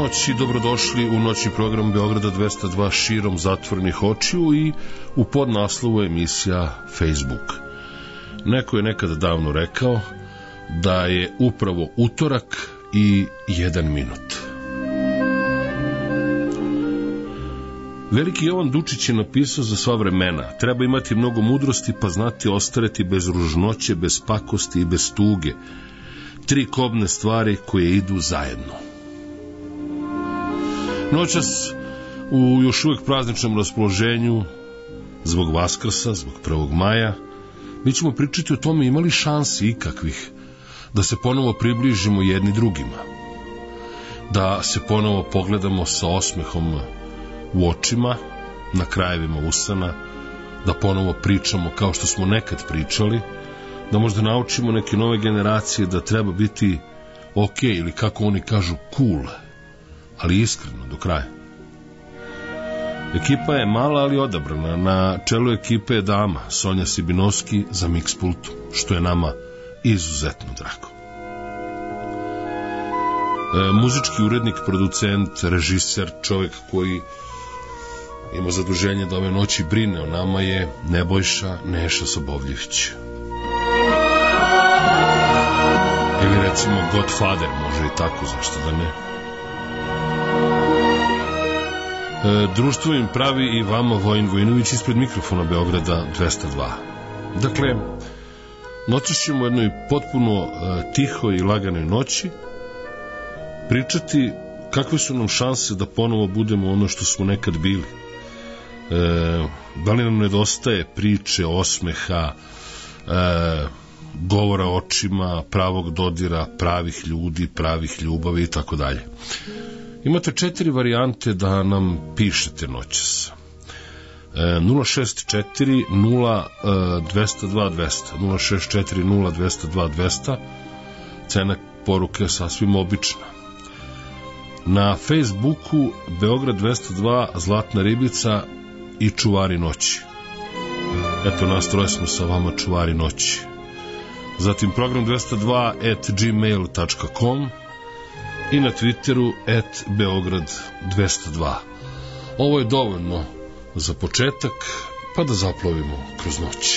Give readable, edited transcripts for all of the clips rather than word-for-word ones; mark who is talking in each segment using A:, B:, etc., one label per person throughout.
A: noć i dobrodošli u noćni program Beograda 202 širom zatvorenih očiju i u podnaslovu emisija Facebook. Neko je nekada davno rekao da je upravo utorak i 1 minut. Veliki Jovan Dučić je napisao za sva vremena: treba imati mnogo mudrosti pa znati ostareti bez ružnoće, bez pakosti i bez tuge. 3 kobne stvari koje idu zajedno. Noćas u još uvek prazničnom raspoloženju, zbog Vaskrsa, zbog 1. maja, mi ćemo pričati o tome imali šansi ikakvih da se ponovo približimo jedni drugima, da se ponovo pogledamo sa osmehom u očima, na krajevima usana, da ponovo pričamo kao što smo nekad pričali, da možda naučimo neke nove generacije da treba biti ok, ili kako oni kažu cool, ali iskreno do kraja. Ekipa je mala, ali odabrana. Na čelu ekipe je dama Sonja Sibinovski za mix pultu, što je nama izuzetno drago. Muzički urednik, producent, režiser, čovjek koji ima zaduženje da ove noći brine o nama je Nebojša Neša Sobovljević. Ili recimo Godfather, može i tako, zašto da ne. Društvo im pravi i vama Vojin Vojinović ispred mikrofona Beograda 202. Dakle, noći ćemo u jednoj potpuno tihoj i laganoj noći pričati kakve su nam šanse da ponovo budemo ono što smo nekad bili. Da li nam nedostaje priče, osmeha, govora očima, pravog dodira, pravih ljudi, pravih ljubavi i tako dalje. Imate 4 varijante da nam pišete noćas. 064 0 202 200 064 0 202 200. Cena poruke je sasvim obična. Na Facebooku Beograd 202 Zlatna ribica i Čuvari noći. Eto, nas troje smo sa vama čuvari noći. Zatim program 202@gmail.com i na Twitteru @Beograd202. Ovo je dovoljno za početak, pa da zaplovimo kroz noć.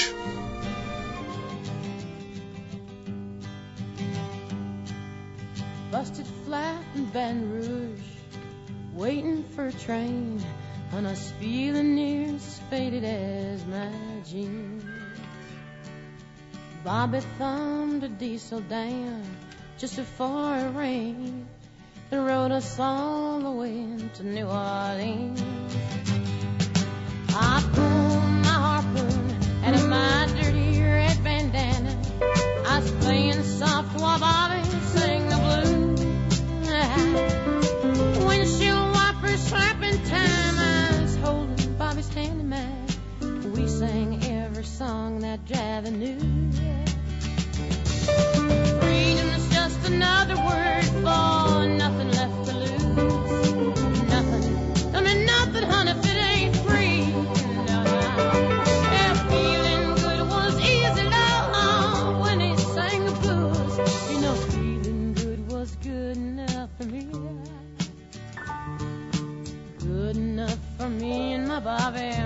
B: Busted flat in Baton Rouge, waiting for a train, and I was feeling near as faded as my jeans. Bobby thumbed a diesel down just before it rained and rode us all the way to New Orleans. I pulled my harpoon out of my dirty red bandana. I was playing soft while Bobby sang the blues. Windshield wipers slapping time, I was holding Bobby's hand in mine. We sang every song that Javi knew. Freedom is just another word for nothing left to lose. Nothing, don't mean nothing, honey, if it ain't free. No, no. Yeah, feeling good was easy, love, when he sang the blues. You know, feeling good was good enough for me. Good enough for me and my Bobby, yeah.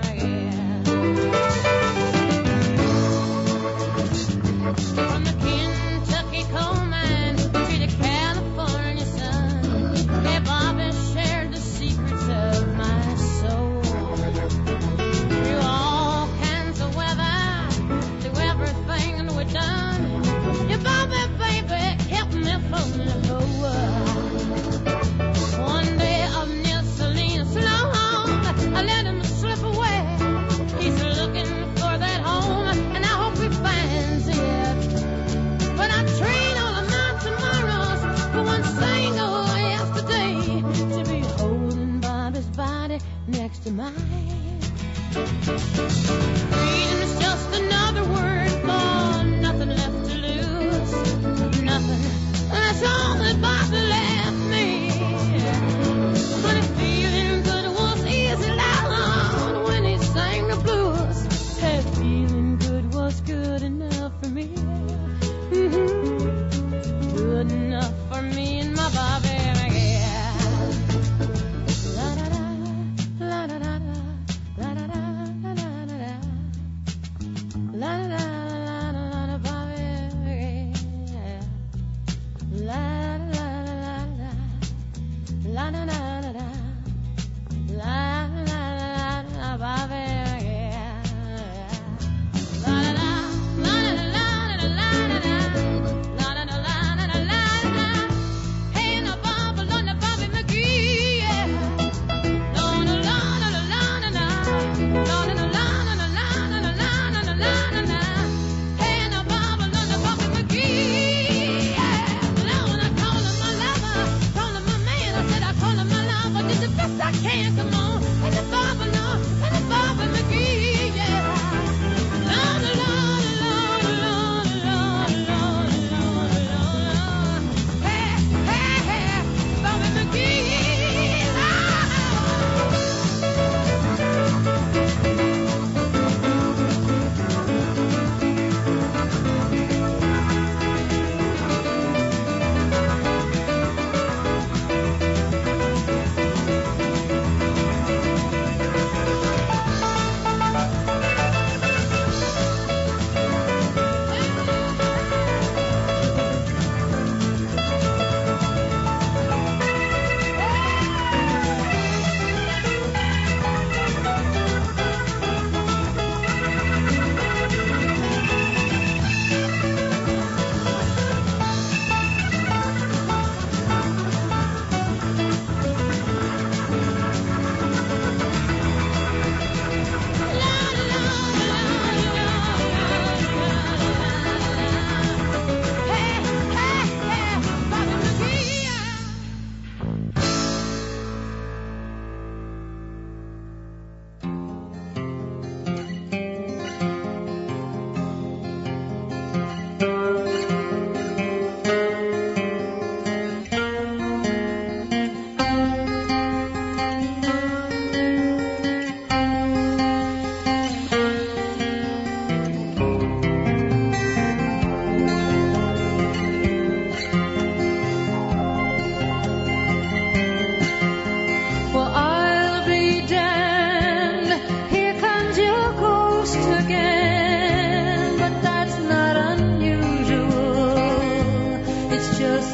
B: From the Kentucky coal mine to the California sun, yeah, Bobby shared the secrets of my soul. Through all kinds of weather, through everything we've done, yeah, Bobby, baby, kept me from the whole world. One day of near Selena Sloan, I let him slip away. He's looking for that home, and I hope he finds it. But I train all of my tomorrows for one single yesterday, to be holding Bobby's body next to mine. Freedom is just another word for nothing left to lose. Nothing, that's all that Bobby left me. But if feeling good was easy, loud when he sang the blues, hey, feeling good was good enough for me. Good enough for me and my Bobby, yeah.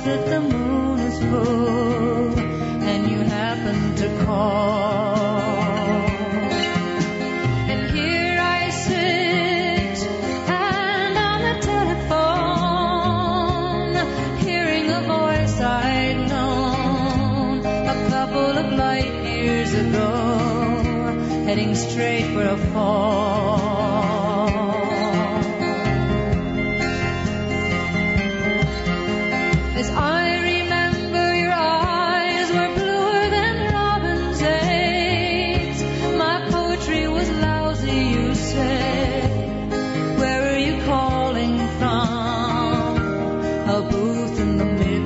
C: that the moon is full and you happen to call. And here I sit and on the telephone, hearing a voice I'd known a couple of light years ago, heading straight for a fall. As I remember, your eyes were bluer than robin's eggs. My poetry was lousy, you said. Where are you calling from? A booth in the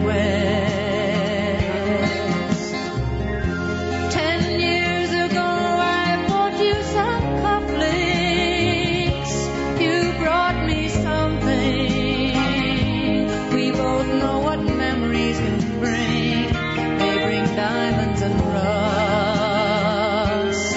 C: Midwest. 10 years ago, I bought you some cufflinks. You brought me something. We both know what memories can bring. They bring diamonds and rust.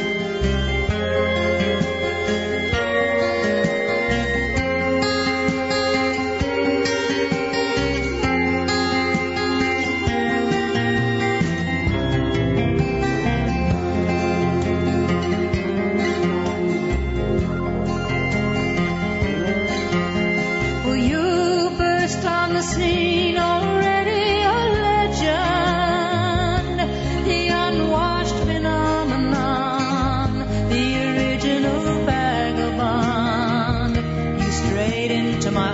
C: Well, you burst on the scene, already a legend, the unwashed phenomenon, the original vagabond. You strayed into my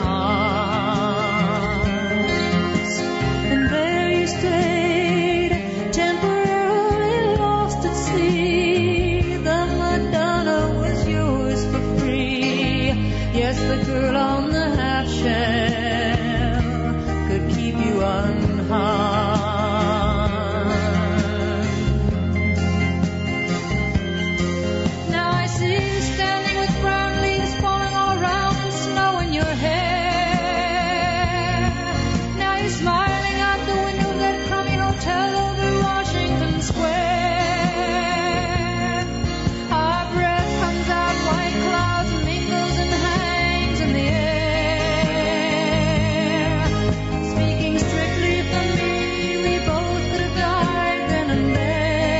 C: arms, and there you stayed, temporarily lost at sea. The Madonna was yours for free. Yes, the girl on the half shell could keep you unharmed. Now I see you standing with brown leaves falling all around and snow in your hair. Now you're smiling out the window of that crummy hotel over Washington Square. Our breath comes out white clouds, mingles and hangs in the air. Speaking strictly for me, we both could have died then and there.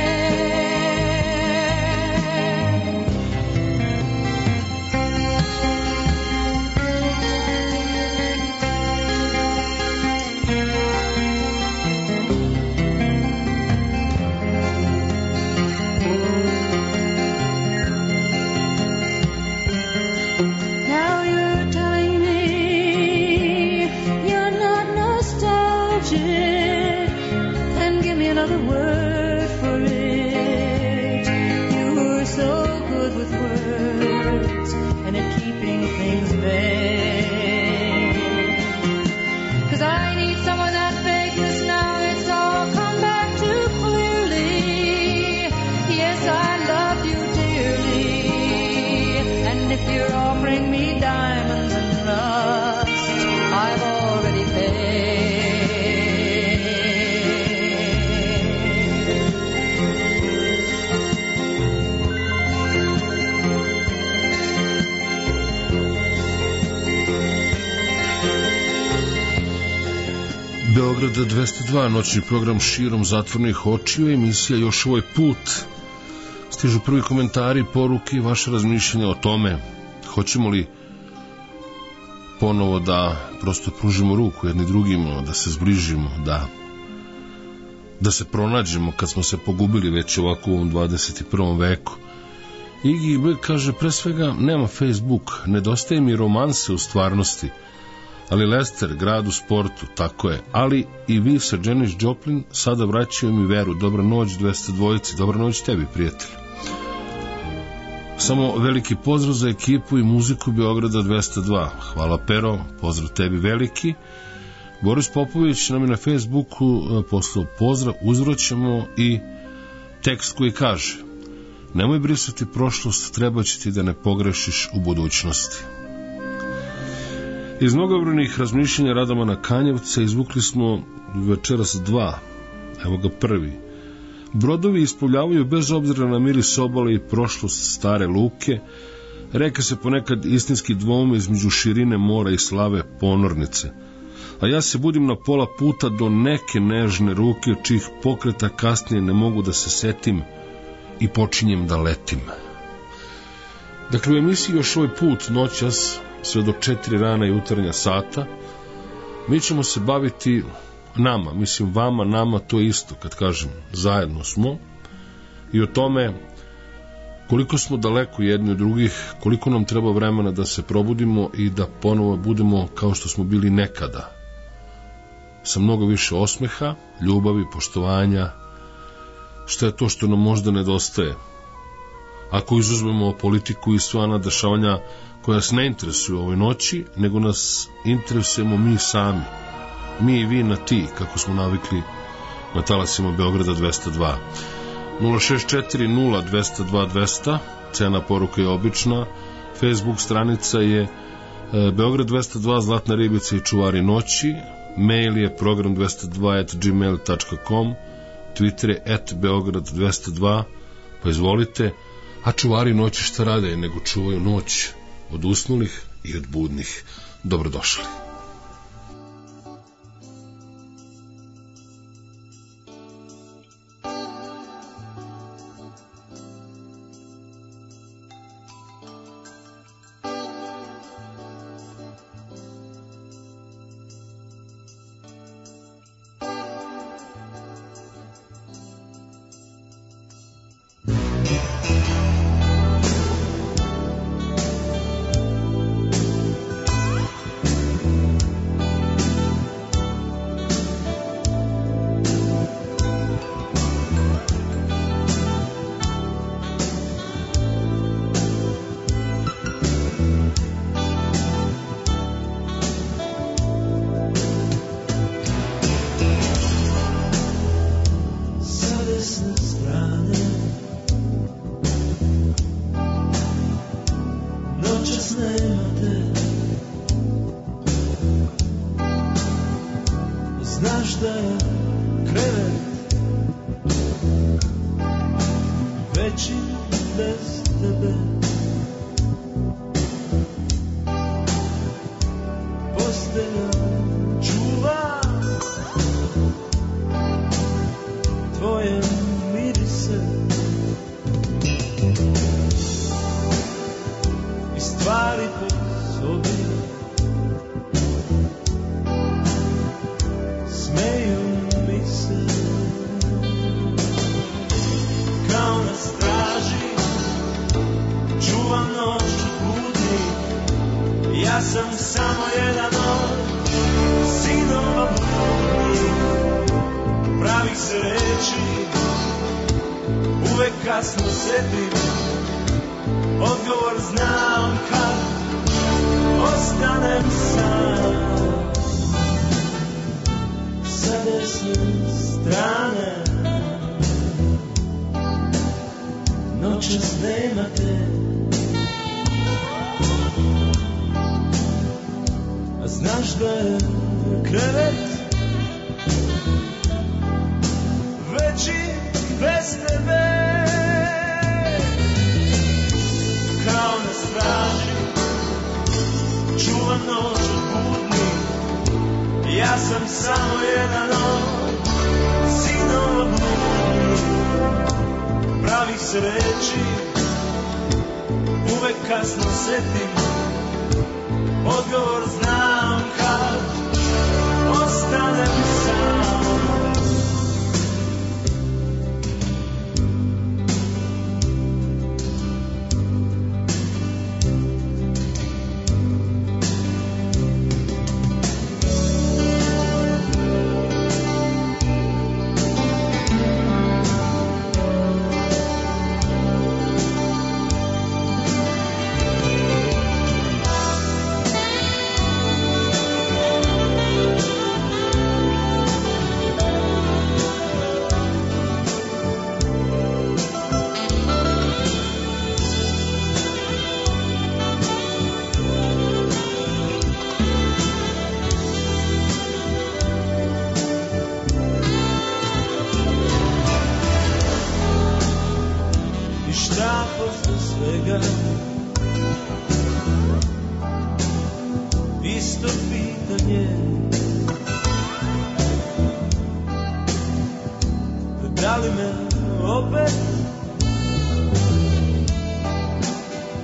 C: Now you're telling me you're not nostalgic, then give me another word for it. You were so good with words and at keeping things vague. 'Cause I need some of that vagueness now. It's all come back too clearly. Yes, I loved you dearly, and if you're offering me diamonds and rust, I've already paid.
A: Beograd 202, noćni program širom zatvornih očiju, emisija Još ovaj put. Stižu prvi komentari, poruke i vaše razmišljanja o tome. Hoćemo li ponovo da prosto pružimo ruku jedni drugima, da se zbližimo, da se pronađemo kad smo se pogubili već ovako u ovom 21. veku. Iggy B kaže, pre svega nema Facebook, nedostaje mi romanse u stvarnosti, ali Lester, grad u sportu, tako je, ali i vi sa Janis Joplin sada vraćaju mi veru. Dobra noć 202, dobra noć tebi, prijatelj. Samo veliki pozdrav za ekipu i muziku Beograda 202. Hvala, Pero, pozdrav tebi veliki. Boris Popović nam je na Facebooku poslao pozdrav, uzvraćamo i tekst koji kaže: nemoj brisati prošlost, treba će ti da ne pogrešiš u budućnosti. Iz mnogobrojnih razmišljenja Radamana Kanjevca izvukli smo večeras dva. Evo ga prvi. Brodovi isplovljavaju bez obzira na miris obale i prošlost stare luke. Reke se ponekad istinski dvoume između širine mora i slave ponornice. a ja se budim na pola puta do neke nežne ruke čijih pokreta kasnije ne mogu da se setim i počinjem da letim. Dakle, u emisiji Još ovaj put noćas, sve do 4 rana jutarnja sata, mi ćemo se baviti nama, mislim vama, nama, to je isto, kad kažem zajedno smo, i o tome koliko smo daleko jedni od drugih, koliko nam treba vremena da se probudimo i da ponovo budemo kao što smo bili nekada, sa mnogo više osmeha, ljubavi, poštovanja, što je to što nam možda nedostaje. Ako izuzmemo politiku i sva ona dešavanja koja nas ne interesuju ovoj noći, nego nas interesujemo mi sami, mi i vi na ti, kako smo navikli na talasima Beograda 202. 064 0202 200, cena poruka je obična, Facebook stranica je Beograd 202, Zlatna ribica i čuvari noći, mail je program202@gmail.com, Twitter je @Beograd 202, pa izvolite, a čuvari noći šta rade nego čuvaju noć od usnulih i od budnih. Dobrodošli.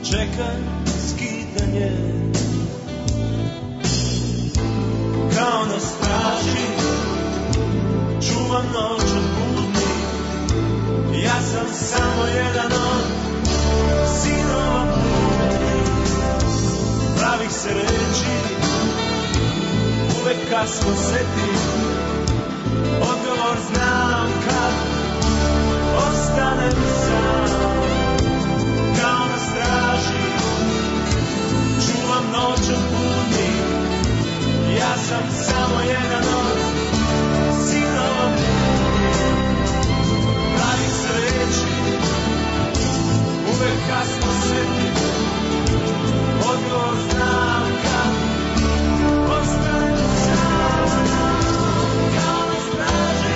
D: čekaj skidanje. Kao na straži čuvam noć od budni, ja sam samo jedan od sinova bludnih. Pravih se reči uvek kasno setim, odgovor znam kad ostanem sam. Kao na straži čuvam noć od budnih, ja sam samo jedan od sinova bludnih. Pravih se reči uvek kasno setim, odgovor znam kad ostanem sam. Kao na straži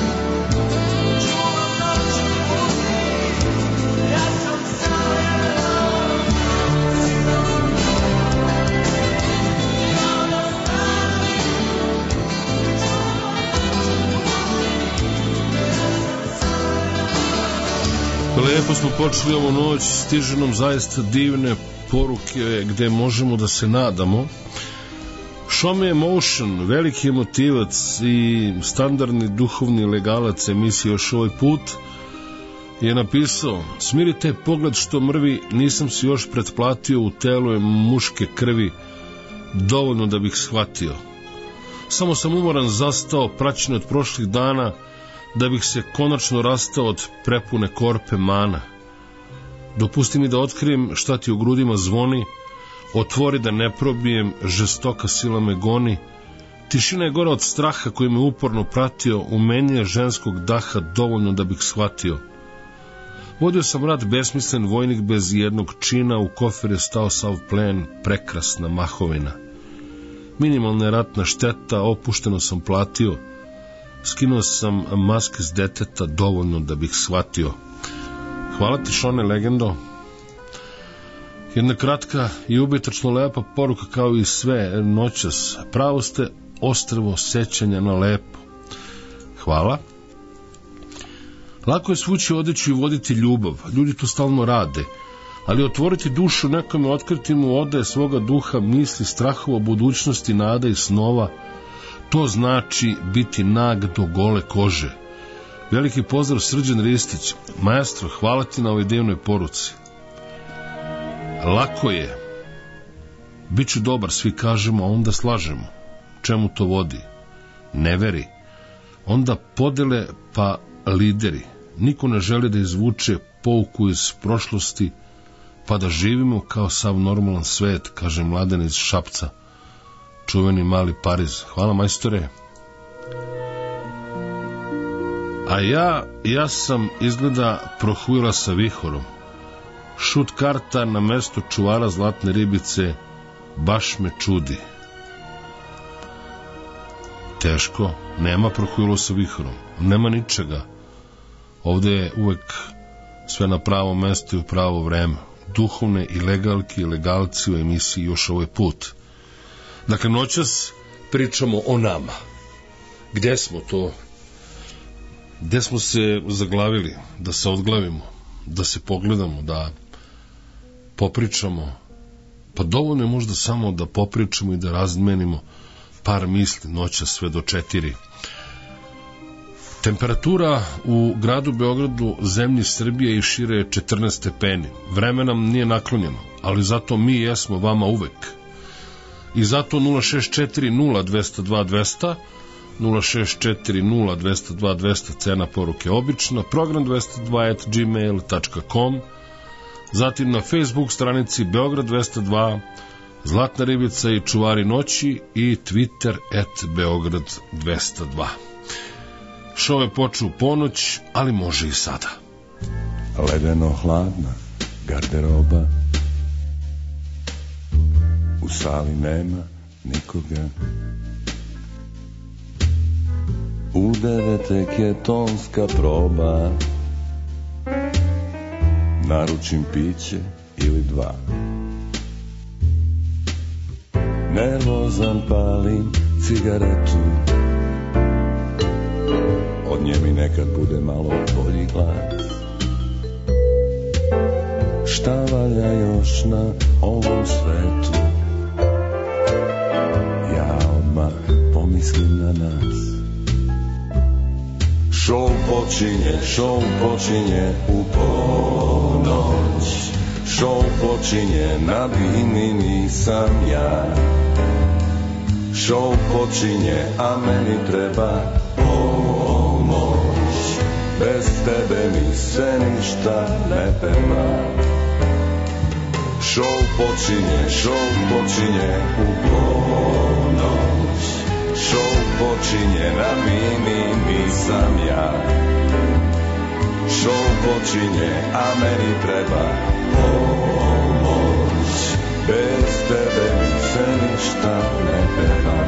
D: čuvam noć od budnih, ja sam samo jedan od sinova bludnih. Kao na straži čuvam noć od budnih, ja sam samo jedan od.
A: Lepo smo počeli ovu noć, stižu nam zaista divne poruke gde možemo da se nadamo. Show Me Emotion, veliki emotivac i standardni duhovni legalac emisije Još ovaj put, je napisao: smirite pogled što mrvi, nisam se još pretplatio, u telu je muške krvi, dovoljno da bih shvatio. Samo sam umoran zastao, praćen od prošlih dana, da bih se konačno rastao od prepune korpe mana. Dopusti mi da otkrijem šta ti u grudima zvoni, otvori da ne probijem, žestoka sila me goni. Tišina je gora od straha koji me uporno pratio, u meni je ženskog daha dovoljno da bih shvatio. Vodio sam rat besmislen, vojnik bez jednog čina, u kofer je stao sav plen, prekrasna mahovina. Minimalna je ratna šteta, opušteno sam platio, skinuo sam maske s deteta, dovoljno da bih shvatio. Hvala ti, Šone, legendo. Jedna kratka i ubitačno lepa poruka kao i sve noćas. Pravo ste, ostrvo sećanja na lepo. Hvala. Lako je svući odeću i voditi ljubav. Ljudi to stalno rade. Ali otvoriti dušu nekome, otkriti mu odaje svoga duha, misli, strahova, budućnosti, nada i snova, to znači biti nag do gole kože. Veliki pozdrav, Srđan Ristić. Maestro, hvala ti na ovoj divnoj poruci. Lako je. Biću dobar, svi kažemo, a onda slažemo. Čemu to vodi? Neveri. Onda podele, pa lideri. Niko ne želi da izvuče pouku iz prošlosti, pa da živimo kao sav normalan svet, kaže Mladen iz Šapca, čuveni mali Pariz. Hvala, majstore. A ja sam izgleda prohujila sa vihorom. Šut karta na mesto čuvara zlatne ribice, baš me čudi. Teško, nema prohujilo sa vihorom, nema ničega. Ovde je uvek sve na pravo mesto i u pravo vreme. Duhovne i legalki i legalci u emisiji Još ovaj put. Dakle, noćas pričamo o nama. Gde smo to? Gde smo se zaglavili? Da se odglavimo, da se pogledamo, da popričamo. Pa dovoljno je možda samo da popričamo i da razmenimo par misli noćas sve do 4. Temperatura u gradu Beogradu, zemlji Srbije i šire je 14 stepeni. Vreme nam nije naklonjeno, ali zato mi jesmo vama uvek. I zato 064 0202 200, 064 0202 200, cena poruke obična, program 202@gmail.com, zatim na Facebook stranici Beograd 202, Zlatna ribica i čuvari noći i Twitter @Beograd 202. Šov je počeo u ponoć, ali može i sada.
E: Ledeno hladna garderoba, u sali nema nikoga. U 9 tek je tonska proba, naručim piće ili 2. Nervozan palim cigaretu, od nje mi nekad bude malo bolji glas. šta valja još na ovom svetu. Ja odmah pomislim na nas. Šou počinje u ponoć. Šou počinje na bini, nisam ja. Šou počinje, a meni treba pomoć. Bez tebe mi se ništa ne peva. Šou počinje u ponoć. Šou počinje na bini, nisam ja. Šou počinje, a meni treba pomoć. Bez tebe mi se ništa ne peva.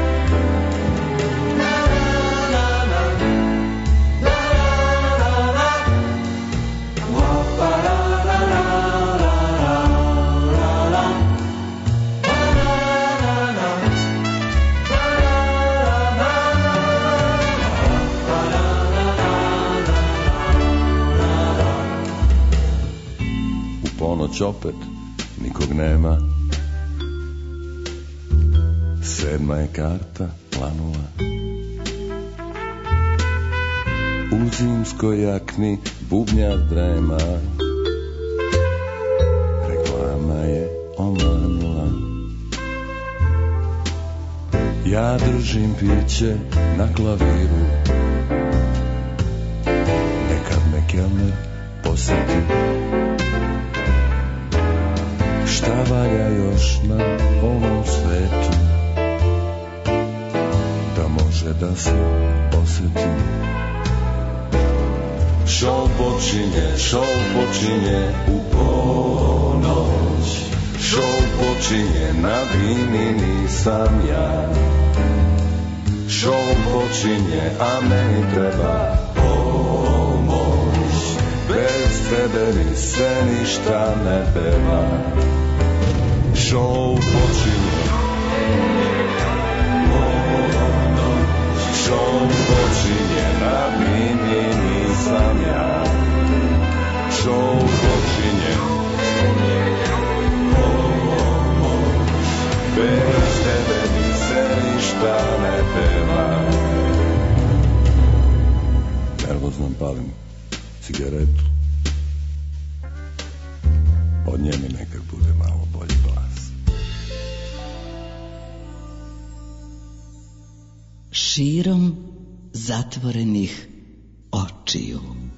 E: Ponoć opet nikog nema. 7. je karta planula. U zimskoj jakni bubnjar drema. Reklama je omanula. Ja držim piće na klaviru. Nekad me kelner posjeti. Šta valja još na ovom svetu da može da se osjeti. Šou počinje u ponoć. Šou počinje na bini, nisam ja. Šou počinje, a meni treba pomoć. Bez tebe mi se ništa ne peva. Šou počinje, šou počinje na bini, nisam ja. Šou počinje, bez tebe mi se ništa ne peva. Nervozno palim cigaretu. Od nje mi nekak bude malo bolji glas.
F: Širom zatvorenih očiju.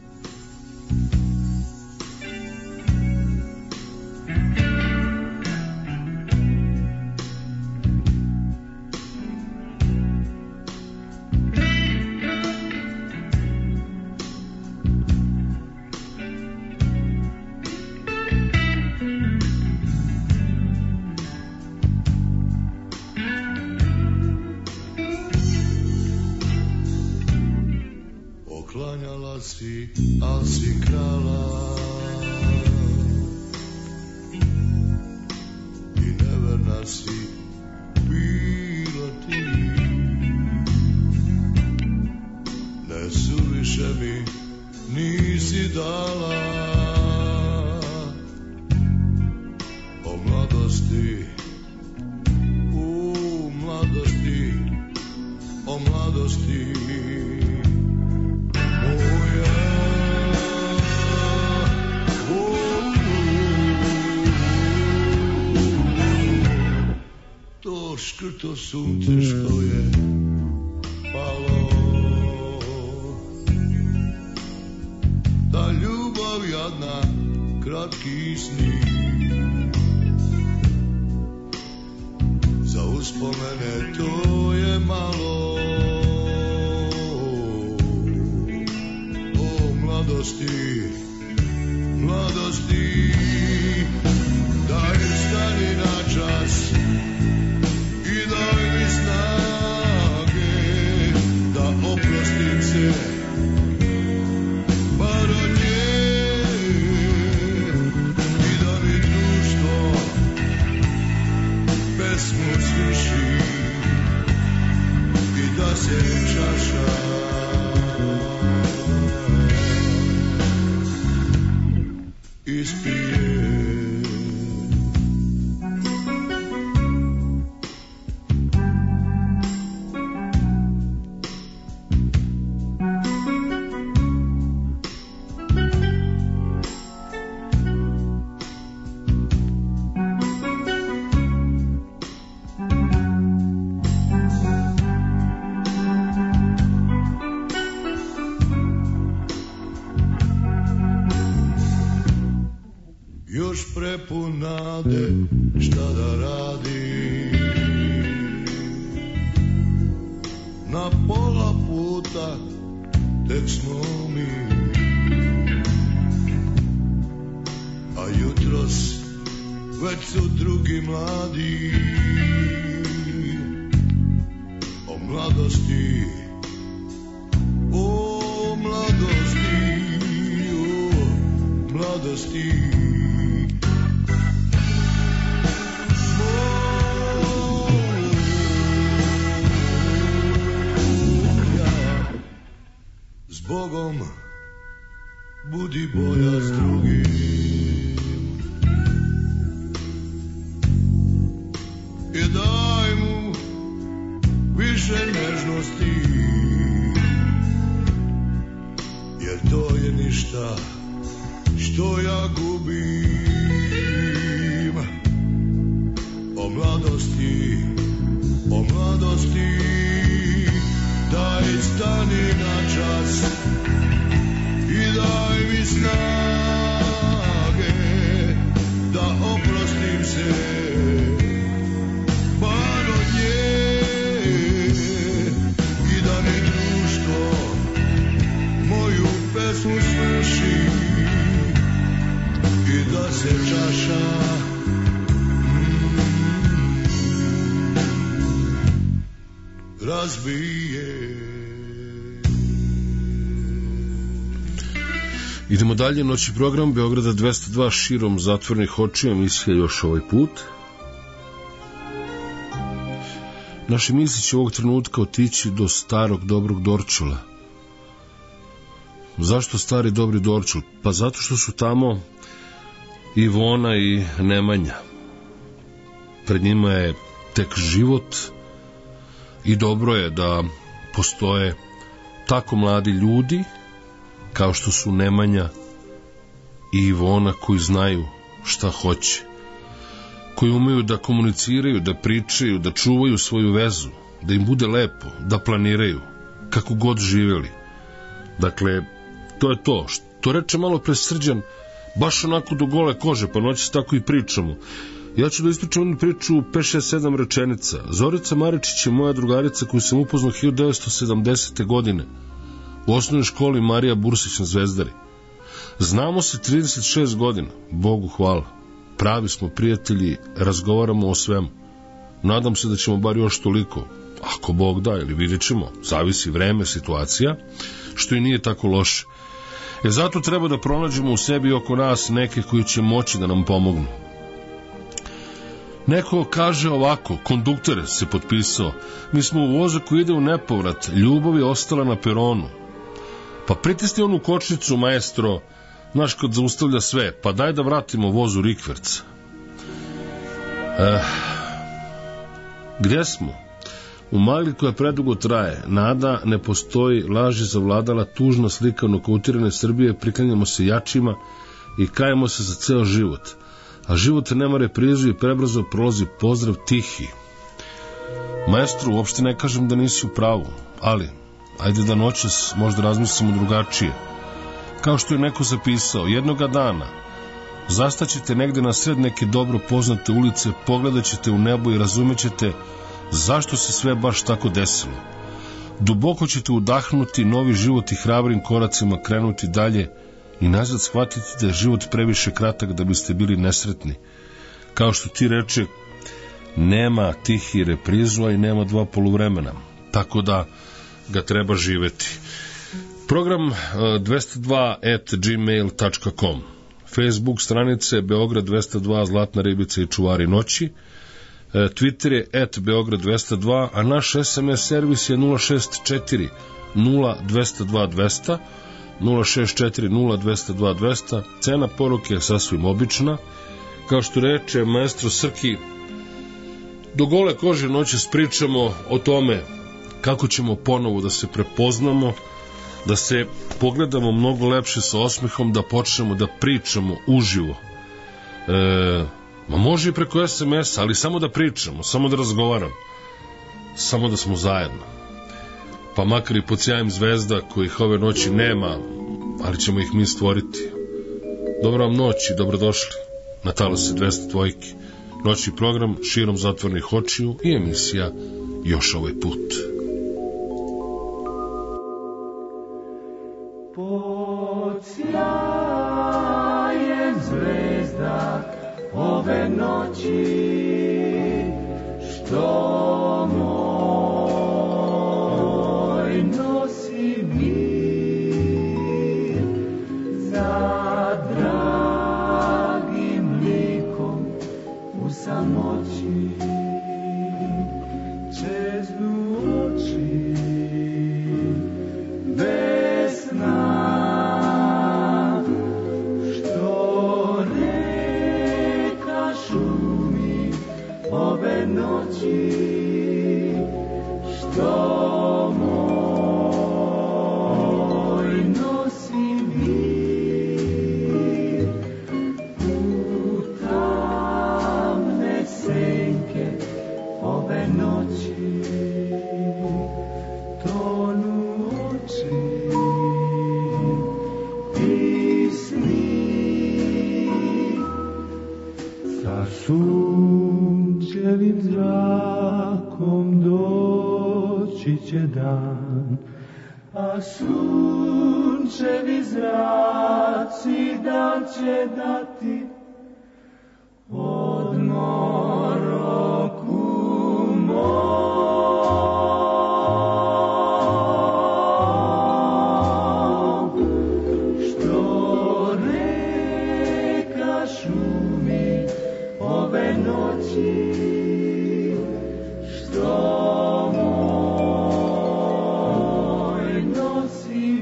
G: Al si krala i neverna si bila ti. Ne suviše mi nisi dala o mladosti, u mladosti, o mladosti. Škrto sunce što je palo, ta ljubav jadna, kratki sni. Za uspomene to je malo. O mladosti, mladosti, daj stani na čas i daj mi snage da oprostim se bar od nje i da mi društvo pesmu sviši i da se čaša ispije. još prepun nade, šta da radi? Na pola puta tek smo mi, a jutros već su drugi mladi. O mladosti, o mladosti, o mladosti. Moja, s Bogom budi boja s drugim i daj mu više nežnosti, jer to je ništa što ja gubim. O mladosti, o mladosti, daj stani na čas i daj mi snage da oprostim se bar od nje i da mi društvo moju pesmu sluši i da se čaša razbije.
A: Idemo dalje, noći program Beograda 202 širom zatvorenih očiju, emisija još ovaj put. Naše misli će ovog trenutka otići do starog dobrog Dorčula. Zašto stari dobri Dorčul? Pa zato što su tamo Ivona i Nemanja. Pred njima je tek život i dobro je da postoje tako mladi ljudi kao što su Nemanja i Ivona, koji znaju šta hoće, koji umeju da komuniciraju, da pričaju, da čuvaju svoju vezu, da im bude lepo, da planiraju kako god živjeli. Dakle, to je to. Što reče malo pre Srđan, baš onako do gole kože, pa noći tako i pričamo. Ja ću da ispričam jednu priču 5-6-7 rečenica. Zorica Maričić je moja drugarica koju sam upoznao 1970. godine u osnovnoj školi Marija Bursić na Zvezdari. Znamo se 36 godina, Bogu hvala. Pravi smo prijatelji, razgovaramo o svemu. Nadam se da ćemo bar još toliko, ako Bog da, ili vidjet ćemo, zavisi vreme, situacija, što i nije tako loše. Zato treba da pronađemo u sebi i oko nas neke koji će moći da nam pomognu. Neko kaže ovako, kondukter se potpisao, mi smo u vozu koji ide u nepovrat, ljubav je ostala na peronu. Pa pritisni onu kočnicu, maestro, znaš, kad zaustavlja sve, pa daj da vratimo vozu rikverca. Gdje smo? U magli koja predugo traje, nada ne postoji, laž je zavladala, tužna slika nokautirane Srbije, priklanjamo se jačima i kajemo se za ceo život. A život nema reprizu i prebrzo prolazi, pozdrav Tihi. Maestro, uopšte ne kažem da nisi u pravu, ali ajde da noćas možda razmislimo drugačije. Kao što je neko zapisao, jednoga dana zastaćete negde na sred neke dobro poznate ulice, pogledat ćete u nebo i razumećete zašto se sve baš tako desilo. Duboko ćete udahnuti novi život i hrabrim koracima krenuti dalje i nazad shvatiti da je život previše kratak da biste bili nesretni. Kao što ti reče, nema Tihi reprizu, a i nema dva poluvremena. Tako da ga treba živeti. Program 202@gmail.com, Facebook stranice Beograd 202 Zlatna ribica i čuvari noći, Twitter je @Beograd202, a naš SMS servis je 064 0202 200, 064 0202 200. Cena poruke je sasvim obična. Kao što reče maestro Srki, do gole kože noćas pričamo o tome kako ćemo ponovo da se prepoznamo, da se pogledamo mnogo lepše sa osmehom, da počnemo da pričamo uživo. Može i preko SMS, ali samo da pričamo, samo da razgovaram, samo da smo zajedno. Pa makar i pod sjajem zvezda kojih ove noći nema, ali ćemo ih mi stvoriti. Dobra vam noć i dobrodošli. na talase 202, noćni program Širom zatvorenih očiju i emisija Još ovaj put.
E: Pod sjajem zvezda ove noći, što moj nosi mir, za dragim likom u samoći čeznu oči bez sna, što reka šumi ove noći, što moj nosi mir u tamne senke ove noći, tonu oči i sni. Sa sunčevim zrakom doći će dan, a sunčevi zraci dan će dati odmor oku mom, što reka šumi ove noći, što moj nosi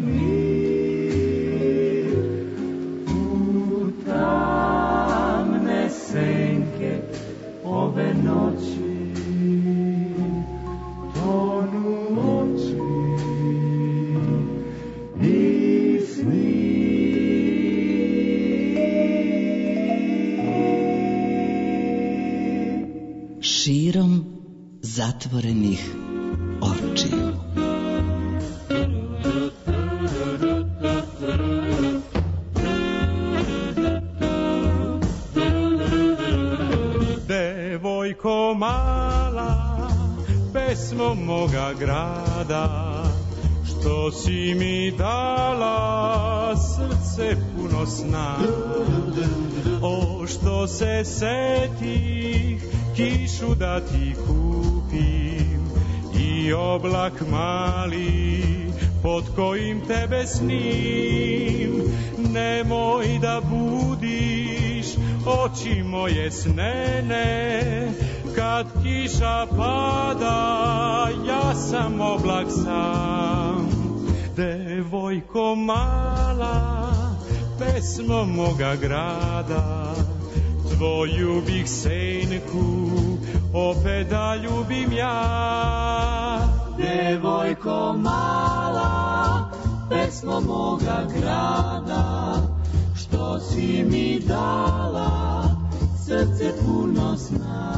E: mir u tamne senke ove noći, tonu oči i sni.
F: Širom zatvorenih očiju.
H: Devojko mala, pesmo moga grada, što si mi dala srce puno sna. O, što se setih kišu da ti kupim i oblak mali pod kojim tebe snim. Nemoj da budiš oči moje snene, kad kiša pada ja sam oblak sam. Devojko mala, pesmo moga grada, tvoju bih senku opet da ljubim ja.
E: Devojko mala, pesmo moga grada, što si mi dala srce puno sna.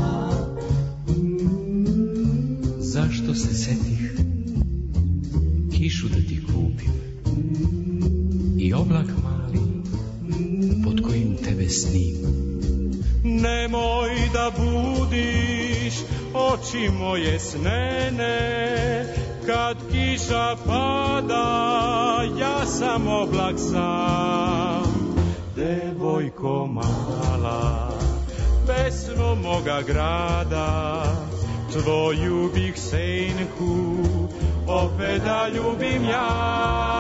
I: Zašto se setih kišu da ti kupim i oblak mali pod kojim tebe snim.
H: Nemoj da budiš oči moje snene, kad kiša pada ja sam oblak sam. Devojko mala, pesmo moga grada, tvoju bih senku opet da ljubim ja.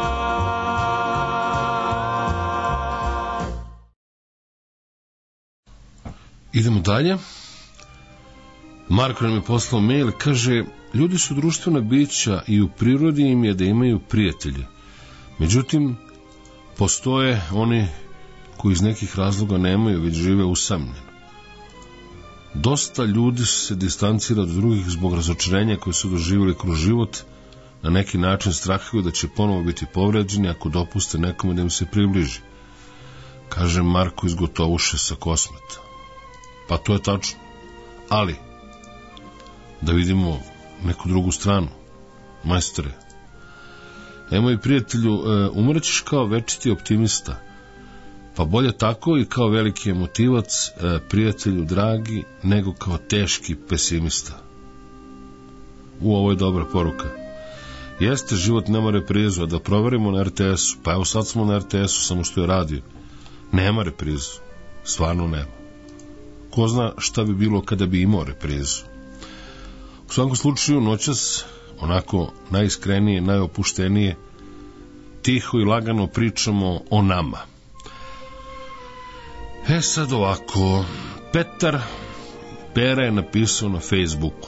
A: Idemo dalje. Marko nam je poslao mail, kaže: ljudi su društvena bića i u prirodi im je da imaju prijatelje. Međutim, postoje oni koji iz nekih razloga nemaju, već žive usamljeno. Dosta ljudi se distancira od drugih zbog razočarenja koje su doživjeli kroz život, na neki način strahuju da će ponovo biti povređeni ako dopuste nekome da im se približi. Kaže Marko iz Gotovuše sa Kosmeta. Pa to je tačno. Ali, da vidimo neku drugu stranu. Majstore, moj prijatelju, umrećeš kao večiti optimista. Pa bolje tako i kao veliki emotivac, prijatelju dragi, nego kao teški pesimista. Ovo je dobra poruka. Jeste, život nema reprizu, a da proverimo na RTS-u, pa evo sad smo na RTS-u, samo što je radio. Nema reprizu, stvarno nema. Ko zna šta bi bilo kada bi imao reprizu. U svakom slučaju, noćas, onako najiskrenije, najopuštenije, tiho i lagano pričamo o nama. Sad ovako, Pera je napisao na Facebooku: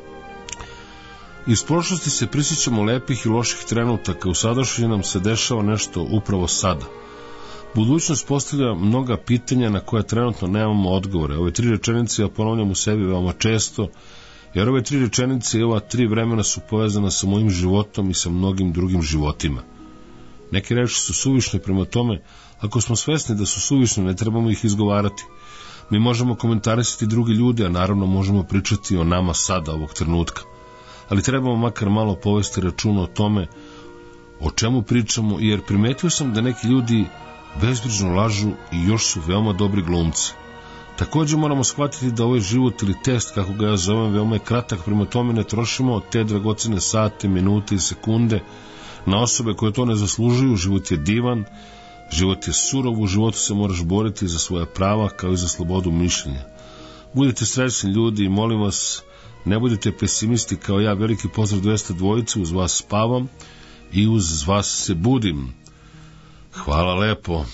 A: iz prošlosti se prisjećamo lepih i loših trenutaka, u sadašnjosti nam se dešava nešto upravo sada. Budućnost postavlja mnoga pitanja na koja trenutno nemamo odgovore. Ove 3 rečenice ja ponavljam u sebi veoma često, jer ove 3 rečenice i ova 3 vremena su povezana sa mojim životom i sa mnogim drugim životima. Neke reči su suvišne, prema tome, ako smo svesni da su suvišne, ne trebamo ih izgovarati. Mi možemo komentarisati drugi ljude, a naravno možemo pričati o nama sada, ovog trenutka. Ali trebamo makar malo povesti računa o tome o čemu pričamo, jer primetio sam da neki ljudi bezbrižno lažu i još su veoma dobri glumci. Također moramo shvatiti da ovaj život ili test, kako ga ja zovem, veoma je kratak, prema tome ne trošimo te dragocene sate, minute i sekunde na osobe koje to ne zaslužuju. Život je divan, život je surov, u životu se moraš boriti za svoja prava kao i za slobodu mišljenja. Budite srećni ljudi i molim vas, ne budite pesimisti kao ja. Veliki pozdrav 202, uz vas spavam i uz vas se budim. Hvala lepo.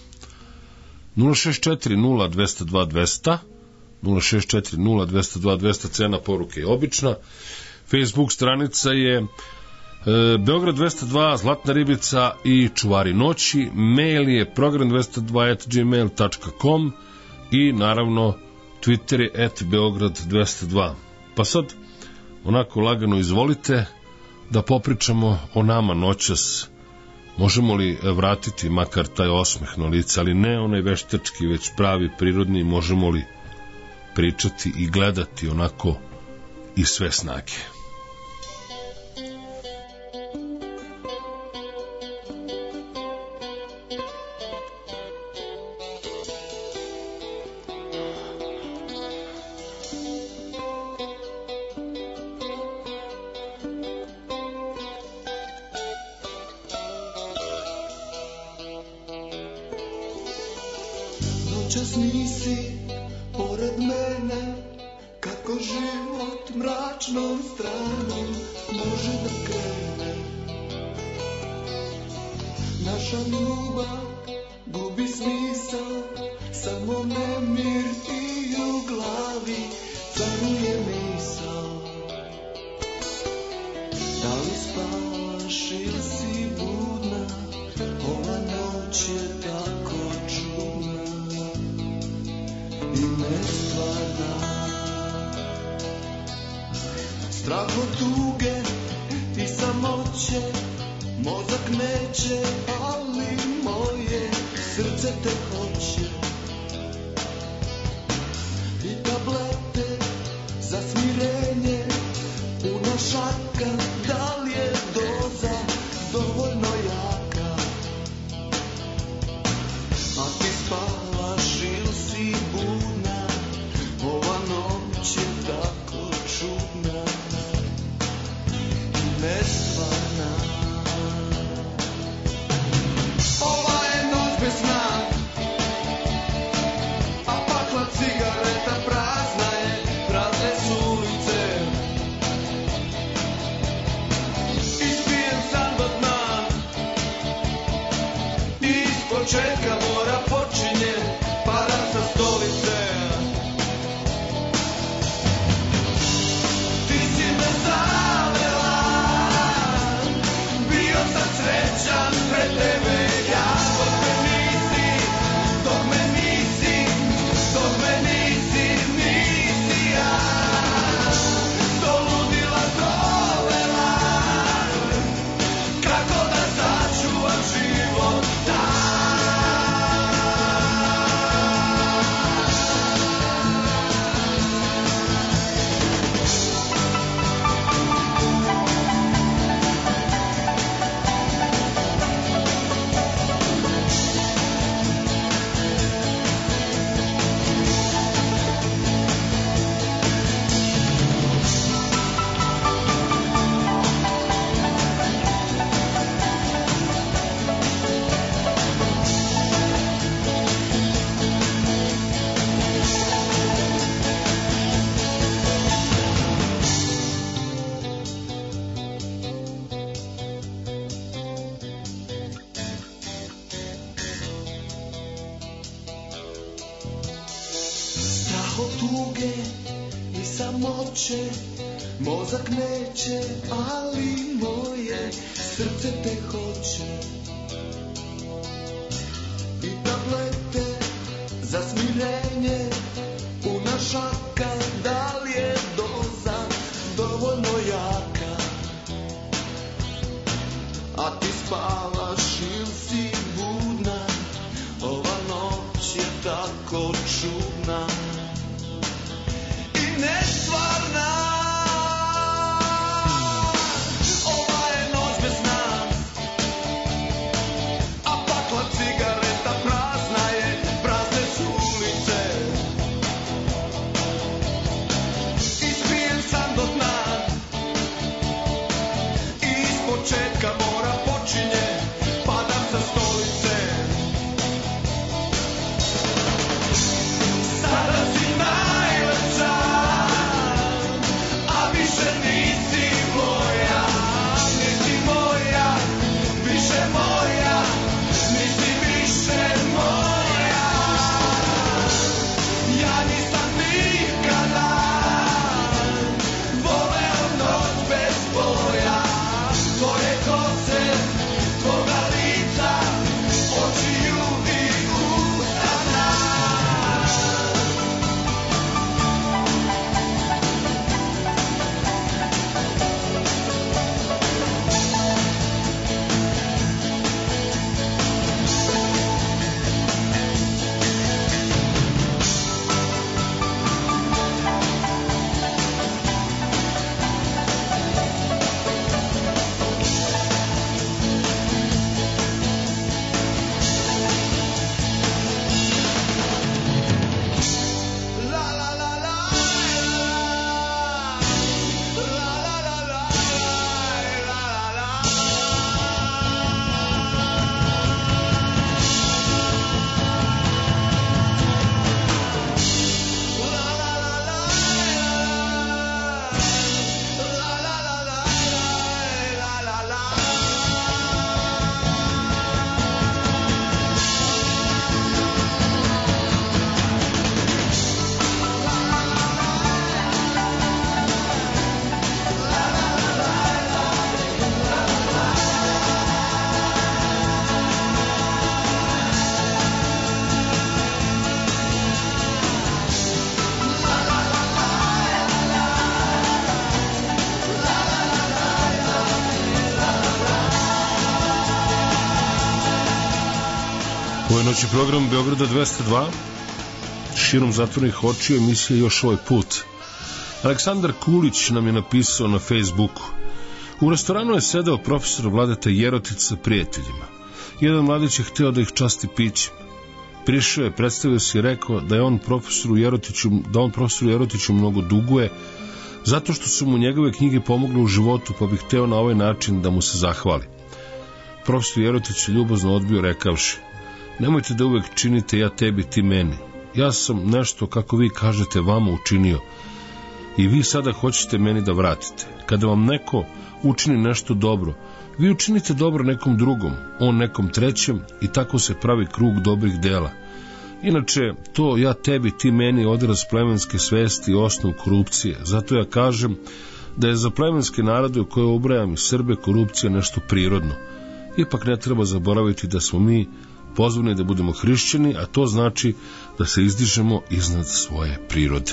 A: 064-02-200 064-02-200, cena poruke je obična. Facebook stranica je Beograd 202, Zlatna ribica i Čuvari noći. Mail je program202@gmail.com i naravno Twitter je @Beograd 202. Pa sad, onako lagano izvolite da popričamo o nama noćas. Možemo li vratiti makar taj osmeh na lice, ali ne onaj veštački, već pravi, prirodni. Možemo li pričati i gledati onako i sve snage?
D: Noćas nisi pored mene, kako život mračnom stranom može da krene. Naša ljubav gubi smisao, samo nemir i u glavi caruje misao. Da li spavaš ili si budna, ova noć je tako čudna i nestvarna. Strah od tuge i samoće, mozak neće, ali moje srce te hoće. I tablete za smirenje, puna šaka, da li je doza dovoljno jaka? A ti spavaš ili si budna, ova noć je tako čudna i nestvarna. Ova je noć bez sna, a pakla cigareta prazna je, prazne su ulice. tuge i samoće, mozak neće, ali moje srce te hoće. I tablete za smirenje, puna šaka, da li je doza dovoljno jaka? A ti spavaš ili si budna, ova noć je tako čudna i nestvarna. Ova je noć bez sna, a pakla cigareta prazna je, prazne su ulice. Ispijem sam do dna i ispočetka mora počinje, padam sa stolice. Sada si najlepša, a više nisi moja, nisi moja, više moja, nisi više moja. Ja nisam nikada voleo noć bez boja, tvoje kose, tvoga lica, očiju i usana.
A: Ovo je noći program Beograda 202, širom zatvorenih očiju, emisija Još ovaj put. Aleksandar Kulić nam je napisao na Facebooku: u restoranu je sedeo profesor Vladeta Jerotic sa prijateljima. Jedan mladić je hteo da ih časti pićem. Prišao je, predstavio se i rekao da on profesoru Jerotiću mnogo duguje, zato što su mu njegove knjige pomogle u životu, pa bi hteo na ovaj način da mu se zahvali. Profesor Jerotić je ljubazno odbio rekavši: nemojte da uvek činite ja tebi, ti meni. Ja sam nešto, kako vi kažete, vama učinio i vi sada hoćete meni da vratite. Kada vam neko učini nešto dobro, vi učinite dobro nekom drugom, on nekom trećem, i tako se pravi krug dobrih dela. Inače, to ja tebi, ti meni je odraz plemenske svesti i osnov korupcije. Zato ja kažem da je za plemenske narode u koje ubrajam i Srbe korupcija nešto prirodno. Ipak ne treba zaboraviti da smo mi pozvani da budemo hrišćani, a to znači da se izdižemo iznad svoje prirode.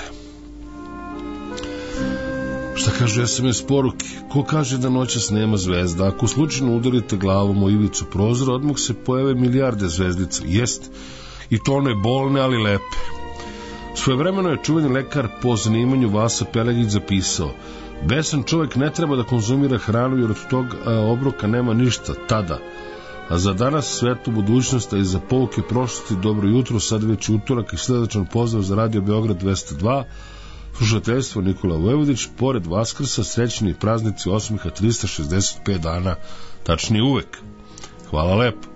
A: Šta kažu SMS poruke? Ko kaže da noćas nema zvezda? Ako slučajno udarite glavom o ivicu prozora, odmah se pojave milijarde zvezdica. Jest, i to one bolne, ali lepe. Svojevremeno je čuveni lekar po zanimanju Vasa Pelegić zapisao: besan čovjek ne treba da konzumira hranu, jer od tog obroka nema ništa tada. A za danas, svetlu budućnost, a i za pouke prošlosti, dobro jutro, sad već utorak i sledećan pozdrav za Radio Beograd 202, slušateljstvo Nikola Vojvodić, pored Vaskrsa, srećni praznici osmiha 365 dana, tačnije uvek. Hvala lepo.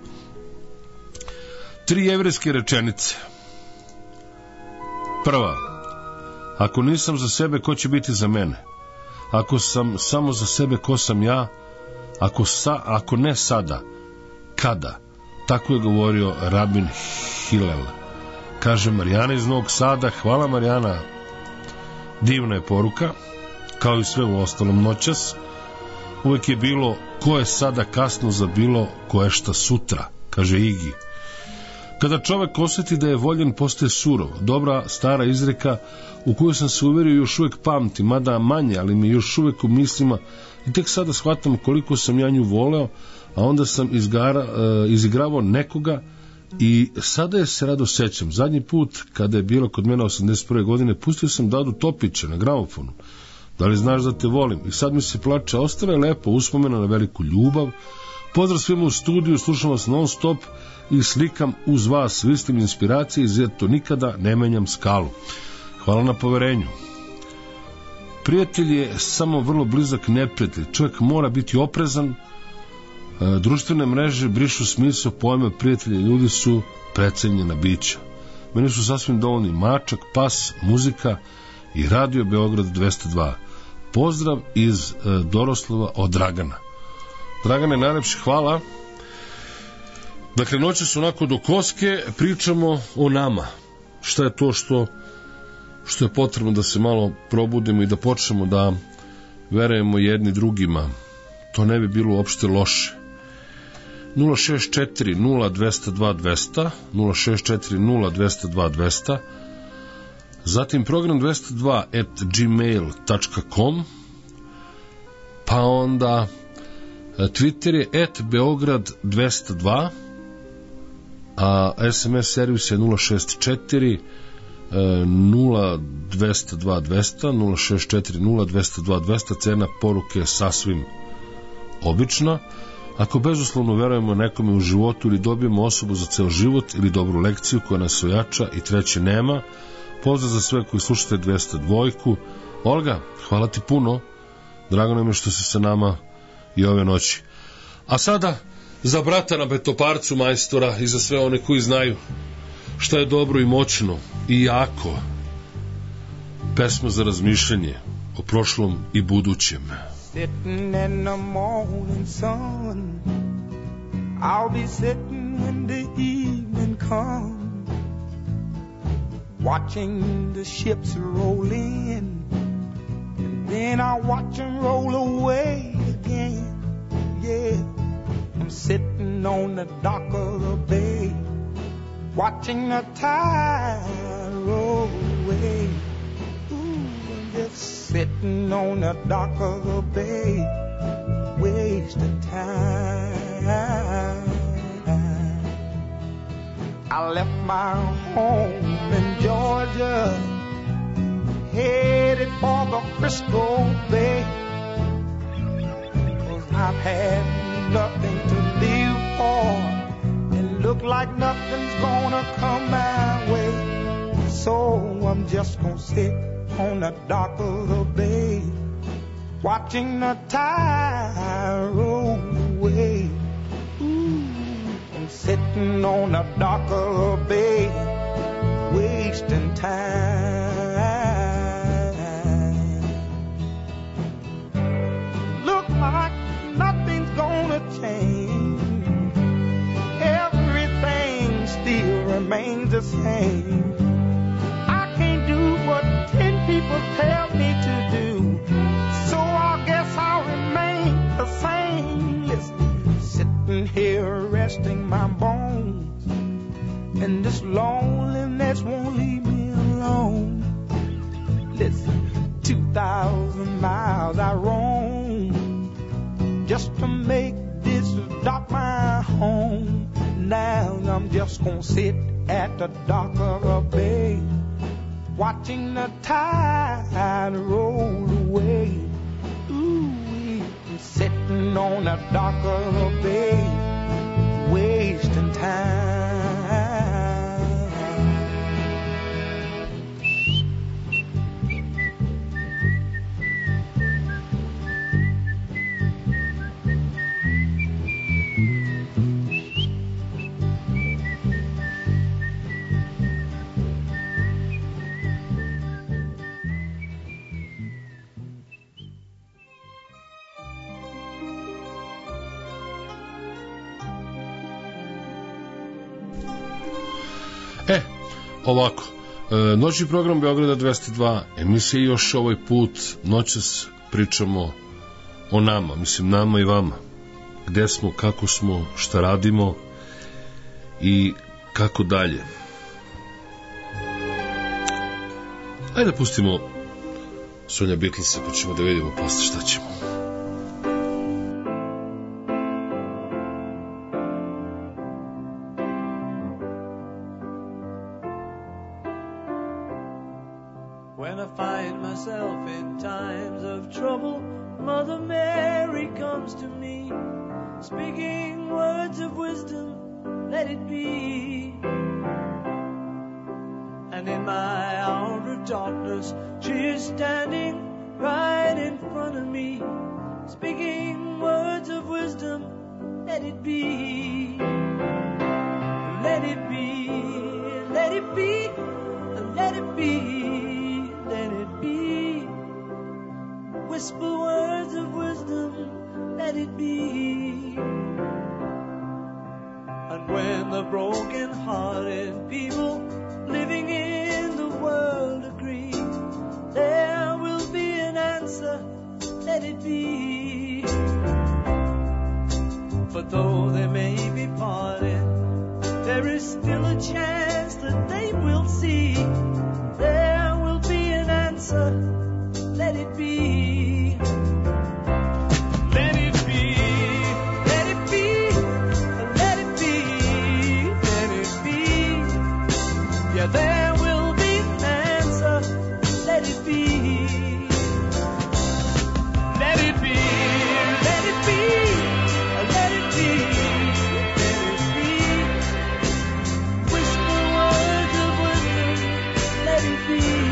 A: 3 jevrejske rečenice. Prva: ako nisam za sebe, ko će biti za mene? Ako sam samo za sebe, ko sam ja? Ako ne sada, kada? Tako je govorio rabin Hillel. Kaže Marijana iz Novog Sada. Hvala Marijana, Divna je poruka, kao i sve u ostalom noćas. Uvek je bilo ko je sada kasno za bilo koje šta sutra, kaže Igi. Kada čovek osjeti da je voljen, postaje surov. Dobra stara izreka u koju sam se uverio još uvek pamti, mada manje, ali mi još uvek u mislima, i tek sada shvatam koliko sam ja nju voleo, a onda sam izigravao nekoga i sada je se rado sećam. Zadnji put kada je bilo kod mene 81. godine pustio sam Dadu Topića na gramofonu. Da li znaš da te volim? I sad mi se plače, ostave lepo uspomena na veliku ljubav. Pozdrav svima u studiju, slušam vas non stop i slikam uz vas, vi ste mi inspiracije i zato nikada ne menjam skalu. Hvala na poverenju. Prijatelj je samo vrlo blizak neprijatelj. Čovjek mora biti oprezan. Društvene mreže brišu smisao pojma prijatelja. Ljudi su precenjena bića. Meni su sasvim dovoljni mačak, pas, muzika i radio Beograd 202. Pozdrav iz Doroslova od Dragana. Dragane, najlepše hvala. Dakle, noće su onako do koske, pričamo o nama. Šta je to što je potrebno da se malo probudimo i da počnemo da verujemo jedni drugima. To ne bi bilo uopšte loše. 064 0202 200 064 0202 200, zatim program 202 at gmail.com, pa onda Twitter je at Beograd 202, a SMS servis je 064 0202 200 064 0202 200. Cena poruke je sasvim obična. Ako bezuslovno verujemo nekome u životu ili dobijemo osobu za ceo život ili dobru lekciju koja nas ojača i treće nema. Pozdrav za sve koji slušate 202. Olga, hvala ti puno. Drago nam je što si sa nama i ove noći. A sada za brata na Betoparcu majstora i za sve one koji znaju šta je dobro i moćno i jako. Pesma za razmišljanje o prošlom i budućem.
J: Sitting in the morning sun, I'll be sitting when the evening comes, watching the ships roll in, and then I'll watch them roll away again. Yeah, I'm sitting on the dock of the bay, watching the tide roll away. Just sitting on the dock of the bay, wasting time. I left my home in Georgia, headed for the Frisco Bay, 'cause I've had nothing to live for, and look like nothing's gonna come my way. So I'm just gonna sit on the dock of the bay, watching the tide roll away. I'm sitting on the dock of the bay, wasting time. Look like nothing's gonna change, everything still remains the same. I can't do what 10 people tell me to do, so I guess I'll remain the same. Listen, sitting here resting my bones, and this loneliness won't leave me alone. Listen, 2,000 miles I roam just to make this dock my home. Now I'm just gonna sit at the dock of a bay, watching the tide roll away. Ooh, I'm sitting on the dock of the bay, wasting time.
A: Ovako, Noćni program Beograda 202, emisija još ovaj put. Noćas pričamo o nama, mislim nama i vama. Gde smo, kako smo, šta radimo i kako dalje. Ajde da pustimo Sonja Beatlesa pa ćemo da vidimo posle šta ćemo.
K: When I find myself in times of trouble, Mother Mary comes to me, speaking words of wisdom, let it be. And in my hour of darkness, she is standing right in front of me, speaking words of wisdom, let it be. Let it be, let it be, let it be. Let it be. Whisper words of wisdom, let it be. And when the broken-hearted people living in the world agree, there will be an answer, let it be. But though they may be parted, there is still a chance that they will see. There will be an answer, let it be. Let it be, let it be, let it be, let it be. Yeah, there will be an answer, let it be. Let it be, let it be, let it be, let it be. Whisper words of wisdom, let it be.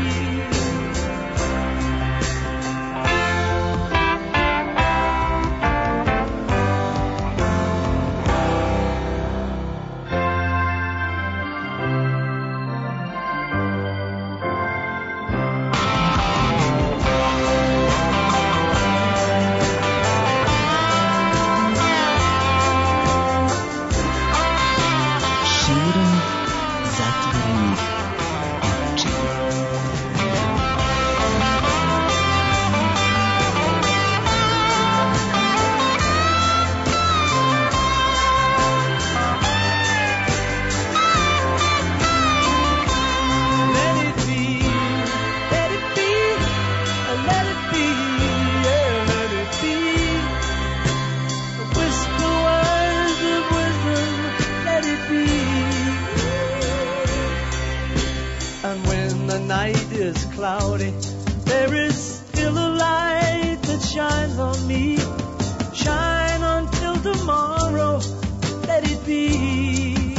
K: Cloudy, there is still a light that shines on me. Shine until tomorrow, let it be.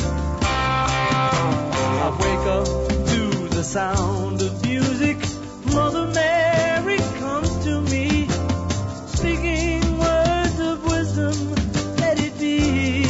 K: I wake up to the sound of music. Mother Mary comes to me, speaking words of wisdom, let it be.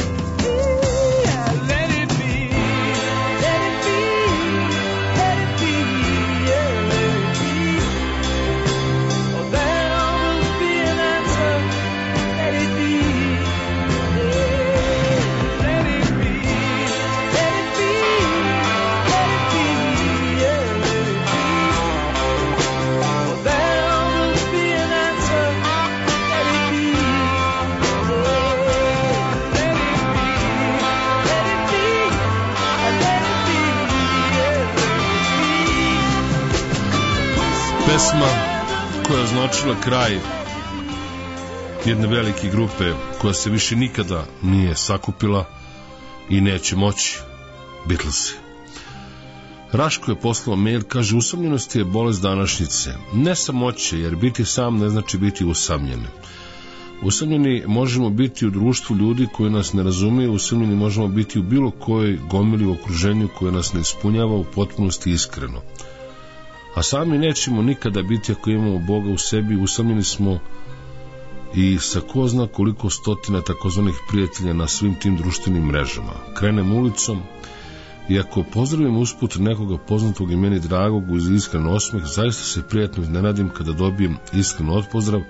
A: Pesma koja je označila kraj jedne velike grupe koja se više nikada nije sakupila i neće moći, Beatlesi. Raško je poslao mail, kaže: usamljenost je bolest današnjice, ne samoće, jer biti sam ne znači biti usamljen. Usamljeni možemo biti u društvu ljudi koji nas ne razumiju, usamljeni možemo biti u bilo kojoj gomili u okruženju koje nas ne ispunjava u potpunosti iskreno. A sami nećemo nikada biti ako imamo Boga u sebi. Usamljeni smo i sa ko zna koliko stotina takozvanih prijatelja na svim tim društvenim mrežama. Krenem ulicom i ako pozdravim usput nekoga poznatog i meni dragog uz iskren osmeh, zaista se prijatno iznenadim kada dobijem iskren odpozdrav,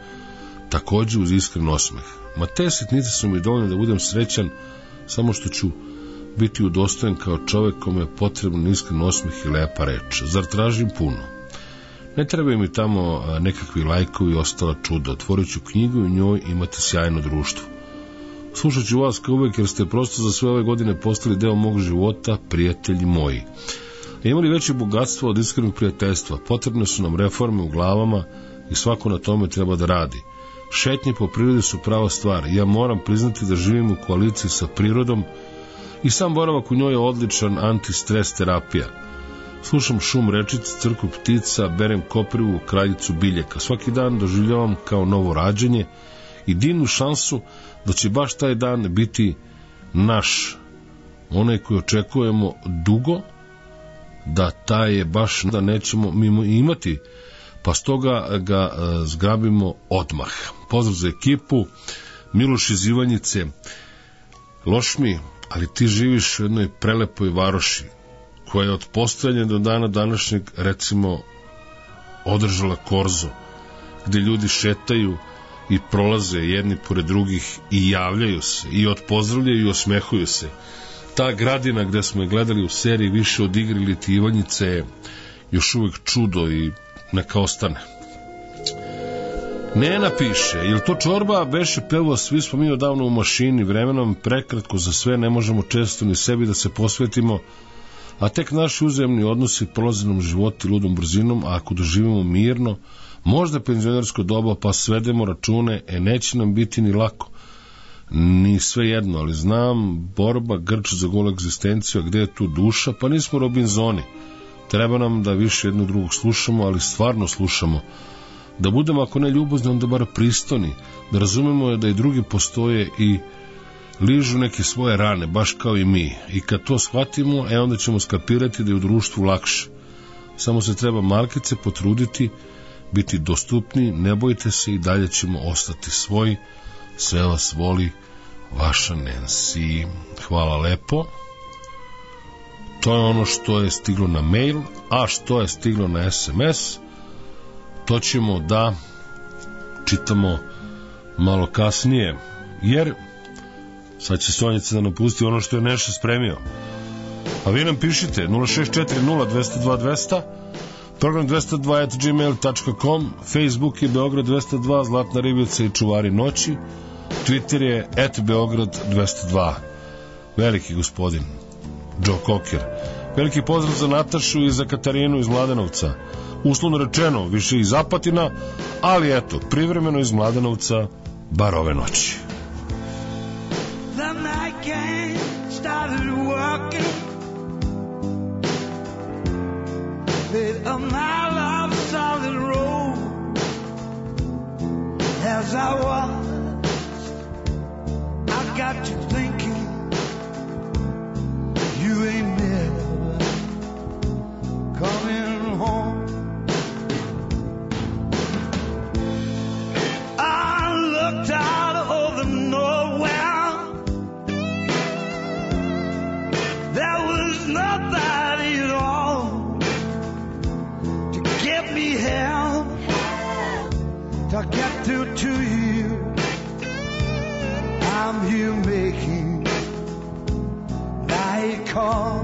A: takođe uz iskren osmeh. Ma te sitnice su mi dovoljne da budem srećan, samo što ću biti udostojen kao čovek kome je potrebno iskren osmeh i lepa reč. Zar tražim puno? Ne trebaju mi tamo nekakvi lajkovi i ostala čuda. Otvorit ću knjigu i u njoj imate sjajno društvo. Slušat ću vas kao uvek jer ste prosto za sve ove godine postali deo mog života, prijatelji moji. Imali veće bogatstvo od iskrenog prijateljstva. Potrebne su nam reforme u glavama i svako na tome treba da radi. Šetnje po prirodi su prava stvar. Ja moram priznati da živim u koaliciji sa prirodom i sam boravak u njoj je odličan antistres terapija. Slušam šum rečica, crku ptica, berem koprivu, kraljicu biljaka. Svaki dan doživljavam kao novo rađenje i divnu šansu da će baš taj dan biti naš, onaj koji očekujemo dugo, da taj je baš da nećemo mimo imati, pa stoga ga zgrabimo odmah. Pozdrav za ekipu, Miloš iz Ivanjice. Loš mi, ali ti živiš u jednoj prelepoj varoši, koja je od postojanja do dana današnjeg, recimo, održala korzo, gde ljudi šetaju i prolaze jedni pored drugih i javljaju se, i odpozdravljaju i osmehuju se. Ta gradina gde smo je gledali u seriji Više od igre ili ti Ivanjice je još uvek čudo i neka ostane. Nena piše, jel to čorba beše pevao, svi smo mi odavno u mašini, vremenom prekratko za sve, ne možemo često ni sebi da se posvetimo, a tek naši uzajamni odnosi prolaze nam život i ludom brzinom, a ako doživimo mirno, možda penzionersko doba pa svedemo račune, neće nam biti ni lako, ni sve jedno, ali znam, borba, grč za golu egzistenciju, a gde je tu duša, pa nismo Robinzoni. Treba nam da više jedno drugog slušamo, ali stvarno slušamo, da budemo ako ne ljubazni, onda bar pristojni, da razumemo da i drugi postoje i ližu neke svoje rane, baš kao i mi. I kad to shvatimo, onda ćemo skapirati da je u društvu lakše. Samo se treba malkice potruditi, biti dostupni, ne bojte se i dalje ćemo ostati svoji. Sve vas voli, vaša Nancy. Hvala lepo. To je ono što je stiglo na mail, a što je stiglo na SMS, to ćemo da čitamo malo kasnije, jer sad će Sonjica da napusti ono što je Neša spremio. A vi nam pišite 0640-202-200, program 202@gmail.com, Facebook je Beograd 202, Zlatna ribica i čuvari noći, Twitter je @Beograd202. Veliki gospodin Joe Cocker. Veliki pozdrav za Natašu i za Katarinu iz Mladenovca. Uslovno rečeno, više iz Apatina, ali eto, privremeno iz Mladenovca, bar ove noći.
K: The night gang started walking with a mile of solid road. As I watched, I got to thinking, you ain't never coming home. I looked out over nowhere. There was nobody at all to get me help, to get through to you. I'm here making night call.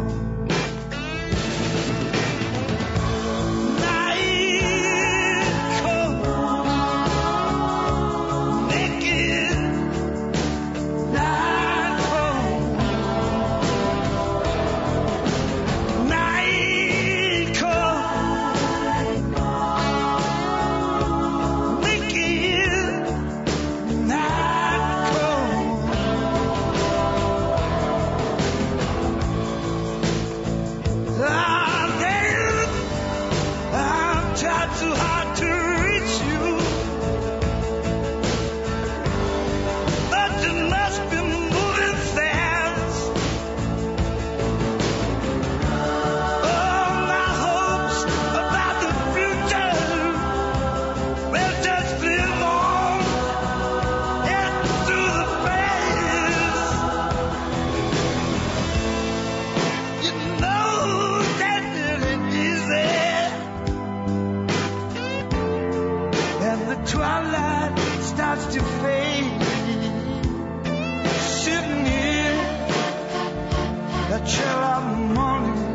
J: chill of the morning,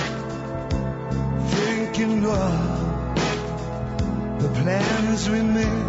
J: thinking of the plans we made.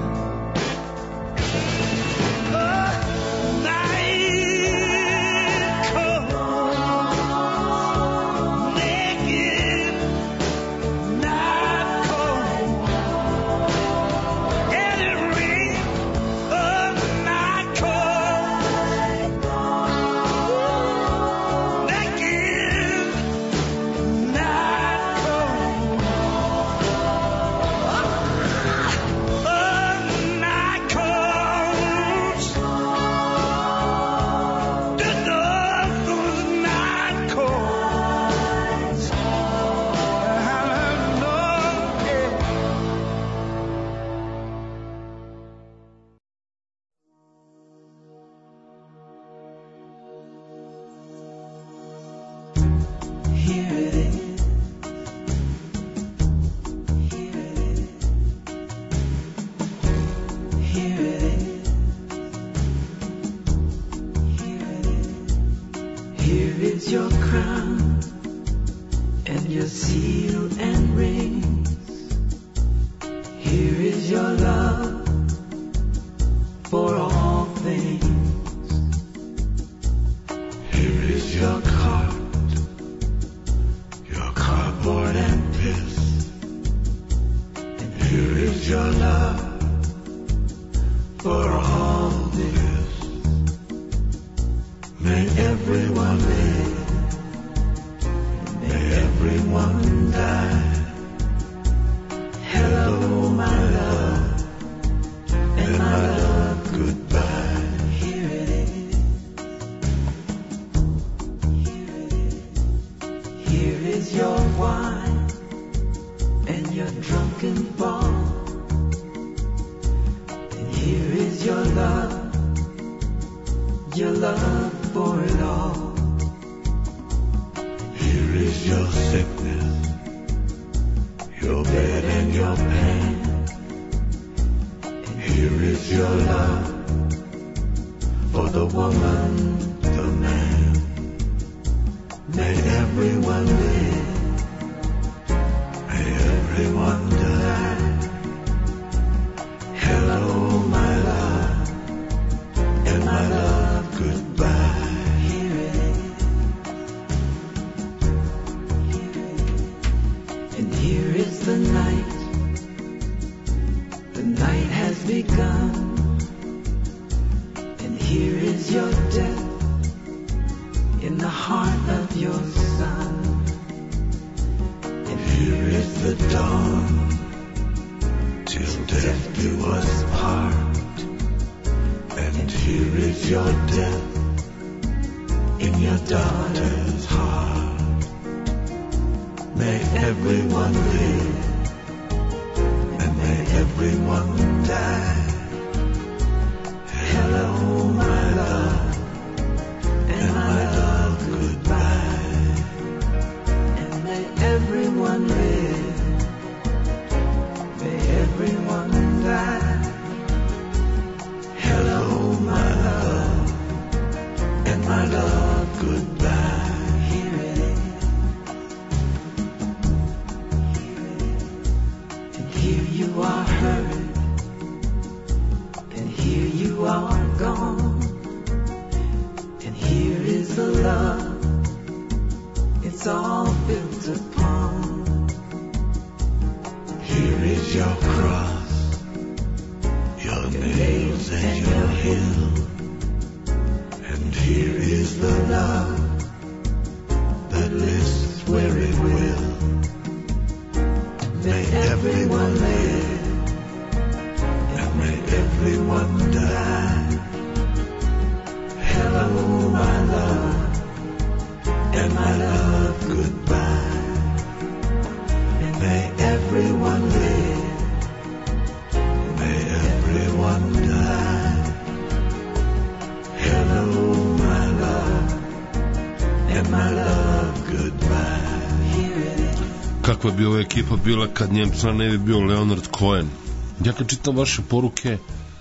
A: Kakva bi ova ekipa bila kad Njemcima ne bi bio Leonard Cohen? Ja kad čitam vaše poruke,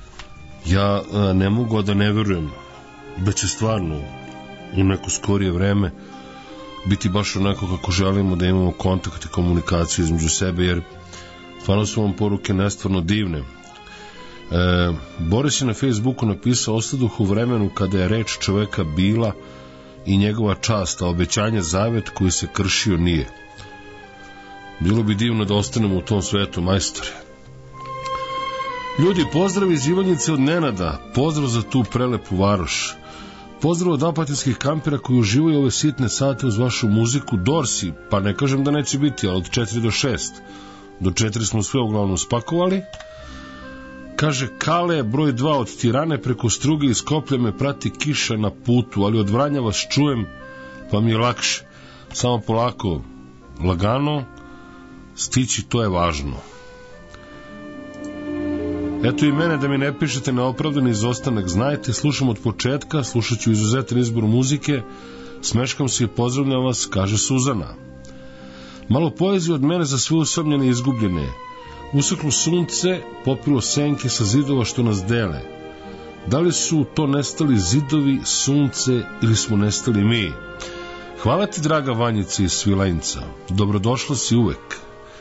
A: ja ne mogu da ne verujem da će stvarno u neko skorije vreme biti baš onako kako želimo, da imamo kontakt i komunikaciju između sebe, jer stvarno su vam poruke nestvarno divne. Boris je na Facebooku napisao: ostaduh u vremenu kada je reč čoveka bila i njegova čast, a obećanje zavet koji se kršio nije. Bilo bi divno da ostanemo u tom svetu, majstore. Ljudi, pozdrav iz Ivanjice od Nenada, pozdrav za tu prelepu varoš, pozdrav od apatinskih kampera koji uživaju ove sitne sate uz vašu muziku. Dorsi, pa ne kažem da neće biti, ali od 4 do 6. Do 4 smo sve uglavnom spakovali. Kaže Kale, broj 2 od Tirane, preko Struge i Skoplja me prati kiša na putu, ali od Vranja vas čujem, pa mi je lakše. Samo polako, lagano, stići, to je važno. Eto i mene da mi ne pišete na opravdani izostanak. Znajte, slušam od početka, slušat ću izuzetan izbor muzike, smeškam se i pozdravljam vas, kaže Suzana. Malo poezije od mene za sve usamljene i izgubljene. Useklo sunce, popilo senke sa zidova što nas dele. Da li su to nestali zidovi, sunce ili smo nestali mi? Hvala ti, draga Vanjica iz Svilajnca. Dobrodošla si uvek.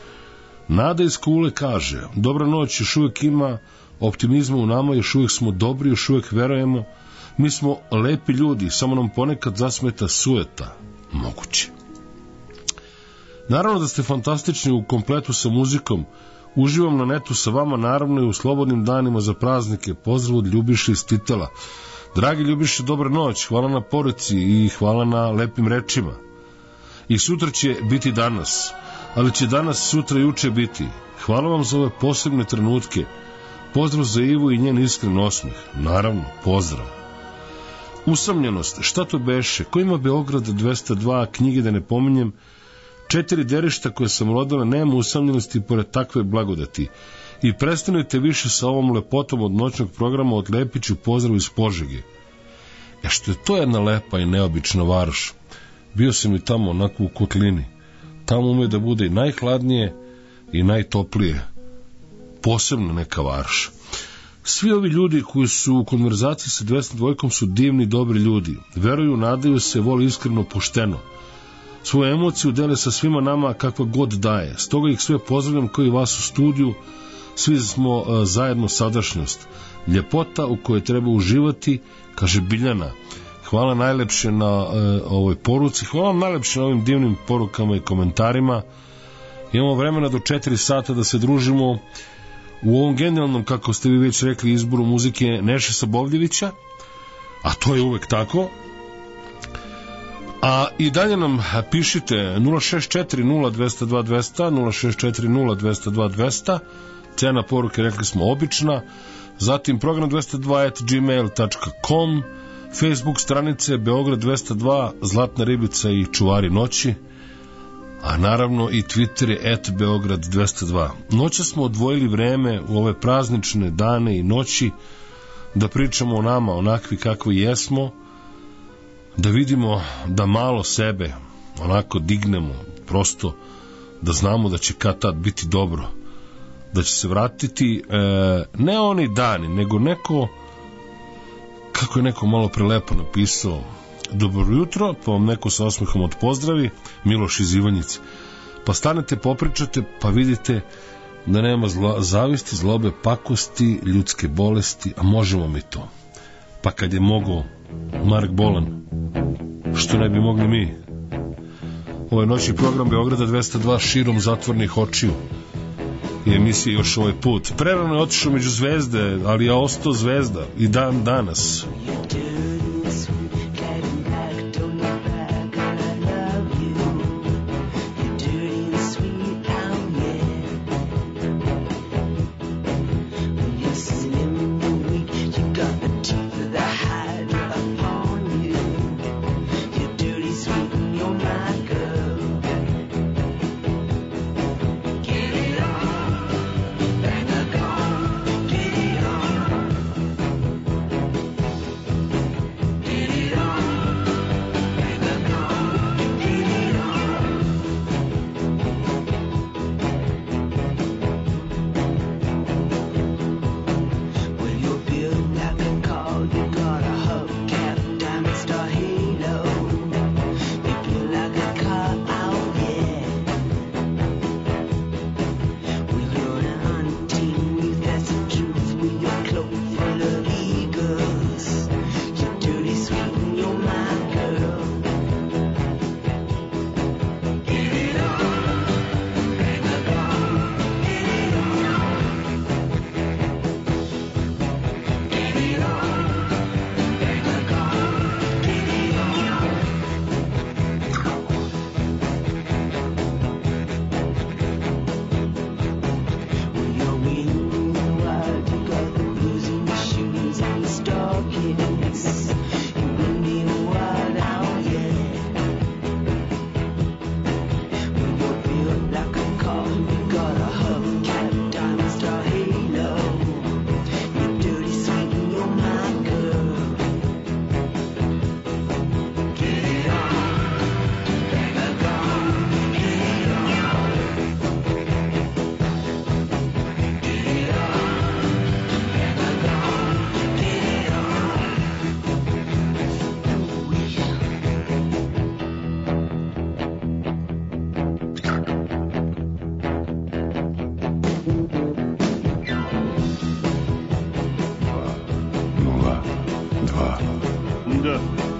A: Nada iz Kule kaže: dobra noć, još uvek ima optimizma u nama, još uvek smo dobri, još uvek verujemo. Mi smo lepi ljudi, samo nam ponekad zasmeta sujeta. Moguće. Naravno da ste fantastični u kompletu sa muzikom. Uživam na netu sa vama, naravno i u slobodnim danima za praznike. Pozdrav od Ljubiše iz Titela. Dragi Ljubiše, dobra noć, hvala na poruci i hvala na lepim rečima. I sutra će biti danas, ali će danas, sutra, juče biti. Hvala vam za ove posebne trenutke. Pozdrav za Ivu i njen iskren osmeh. Naravno, pozdrav. Usamljenost, šta to beše? Ko ima Beograd 202, knjige da ne pominjem, 4 derišta koje sam rodila, nema usamljenosti pored takve blagodati. I prestanite više sa ovom lepotom od noćnog programa, od Lepiću pozdrav iz Požege. Što je to jedna lepa i neobična varoš. Bio sam i tamo, onako u kotlini. Tamo ume da bude i najhladnije i najtoplije. Posebno neka varoš. Svi ovi ljudi koji su u konverzaciji sa 202 su divni, dobri ljudi. Veruju, nadaju se, vole iskreno, pošteno. Svoju emociju dele sa svima nama kakva god daje. Stoga ih sve pozdravljam kao i vas u studiju. Svi smo zajedno sadašnjost. Ljepota u kojoj treba uživati, kaže Biljana. Hvala najlepše na ovoj poruci. Hvala najlepše na ovim divnim porukama i komentarima. Imamo vremena do 4 sata da se družimo u ovom genijalnom, kako ste vi već rekli, izboru muzike Neše Sabovljevića, a to je uvek tako. A i dalje nam pišite 064-0222, 064-0222, cena poruke, rekli smo, obična, zatim program 202@gmail.com, Facebook stranice Beograd 202, Zlatna ribica i Čuvari noći, a naravno i Twitter je @Beograd 202. Noća smo odvojili vreme u ove praznične dane i noći da pričamo o nama onakvi kakvi jesmo, da vidimo da malo sebe onako dignemo, prosto da znamo da će kad tad biti dobro, da će se vratiti ne oni dani, nego neko, kako je neko malo prelepo napisao, dobro jutro, pa vam neko sa osmehom odpozdravi, Miloš iz Ivanjice, pa stanete, popričate, pa vidite da nema zavisti, zlobe, pakosti, ljudske bolesti, a možemo mi to. Pa kad je mogao Mark Bolan, što ne bi mogli mi? Ovo je noćni program Beograda 202 širom zatvornih očiju i emisija još ovaj put. Prerano je otišao među zvezde, ali ja ostao zvezda i dan danas. Šira.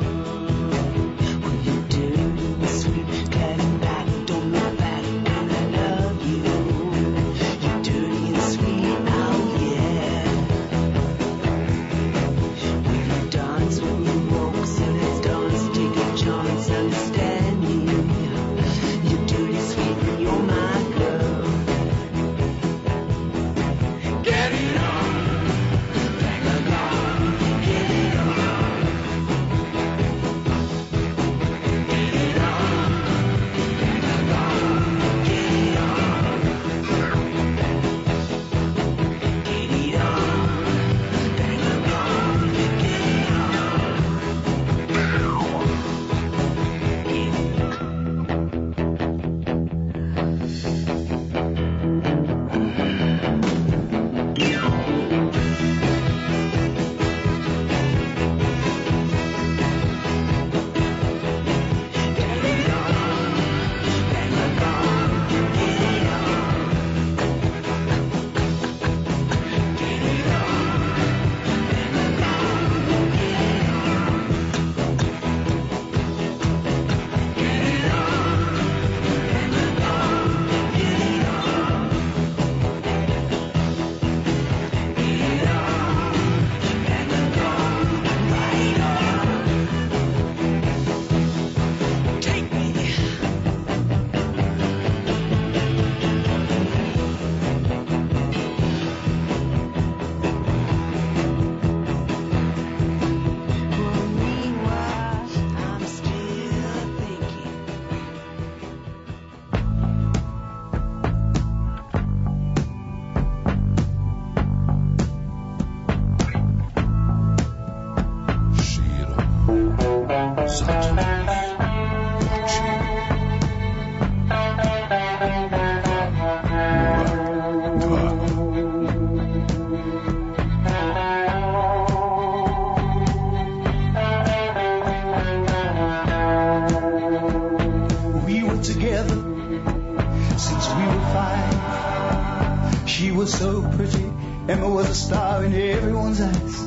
L: Emma was a star in everyone's eyes.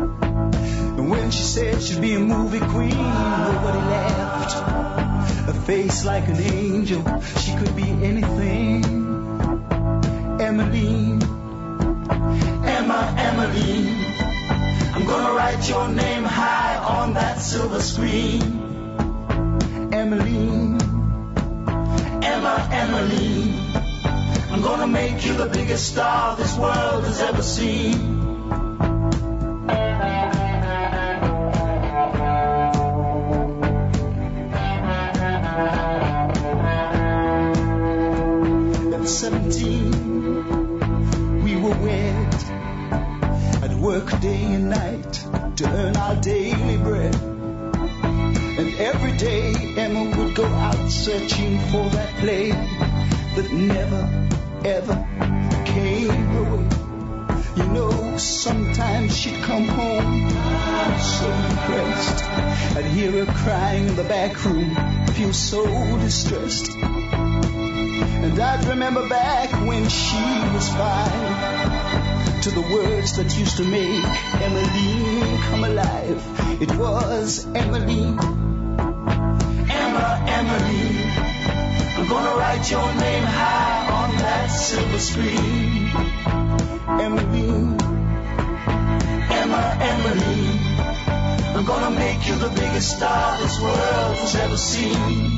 L: And when she said she'd be a movie queen, nobody laughed. A face like an angel, she could be anything. Emmeline, Emmeline, I'm gonna write your name high on that silver screen. Emmeline, Emmeline, I'm gonna make you the biggest star this world has ever seen. At 17, we were wed. I'd work day and night to earn our daily bread. And every day Emma would go out searching for that play that never ever came her way. You know, sometimes she'd come home so depressed. I'd hear her crying in the back room, feel so distressed. And I'd remember back when she was 5, to the words that used to make Emmeline come alive. It was Emmeline, Emmeline, I'm gonna write your name high on that silver screen. Emmeline, Emmeline, I'm gonna make you the biggest star this world has ever seen.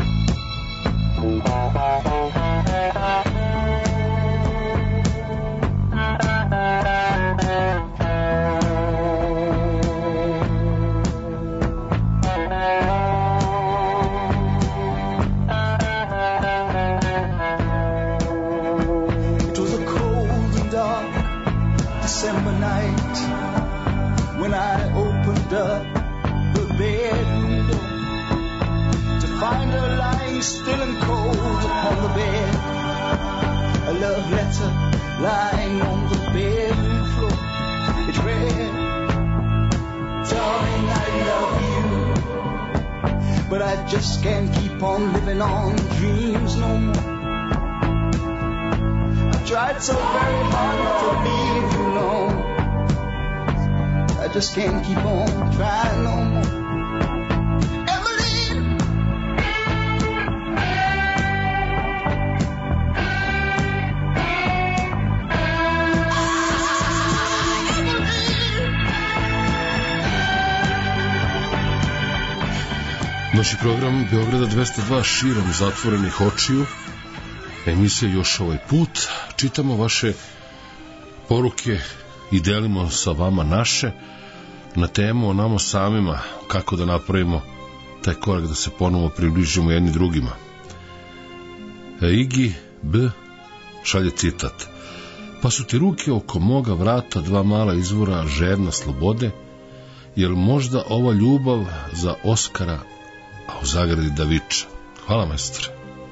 L: December night when I opened up the bedroom door to find her lying still and cold upon the bed. A love letter lying on the bedroom floor. It read, "Darling, I love you, but I just can't keep on living on dreams no more. Tried so very hard to leave you alone. I just can't keep on trying no more.
A: Noći program Beograda 202 širom zatvorenih očiju. Emisija još ovaj put. Čitamo vaše poruke i delimo sa vama naše na temu o nama samima, kako da napravimo taj korak da se ponovo približimo jedni drugima. Igi B šalje citat: pa su ti ruke oko moga vrata, dva mala izvora žedna slobode, jel možda ova ljubav za Oskara, a u zagradi Daviča. Hvala, majstore.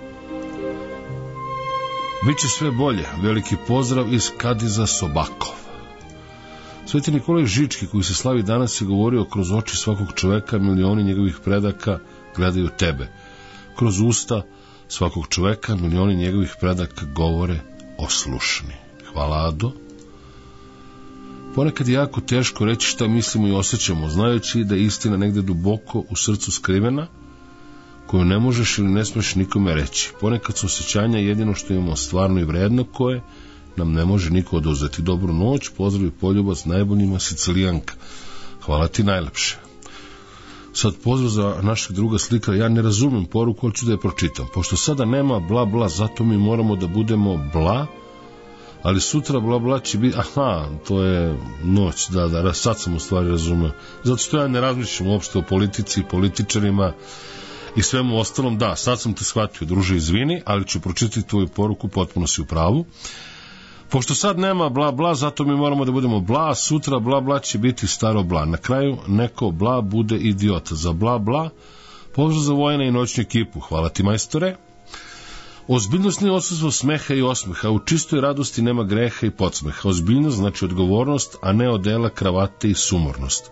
A: Biće sve bolje. Veliki pozdrav iz Kadiza Sobakov. Sveti Nikolaj Žički, koji se slavi danas, je govorio: kroz oči svakog čoveka milioni njegovih predaka gledaju tebe. Kroz usta svakog čoveka milioni njegovih predaka govore oslušni. Hvala, Ado. Ponekad je jako teško reći šta mislimo i osjećamo, znajući da je istina negde duboko u srcu skrivena, koju ne možeš ili ne smeš nikome reći. Ponekad su osjećanja jedino što imamo stvarno i vredno, koje nam ne može niko oduzeti. Dobru noć, pozdrav i poljubac najboljima, Sicilijanka. Hvala ti najlepše. Sad pozdrav za našeg druga slikara. Ja ne razumem poruku, ali ću da je pročitam. Pošto sada nema bla bla, zato mi moramo da budemo bla, ali sutra bla bla će biti, aha, to je noć, da, sad sam u stvari razumeo. Zato što ja ne razmišljam uopšte o politici, političarima i svemu ostalom. Da, sad sam te shvatio, druže, izvini, ali ću pročitati tvoju poruku, potpuno si u pravu. Pošto sad nema bla bla, zato mi moramo da budemo bla, sutra bla bla će biti staro bla. Na kraju neko bla bude idiot. Za bla bla, pozdrav za Vojna i noćnu ekipu. Hvala ti, majstore. Ozbiljnost nije odsustvo smeha i osmeha, u čistoj radosti nema greha i podsmeha. Ozbiljnost znači odgovornost, a ne odela, kravate i sumornost.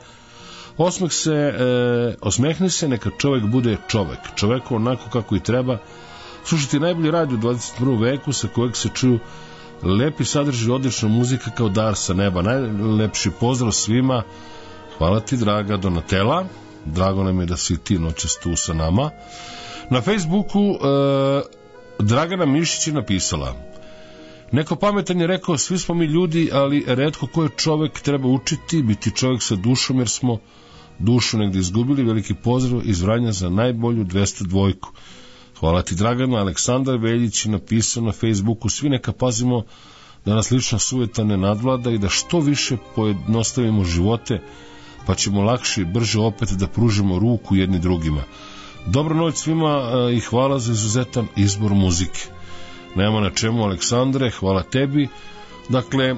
A: Osmehni se, neka čovek bude čovek, čoveku onako kako i treba. Slušati najbolji radio u 21. veku, sa kojeg se čuju lepi sadržaj, odlična muzika kao dar sa neba. Najlepši pozdrav svima. Hvala ti, draga Donatela. Drago nam je da si ti noćas tu sa nama. Na Facebooku Dragana Mišić je napisala: neko pametan je rekao, svi smo mi ljudi, ali retko ko je čovek, treba učiti biti čovek sa dušom, jer smo dušu negdje izgubili. Veliki pozdrav iz Vranja za najbolju 202. Hvala ti, Dragana. Aleksandar Veljić je napisao na Facebooku: svi neka pazimo da nas lična sujeta ne nadvlada i da što više pojednostavimo živote, pa ćemo lakše i brže opet da pružimo ruku jedni drugima. Dobro noć svima i hvala za izuzetan izbor muzike. Nema na čemu, Aleksandre, hvala tebi. Dakle,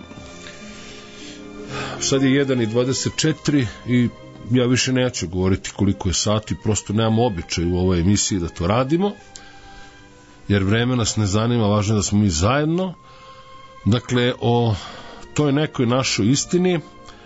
A: sad je 1:24 i ja više neću govoriti koliko je sati, prosto nemamo običaj u ovoj emisiji da to radimo, jer vreme nas ne zanima, važno je da smo mi zajedno. Dakle, o toj nekoj našoj istini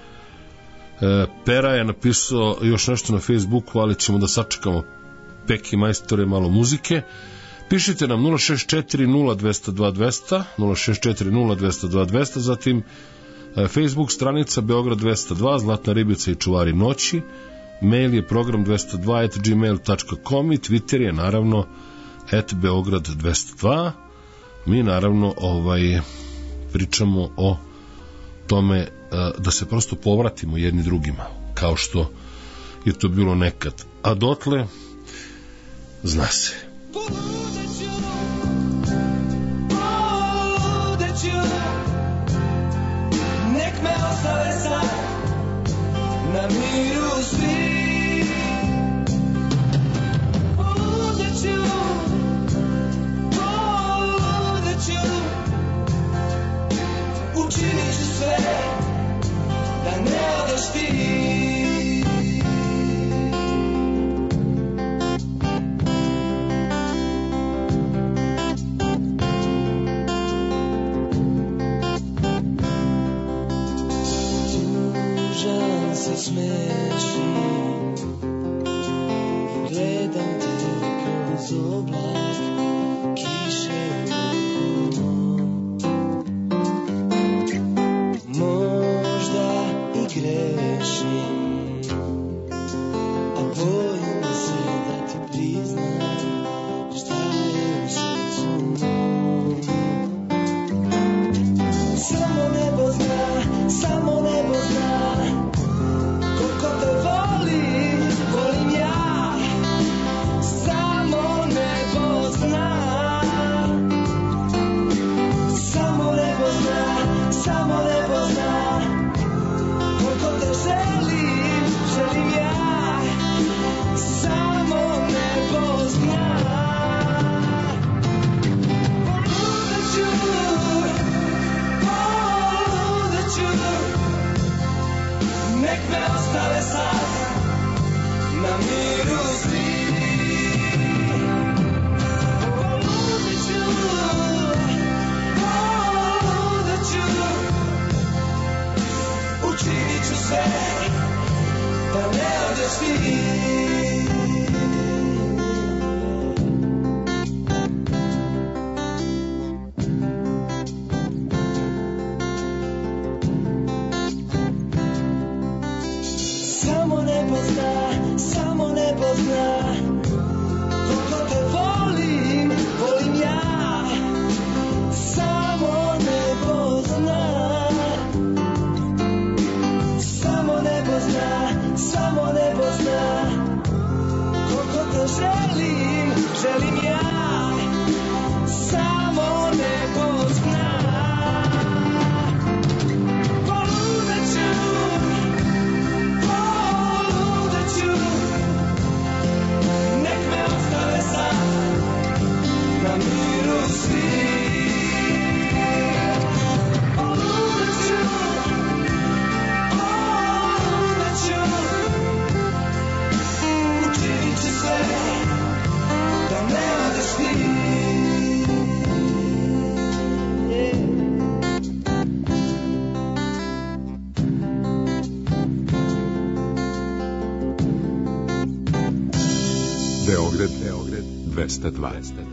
A: Pera je napisao još nešto na Facebooku, ali ćemo da sačekamo Peki majstore malo muzike. Pišite nam 064-0222, 064-0222, zatim Facebook stranica Beograd 202, Zlatna ribica i čuvari noći, mail je program 202@gmail.com i Twitter je naravno @Beograd 202. Mi naravno pričamo o tome da se prosto povratimo jedni drugima, kao što je to bilo nekad. A dotle zna se.
K: Nek me ostave sad na miru svi. Poludeću, učinit ću sve da ne odeš ti.
M: Smešim, gledam te kroz oblak kiše u možda i grešim, a bojim se da ti priznam šta je u srcu mom. Samo nebo zna, samo nebo zna koliko te volim, volim ja. me ostale sad na miru svi. Poludit ću, učinit ću sve da ne odeš ti. Samo nebo zna koliko te volim, volim ja. Samo nebo zna, samo nebo zna, samo nebo zna koliko te želim, želim ja. Samo nebo zna. Na miru svi. Poludeću, učinit ću sve da ne odeš ti.
N: Beograd 202.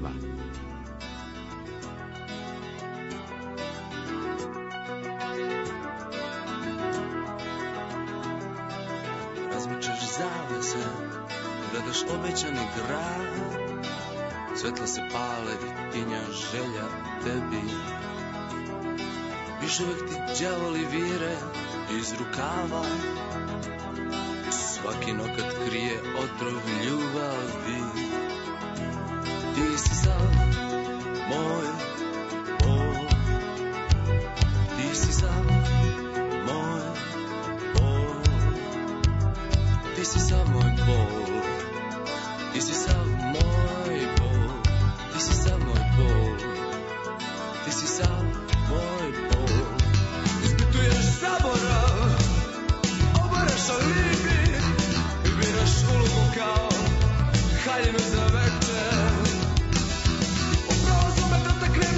O: Razmičaš zavese, gledaš obećani grad, svetla se pale i tinja želja tebi. Još uvek ti đavoli vire iz rukava, svaki nokat krije otrov ljubavi. Ti si sav moj bol, ti si sav moj bol, ti si sav moj bol, ti si sav moj bol, ti si sav moj bol, ti si sav moj bol. Ispituješ zaborav, obaraš alibi i biraš ulogu kao haljinu za večer. Upravo zlo me dotakne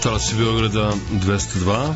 A: Talasi Beograda 202,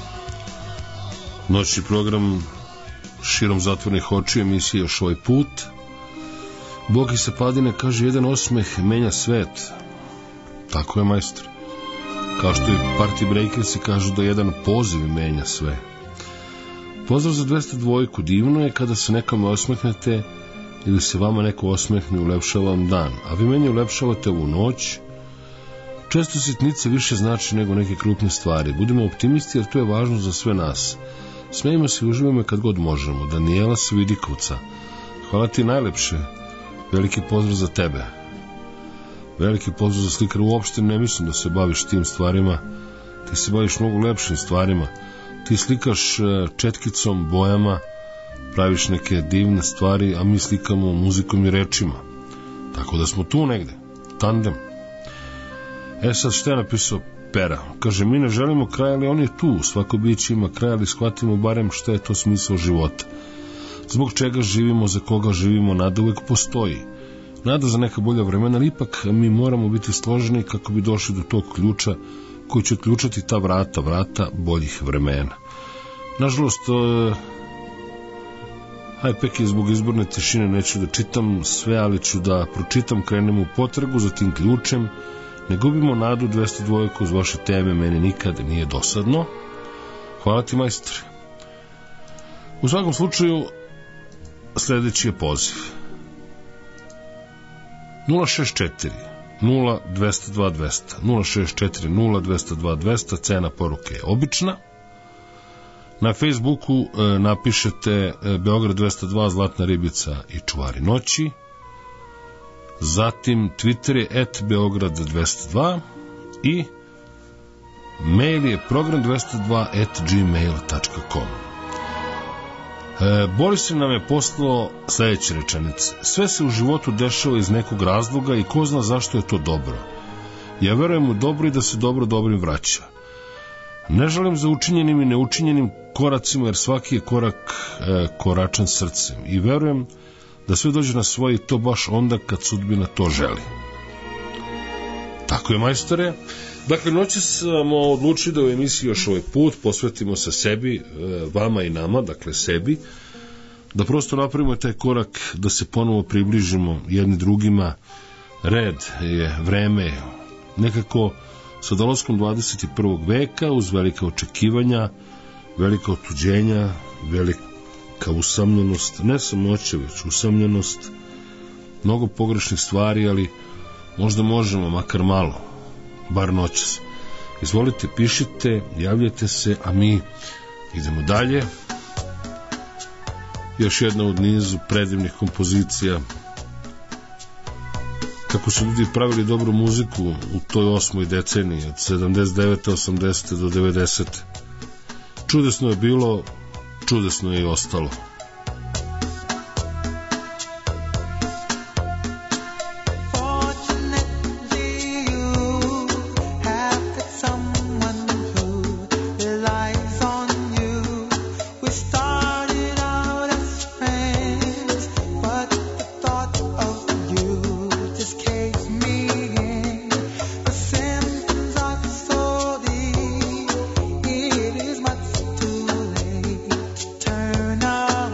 A: noćni program širom zatvornih očiju, emisije Još ovaj put. Boki sa Padine kaže, jedan osmeh menja svet. Tako je, majstor. Kao što i Party Breakersi kažu da jedan poziv menja sve. Pozdrav za 202, divno je kada se nekome osmehnete ili se vama neko osmehne, ulepšava vam dan, a vi meni ulepšavate ovu noć. Često sitnice više znači nego neke krupne stvari. Budemo optimisti jer to je važno za sve nas. Smejimo se i uživamo kad god možemo. Danijela Svidikovca, hvala ti najlepše. Veliki pozdrav za tebe. Veliki pozdrav za slikar. Uopšte ne mislim da se baviš tim stvarima. Ti se baviš mnogo lepšim stvarima. Ti slikaš četkicom, bojama, praviš neke divne stvari, a mi slikamo muzikom i rečima. Tako da smo tu negde. Tandem. Sad šta je napisao Pera? Kaže, mi ne želimo kraj, ali on je tu. Svako biće ima kraj, ali shvatimo barem šta je to smisao života. Zbog čega živimo, za koga živimo, nada uvek postoji. Nada za neka bolja vremena, ali ipak mi moramo biti složeni kako bi došli do tog ključa koji će otključati ta vrata boljih vremena. Nažalost, Peki, zbog izborne tišine neću da čitam sve, ali ću da pročitam, krenemo u potragu za tim ključem. Ne gubimo nadu, 202, uz vaše teme meni nikad nije dosadno. Hvala ti, majstor. U svakom slučaju, sledeći je poziv. 064 0202 200 064 0202 200, cena poruke je obična. Na Facebooku napišete Beograd 202, Zlatna ribica i čuvari noći. Zatim Twitter je @Beograd202 i mail je program202@gmail.com. Boris nam je poslao sledeće rečenice. Sve se u životu dešava iz nekog razloga i ko zna zašto je to dobro. Ja verujem u dobro i da se dobro dobrim vraća. Ne želim za učinjenim i neučinjenim koracima, jer svaki je korak koračan srcem i verujem da sve dođe na svoje i to baš onda kad sudbina to želi. Tako je, majstore. Dakle, noći smo odlučili da u emisiji Još ovaj put posvetimo se sebi, vama i nama, dakle sebi, da prosto napravimo taj korak, da se ponovo približimo jedni drugima. Red je, vreme, nekako sa dolaskom 21. veka, uz velika očekivanja, velika otuđenja, velika usamljenost, ne samoće, već usamljenost, mnogo pogrešnih stvari, ali možda možemo, makar malo, bar noćas. Izvolite, pišite, javljajte se, a mi idemo dalje. Još jedna od nizu predivnih kompozicija. Kako su ljudi pravili dobru muziku u toj 8. deceniji, od 79. 80. do 90. Čudesno je bilo, čudesno je i ostalo.
P: Turn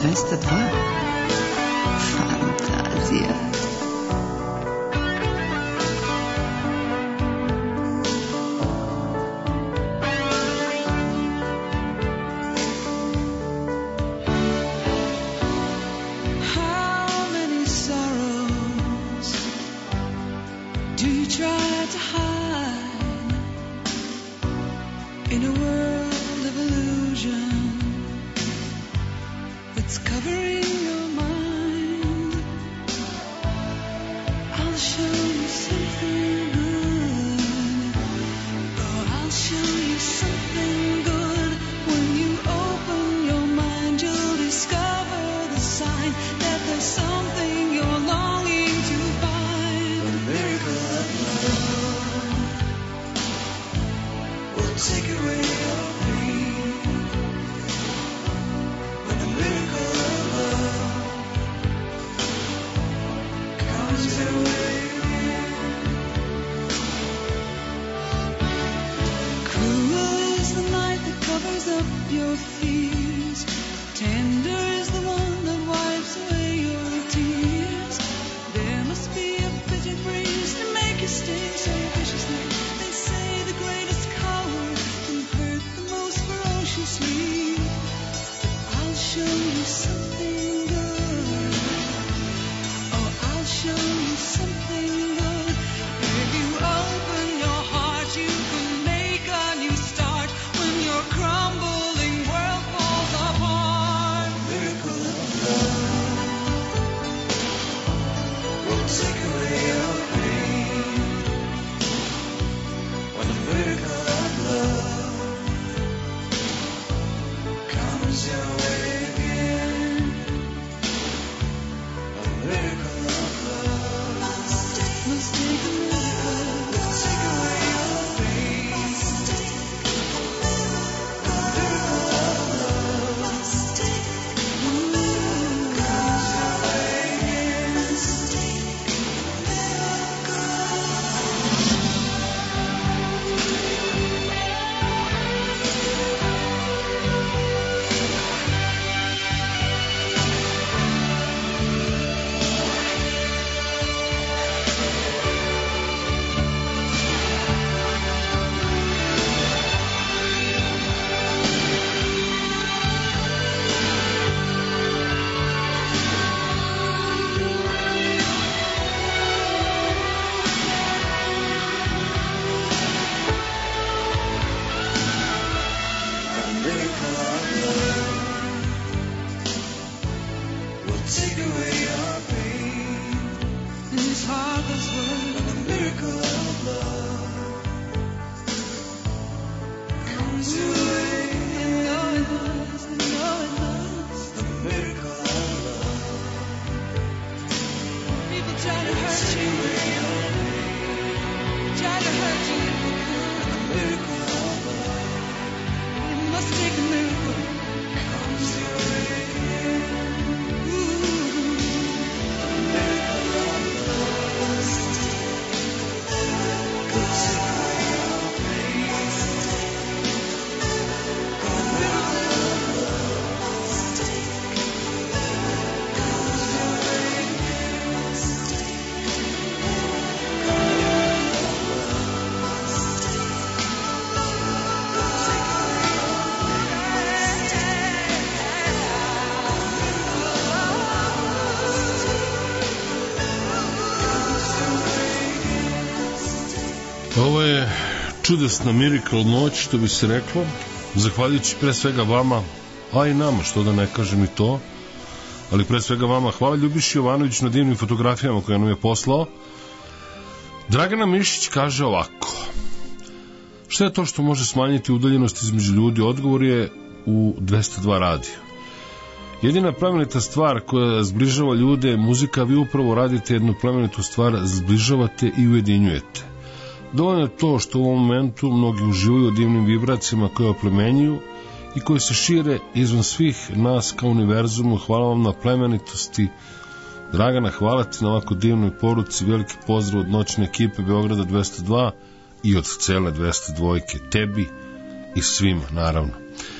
F: 202. Fantazija.
A: Ovo je čudesna miracle noć, što bi se reklo, zahvaljujući pre svega vama, a i nama, što da ne kažem i to, ali pre svega vama. Hvala Ljubiši Jovanović na divnim fotografijama koje nam je poslao. Dragana Mišić kaže ovako: šta je to što može smanjiti udaljenost između ljudi? Odgovor je u 202 radio. Jedina plemenita stvar koja zbližava ljude je muzika. Vi upravo radite jednu plemenitu stvar, zbližavate i ujedinjujete. Dovoljno je to što u ovom momentu mnogi uživaju u divnim vibracijama koje oplemenjuju i koje se šire izvan svih nas kao univerzumu. Hvala vam na plemenitosti. Dragana, hvala ti na ovako divnoj poruci. Veliki pozdrav od noćne ekipe Beograda 202 i od cele 202, tebi i svima, naravno.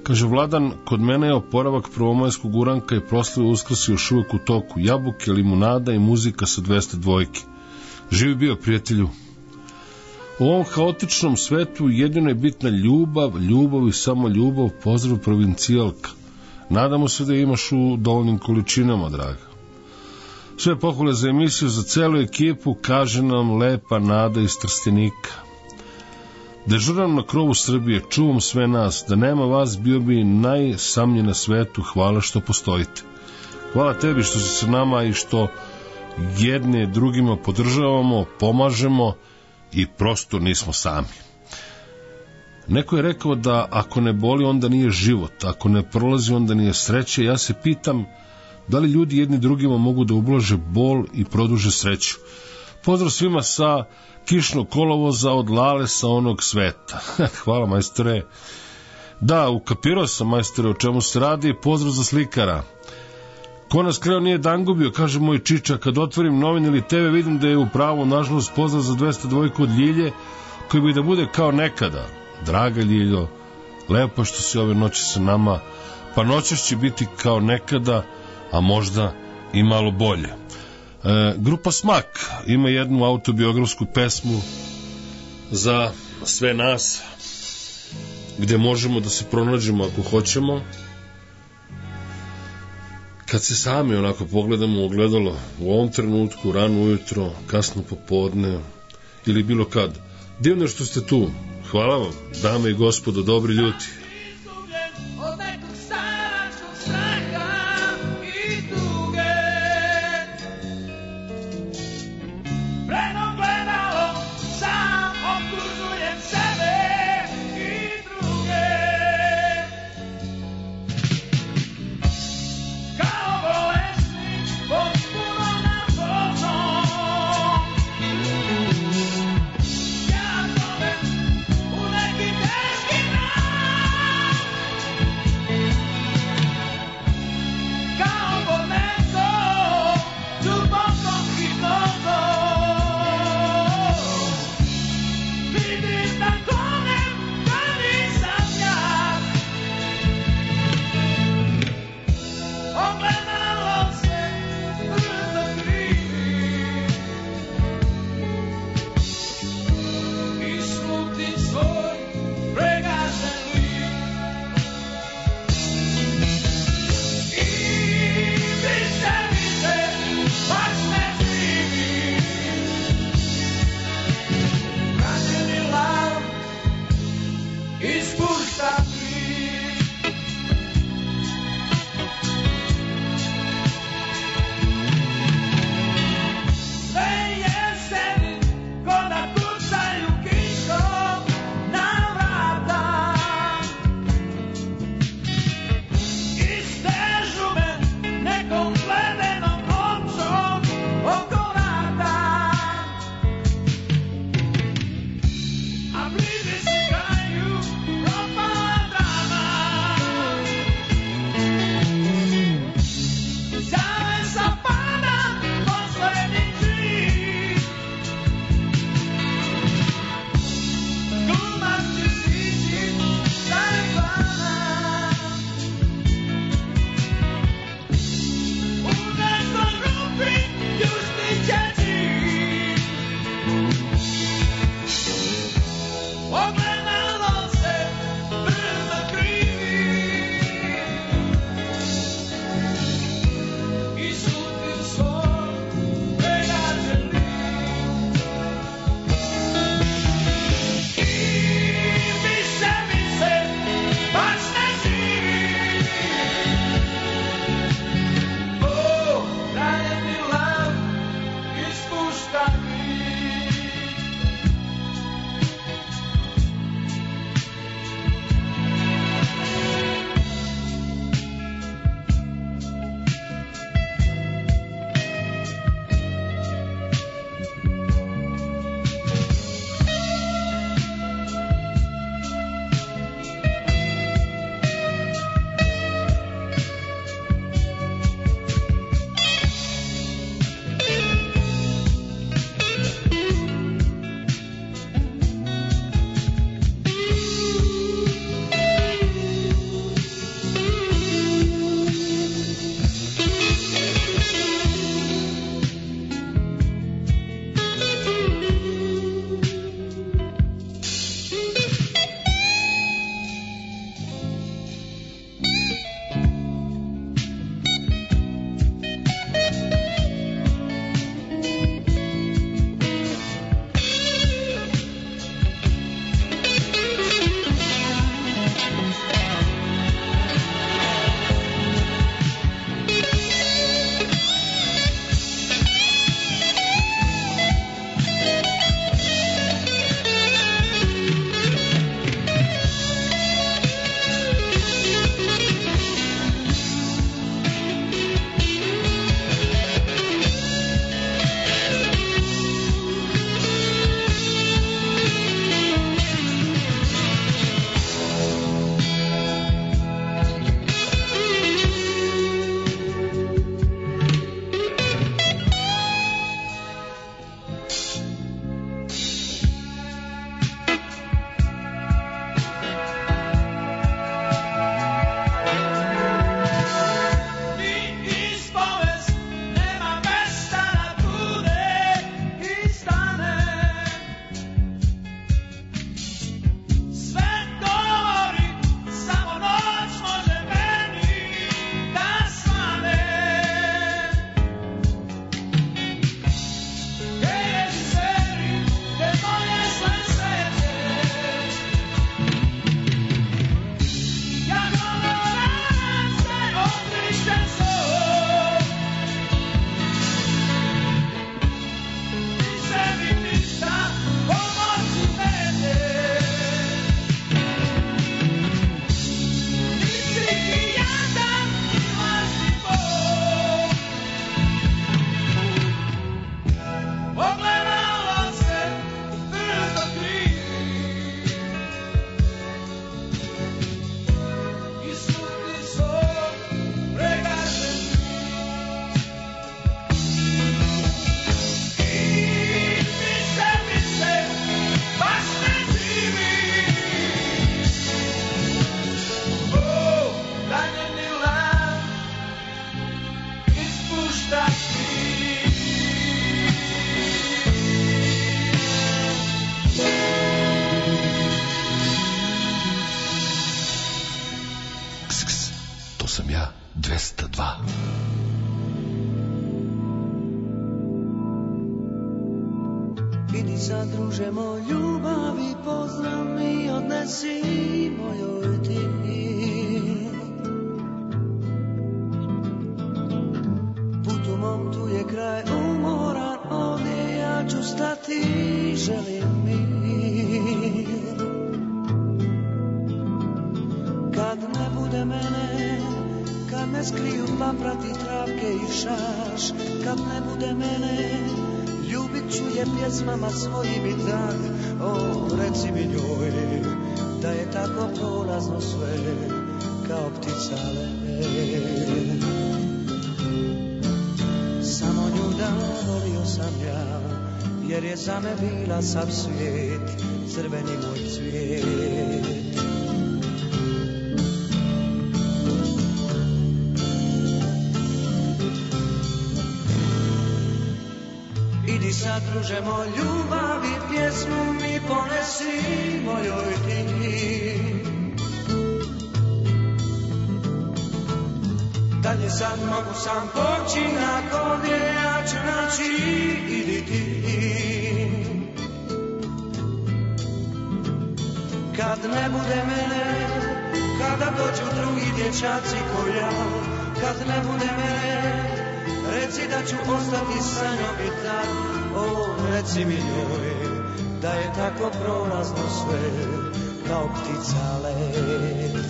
A: Kaže Vladan, kod mene je oporavak prvomajskog uranka i proslave Uskrsa još uvek u toku. Jabuke, limunada i muzika sa 200 dvojke. Živi bio, prijatelju. U ovom haotičnom svetu jedino je bitna ljubav, ljubav i samo ljubav. Pozdrav, provincijalka. Nadamo se da imaš u dovoljnim količinama, draga. Sve pohvale za emisiju, za celu ekipu, kaže nam lepa Nada iz Trstenika. Dežuram na krovu Srbije, čuvam sve nas, da nema vas bio bi najsamlji na svetu, hvala što postojite. Hvala tebi što si sa nama i što jedne drugima podržavamo, pomažemo i prosto nismo sami. Neko je rekao da ako ne boli onda nije život, ako ne prolazi onda nije sreća. Ja se pitam da li ljudi jedni drugima mogu da ublaže bol i produže sreću. Pozdrav svima sa kišnog kolovoza od Lale sa onog sveta. Hvala, majstore. Da, ukapirao sam, majstore, o čemu se radi. Pozdrav za slikara. Ko nas kreo nije dan gubio, kaže moj Čiča. Kad otvorim novine ili TV vidim da je u pravu, nažalost, pozdrav za 200 dvojku od Ljilje, koji bi da bude kao nekada. Draga Ljiljo, lepo što si ove noći sa nama, pa noćas će biti kao nekada, a možda i malo bolje. Grupa Smak ima jednu autobiografsku pesmu za sve nas, gde možemo da se pronađemo ako hoćemo, kad se sami onako pogledamo u ogledalo, u ovom trenutku, rano ujutro, kasno popodne ili bilo kad. Divno što ste tu. Hvala vam, dame i gospodo, dobri ljudi. sam ja 202.
K: Idi sad, druže moj, ljubavi, pozdrav mi odnesi mojoj ti. Putu mom tu je kraj umoran, ovdje ja ću stati, želim mir. Kad ne bude mene, kad me skriju paprati, travke i šaš, kad ne bude mene, ljubit ću je pjesmama svojim i tak. O, reci mi njoj da je tako prolazno sve, kao ptica let. Samo nju da volio sam ja, jer je za me bila sav svijet, crveni moj cvijet. Idi sad, druže moj, ljubavi, pjesmu mi ponesi mojoj ti. Dalje sad mogu sam poći, nakon gdje ja ću naći, idi ti. Kad ne bude mene, kada dođu drugi dječaci ko ja, kad ne bude mene, reci da ću ostati sa njom i tak. O, reci mi njoj da je tako prolazno sve, kao ptica let.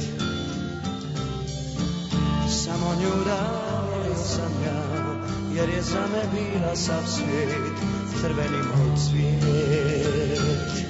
K: Samo nju da volio sam ja, jer je za me bila sav svijet, crveni moj cvijet.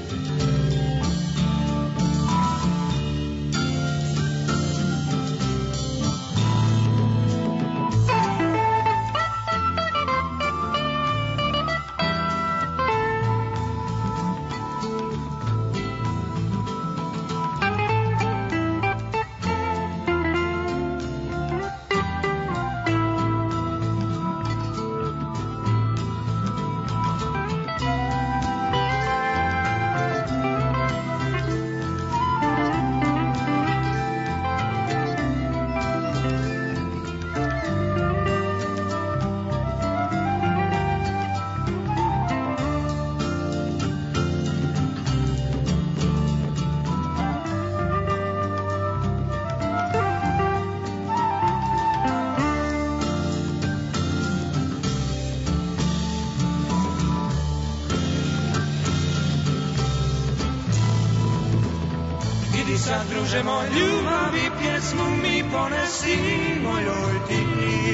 K: Sad, druže moj, ljubavi, pjesmu mi ponesi mojoj ti.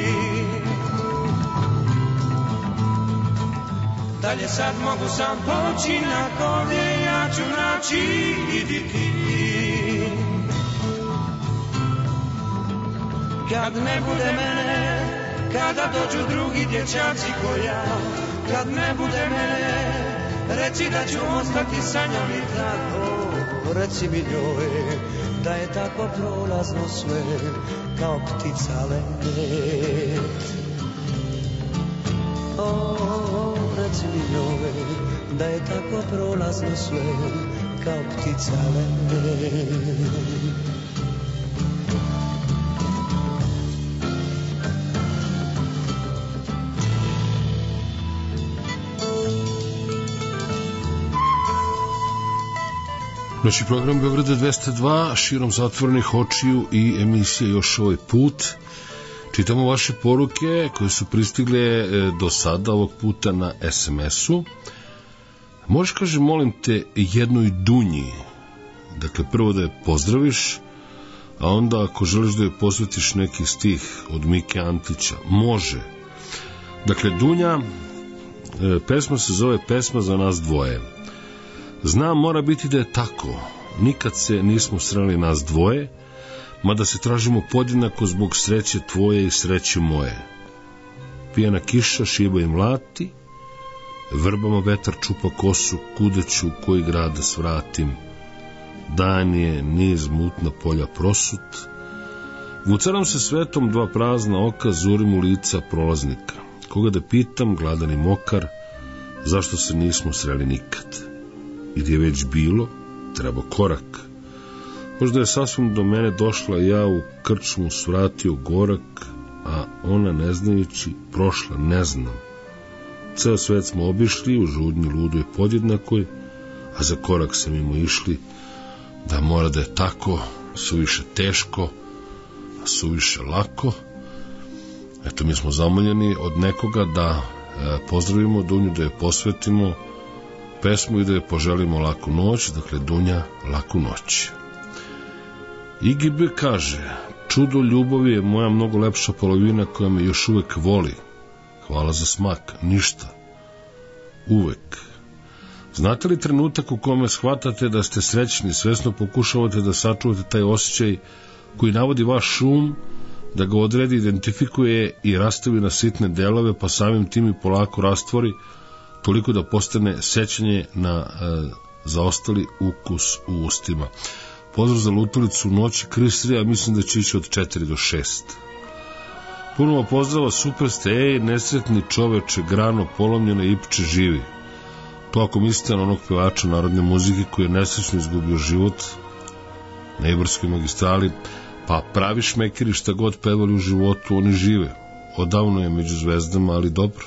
K: Dalje sad mogu sam poći, nakon gdje ja ću naći, idi ti. Kad ne bude mene, kada dođu drugi dječaci ko ja, kad ne bude mene, reci da ću ostati sa njom i tako. Reci mi njoj da je tako prolazno sve, kao ptica let. O, reci mi njoj da je tako prolazno sve, kao ptica let.
A: Naši program Beograda 202, širom zatvorenih očiju i emisija Još ovaj put. Čitamo vaše poruke koje su pristigle do sada, ovog puta na SMS-u. Možeš, kaže, molim te, jednoj Dunji, dakle prvo da je pozdraviš, a onda ako želiš da je posvetiš neki stih od Mike Antića, može. Dakle, Dunja, pesma se zove Pesma za nas dvoje. Znam, mora biti da je tako, nikad se nismo sreli nas dvoje, mada se tražimo podjednako zbog sreće tvoje i sreće moje. Pijana kiša šiba i mlati, vrbama vetar čupa kosu, kuda ću, koji grad da svratim. Dan je niz mutna polja prosut, vucaram se svetom dva prazna oka, zurim u lica prolaznika. Koga da pitam, gladan i mokar, zašto se nismo sreli nikad? I gdje je već bilo, treba korak. Možda je sasvim do mene došla, ja u krčmu svratio gorak, a ona ne znajući prošla, ne znam. Ceo svet smo obišli u žudnji ludoj podjednakoj, a za korak se mimo išli, da mora da je tako, suviše teško, a suviše lako. Eto, mi smo zamoljeni od nekoga da pozdravimo Dunju, da je posvetimo pesmu i da je poželimo laku noć, dakle Dunja, laku noć. IGB kaže, čudo ljubavi je moja mnogo lepša polovina koja me još uvek voli. Hvala za smak, ništa. Uvek. Znate li trenutak u kome shvatate da ste srećni, svesno pokušavate da sačuvate taj osjećaj koji navodi vaš šum, da ga odredi, identifikuje i rastavi na sitne delove, pa samim tim i polako rastvori, toliko da postane sećanje na zaostali ukus u ustima. Pozdrav za lutalicu noći Krisrija, mislim da će ići od 4 do 6. Puno pozdrava, super ste, nesretni čoveče, grano polomljeno i ipče živi. To ako mislite na onog pevača narodne muzike koji je nesrećno izgubio život na Ibarskoj magistrali, pa pravi šmekeri šta god pevali u životu, oni žive. Odavno je među zvezdama, ali dobro.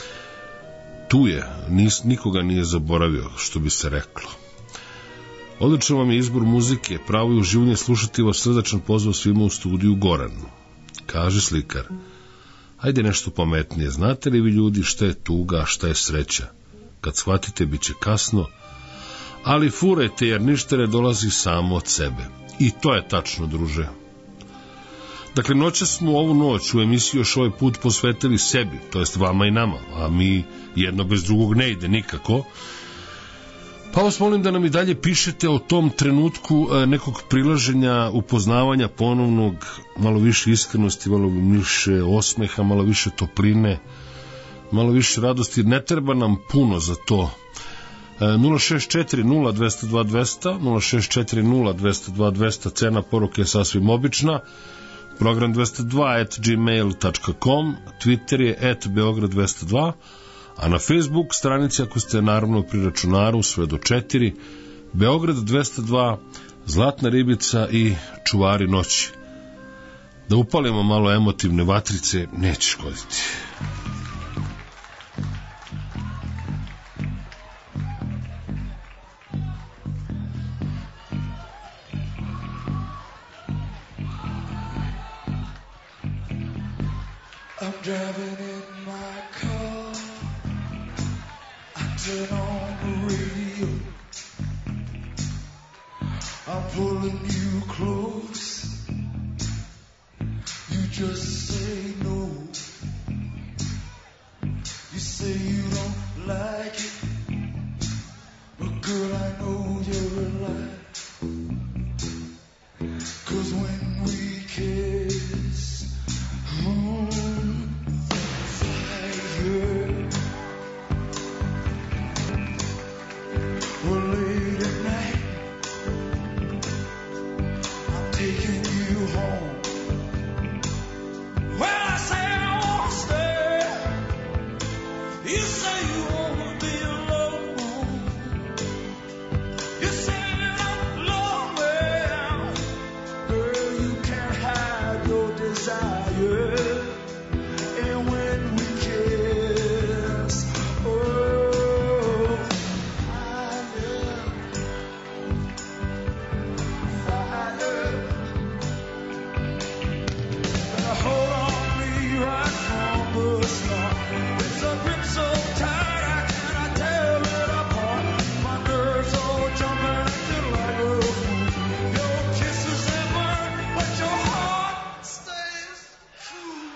A: Tu je, nikoga nije zaboravio, što bi se reklo. Odličan vam je izbor muzike, pravo i uživanje slušati vas, srdačan pozdrav svima u studiju Goran. Kaže slikar, ajde nešto pametnije, znate li vi ljudi šta je tuga, a šta je sreća? Kad shvatite, bit će kasno, ali furajte jer ništa ne dolazi samo od sebe. I to je tačno, druže. Dakle, noća smo ovu noć u emisiji još ovaj put posvetili sebi, to jest vama i nama, a mi jedno bez drugog ne ide nikako. Pa vas molim da nam i dalje pišete o tom trenutku nekog prilaženja, upoznavanja ponovnog, malo više iskrenosti, malo više osmeha, malo više topline, malo više radosti. Ne treba nam puno za to. 064-0222, 064-0222, cena poruke je sasvim obična. Program 202@gmail.com, Twitter je @Beograd202, a na Facebook stranici, ako ste naravno pri računaru, sve do 4, Beograd 202, Zlatna ribica i Čuvari noći. Da upalimo malo emotivne vatrice, neće škoditi.
D: I'm driving in my car, I turn on the radio, I'm pulling you close, you just say no, you say you don't like it, but girl I know you're a lie, 'cause when we kiss, well, late at night, I'm taking you home. Well, I say I won't stay. You say you wanna be alone. You say I'm lonely. Girl, you can't hide your desire. And when we kiss, oh, hold on me right from the start. It's a grip so tight I cannot tear it apart. My nerves all jumping acting like a fool. Your kisses they burn, but your heart stays true.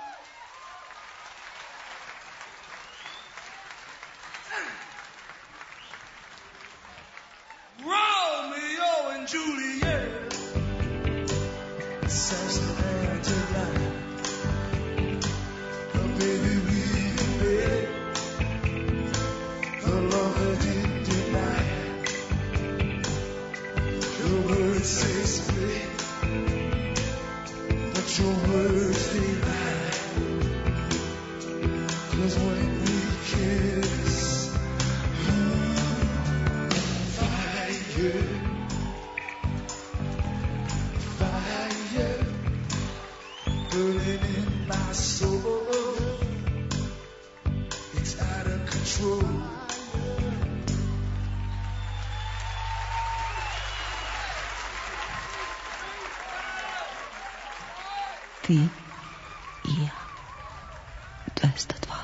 D: Romeo and Juliet. Assassinate tonight. Oh, baby, we can bet the love that didn't deny. Your words say split, but your words they lie. 'Cause when we kiss, fire.
F: Ti i ja. 202.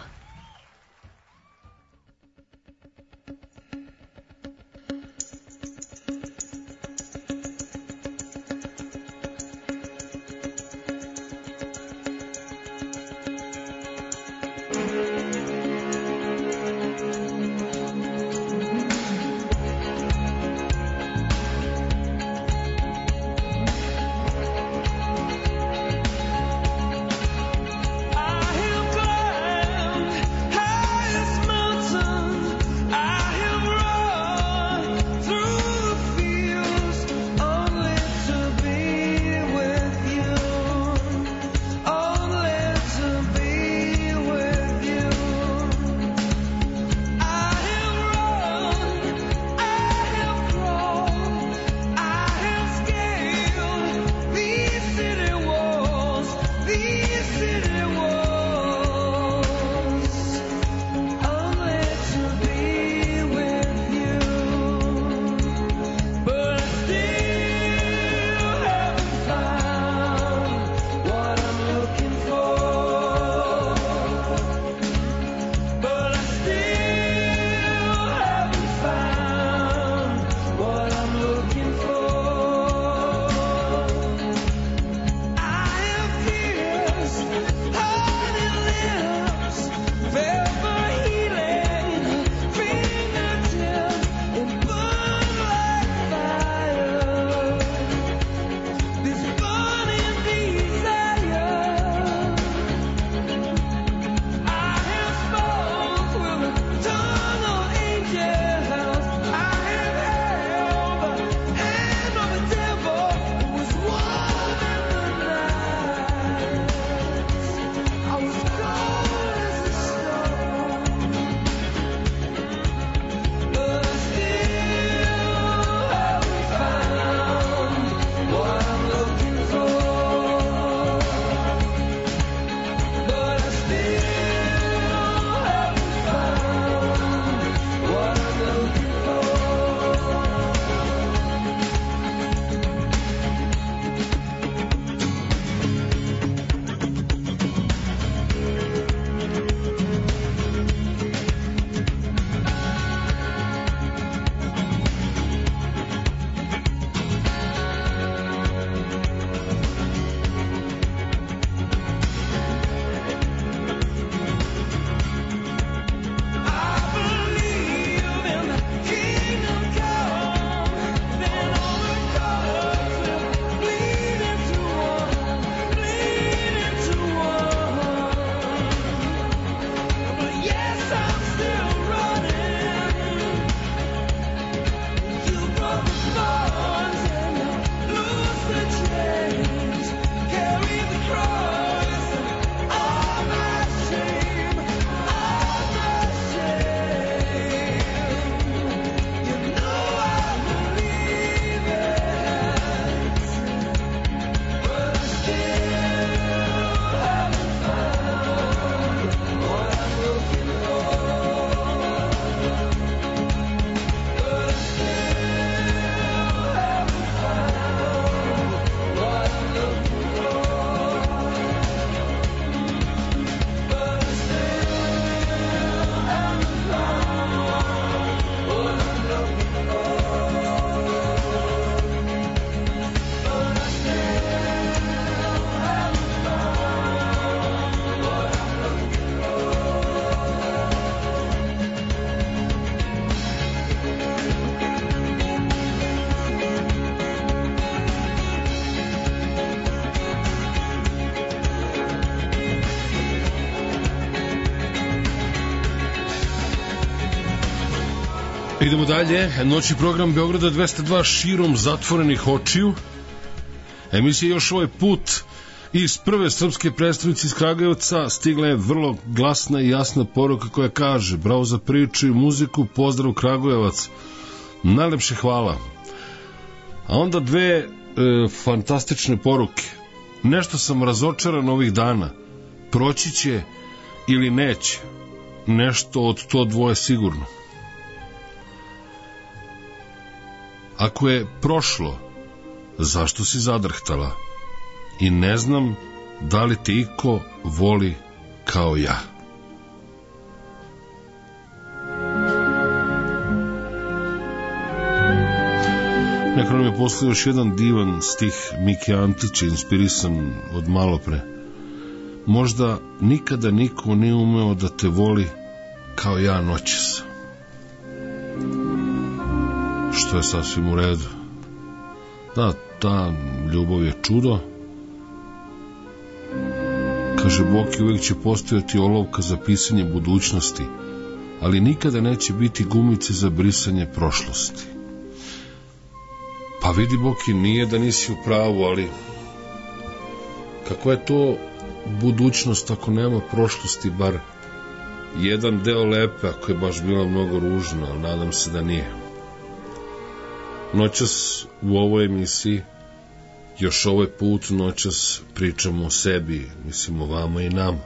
A: Idemo dalje, noćni program Beograda 202 širom zatvorenih očiju. Emisija još ovaj put iz prve srpske predstavnice iz Kragujevca. Stigla je vrlo glasna i jasna poruka koja kaže: bravo za priču i muziku, pozdrav Kragujevac, najlepše hvala. A onda dve fantastične poruke. Nešto sam razočaran ovih dana, proći će ili neće, nešto od to dvoje sigurno. Ako je prošlo, zašto si zadrhtala? I ne znam Da li te iko voli kao ja? Neko nam je poslao još jedan divan stih Mike Antića, inspirisan od malopre. Možda nikada niko nije umeo da te voli kao ja noćas. Što je sasvim u redu. Da, ta ljubav je čudo. Kaže, Boki, uvijek će postojati olovka za pisanje budućnosti, ali nikada neće biti gumice za brisanje prošlosti. Pa vidi, Boki, nije da nisi u pravu, ali kakva je to budućnost ako nema prošlosti, bar jedan deo lepe, ako je baš bila mnogo ružna, ali nadam se da nije. Noćas u ovoj emisiji, još ovaj put noćas pričamo o sebi, mislim o vama i nama.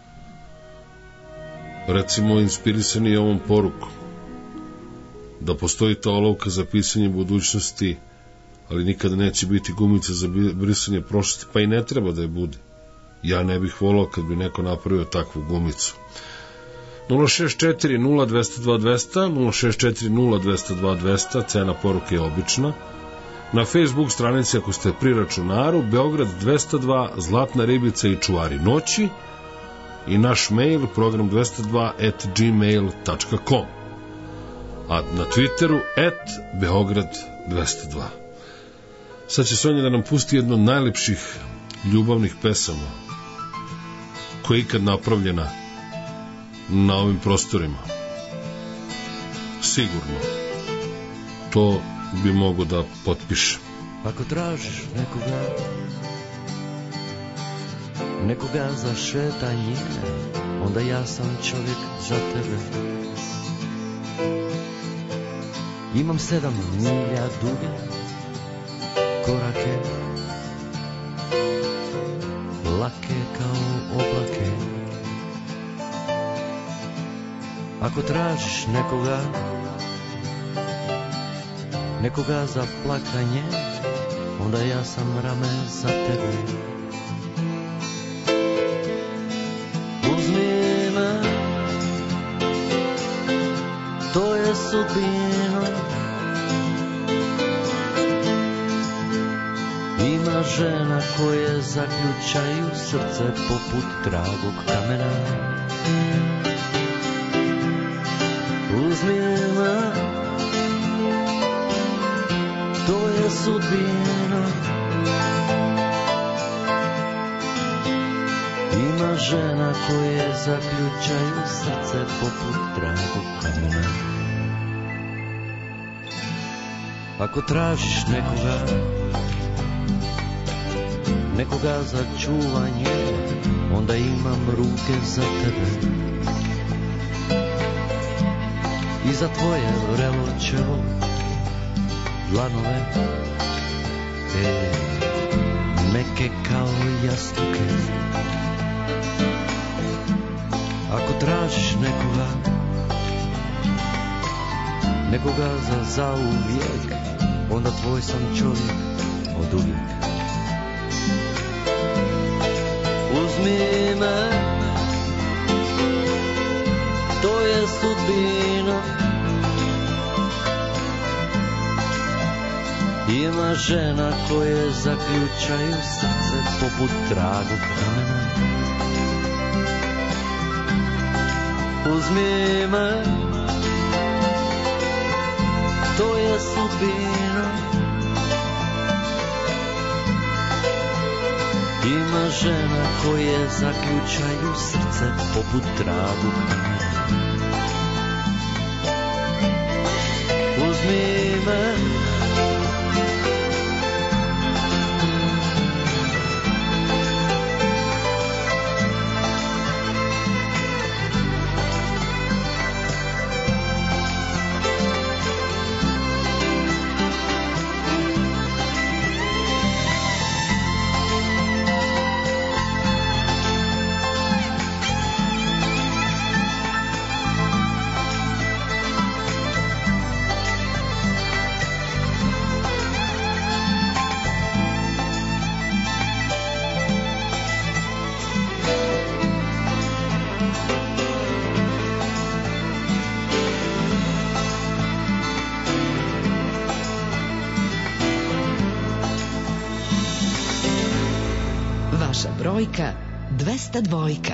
A: Recimo, inspirisani ovom porukom, da postoji ta olovka za pisanje budućnosti, ali nikada neće biti gumica za brisanje prošlosti, pa i ne treba da je bude. Ja ne bih volao kad bi neko napravio takvu gumicu. 064 0202 200, 064 0202 200, cena poruke je obična. Na Facebook stranici, ako ste pri računaru, Beograd 202, Zlatna ribica i čuvari noći, i naš mail program202@gmail.com, a na Twitteru @Beograd202. Sad će Sonja da nam pusti jednu od najlepših ljubavnih pesama koja je ikad napravljena na ovim prostorima. Sigurno to bi mogo da potpišem.
P: Ako tražiš nekoga za šetanje, onda ja sam čovjek za tebe. Imam 7 milja duge korake, lake kao oblake. Ako tražiš nekoga za plakanje, onda ja sam rame za tebe. Uzmi me, to je sudbina. Ima žena koje zaključaju srce poput dragog kamena. Uzmi me, to je sudbina. Ima žena koje zaključaju srce poput dragog kamena. Ako tražiš nekoga za čuvanje, onda imam ruke za tebe. I za tvoje vrelo čelo, dlanove, meke kao jastuke. Ako tražiš nekoga za zauvijek, onda tvoj sam čovjek od uvijek. Uzmi me, to je sudbina. Ima žena koje zaključaju srce poput dragog kamena. Uzmi me, to je sudbina. Ima žena koje zaključaju srce poput dragog kamena. Uzmi me,
Q: Naša brojka 202.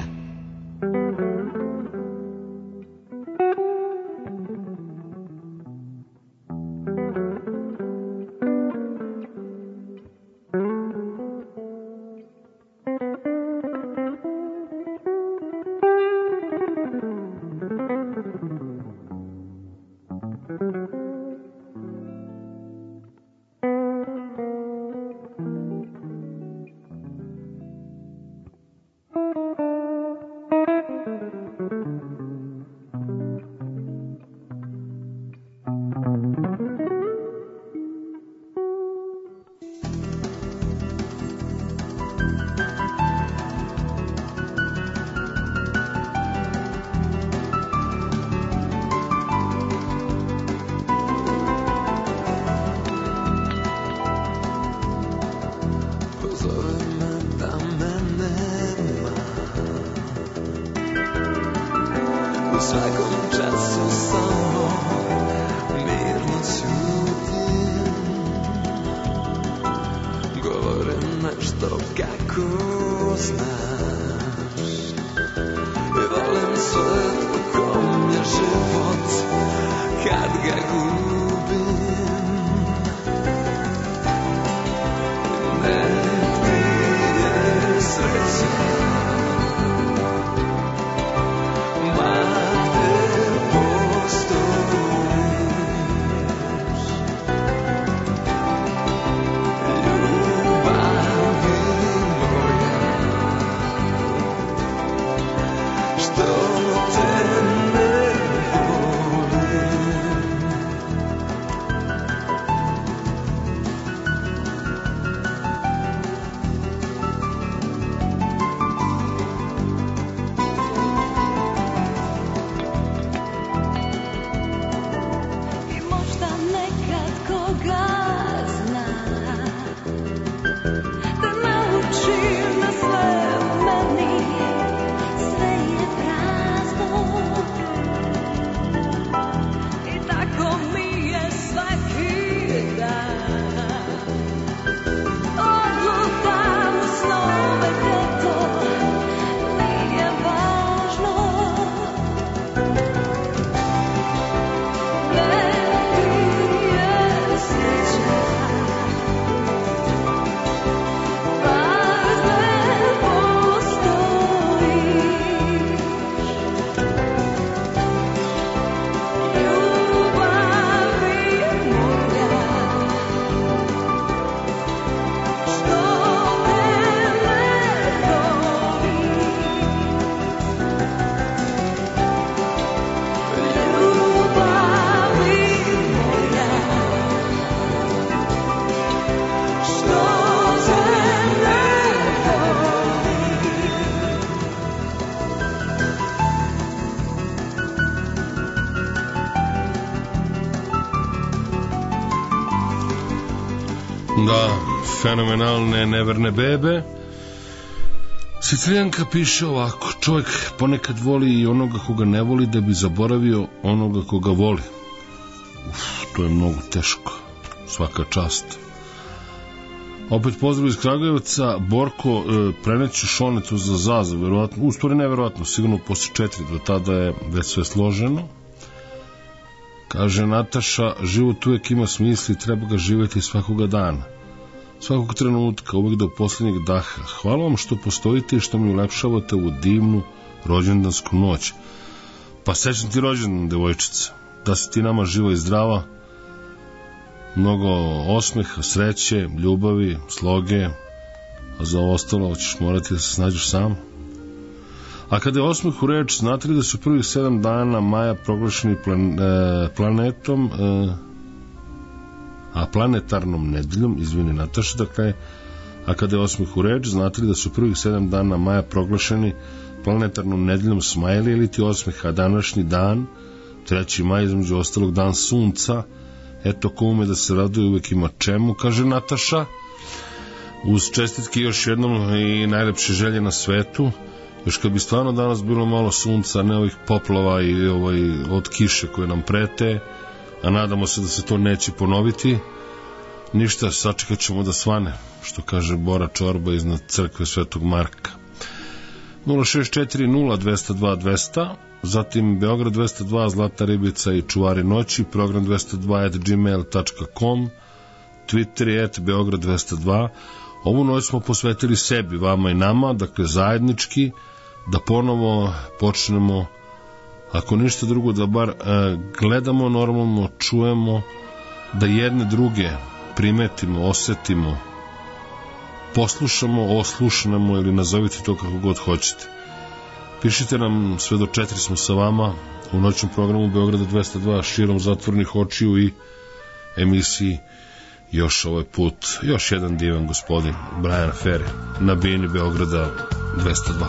A: Da, fenomenalne Neverne bebe. Sicilijanka piše ovako: čovjek ponekad voli i onoga koga ne voli da bi zaboravio onoga koga voli. To je mnogo teško. Svaka čast. Opet pozdrav iz Kragujevca. Borko, preneću šonetu za Zaza, verovatno, u stvari neverovatno, sigurno posle 4, do tada je već sve složeno. Kaže Nataša, život uvijek ima smisla i treba ga živjeti svakoga dana, svakog trenutka, uvijek do posljednjeg daha. Hvala vam što postojite i što mi ulepšavate u divnu rođendansku noć. Pa srećan ti rođendan, devojčica, da si ti nama živa i zdrava, mnogo osmeha, sreće, ljubavi, sloge, a za ostalo ćeš morati da se snađeš sam. A kada je osmeh u reč, znate li da su prvih 7 dana maja proglašeni planetom, a planetarnom nedeljom, izvini Nataša, dakle, a kada je osmeh u reč, znate li da su prvih 7 dana maja proglašeni planetarnom nedeljom smajli ili ti osmeh, a današnji dan, 3. maj, između ostalog dan sunca, eto ko ume da se raduje uvek ima čemu, kaže Nataša, uz čestitke još jednom i najlepše želje na svetu. Još kad bi stvarno danas bilo malo sunca, ne ovih poplava i od kiše koje nam prete, a nadamo se da se to neće ponoviti, Ništa, sačekat ćemo da svane, što kaže Bora Čorba iznad crkve Svetog Marka. 0640202, zatim Beograd 202, Zlata ribica i Čuvari noći, program 202@gmail.com, Twitter je @Beograd 202. Ovu noć smo posvetili sebi, vama i nama, dakle zajednički, da ponovo počnemo, ako ništa drugo, da bar gledamo normalno, čujemo, da jedne druge primetimo, osetimo, poslušamo, oslušnemo ili nazovite to kako god hoćete. Pišite nam, sve do 4 smo sa vama u noćnom programu Beograda 202 širom zatvornih očiju i emisiji još ovaj put, još jedan divan gospodin Brian Ferry na bini Beograda 202.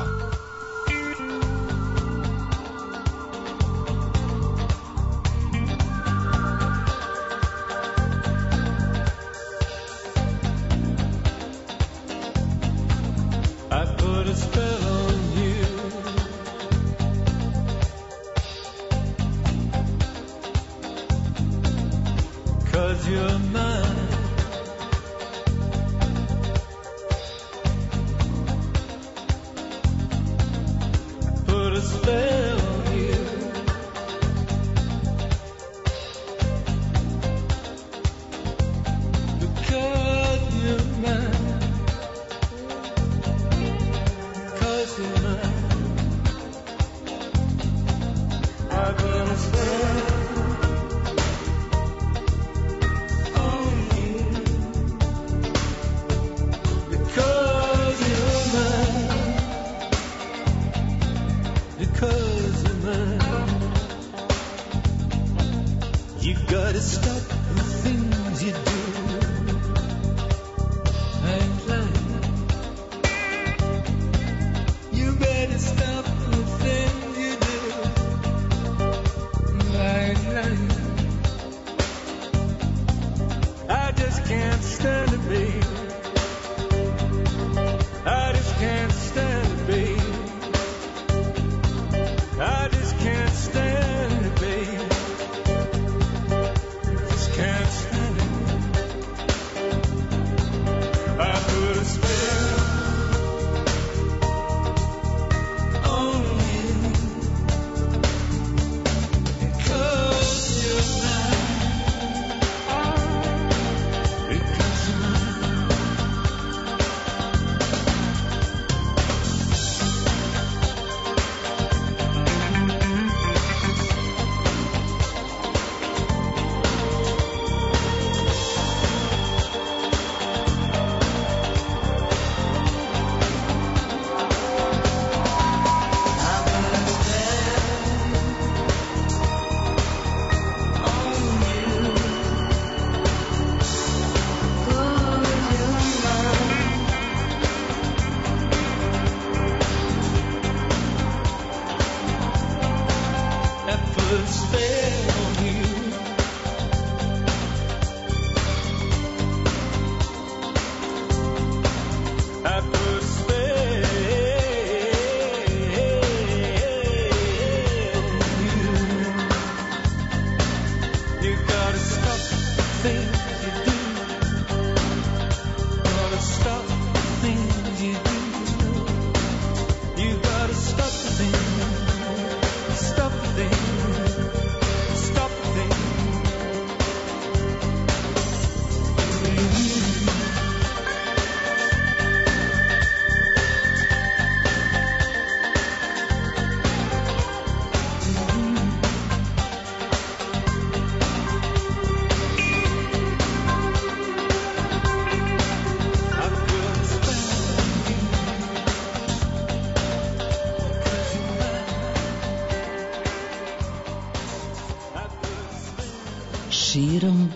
F: Širom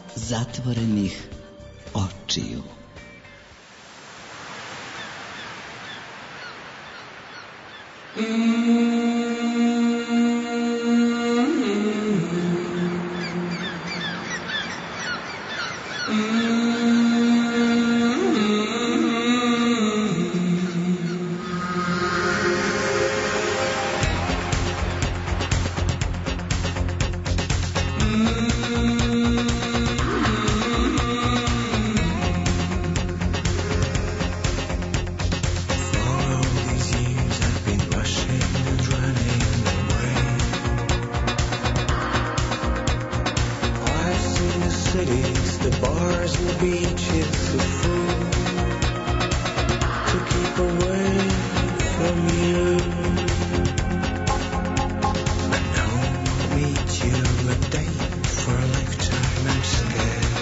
F: zatvorenih očiju.
R: bars and beaches of food to keep away from you. But now I'll meet you a day for a lifetime. I'm scared.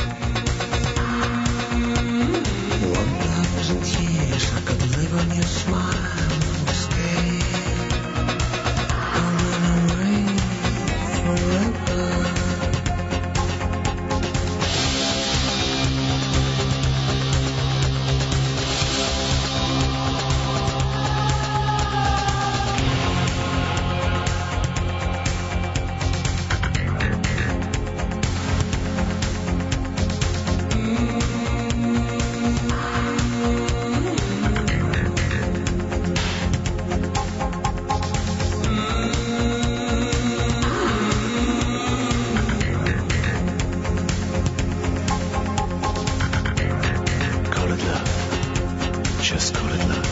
R: 1,000 years I could live on your smile. I'm scared. I'll run away forever. Call it love. Just call it love.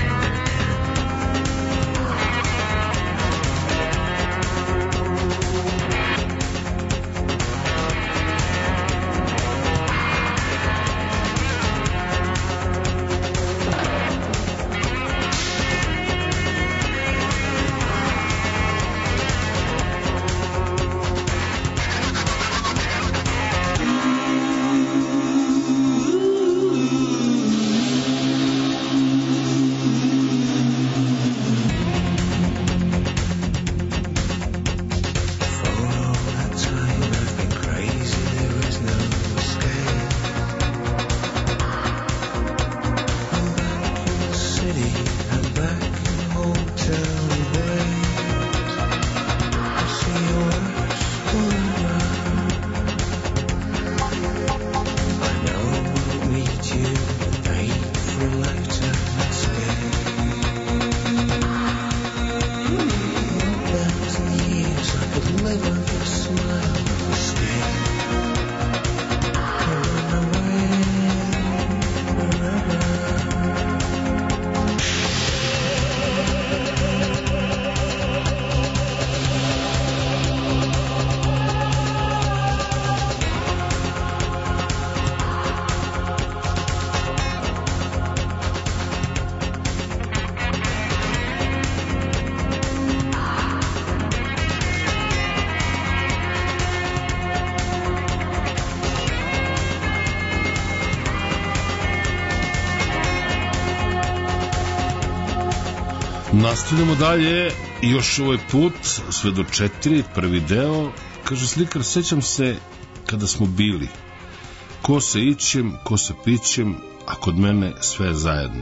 A: Nastavljamo dalje, još ovaj put, sve do 4, prvi deo. Kaže slikar, sećam se kada smo bili, ko se ićem, ko se pićem, a kod mene sve zajedno.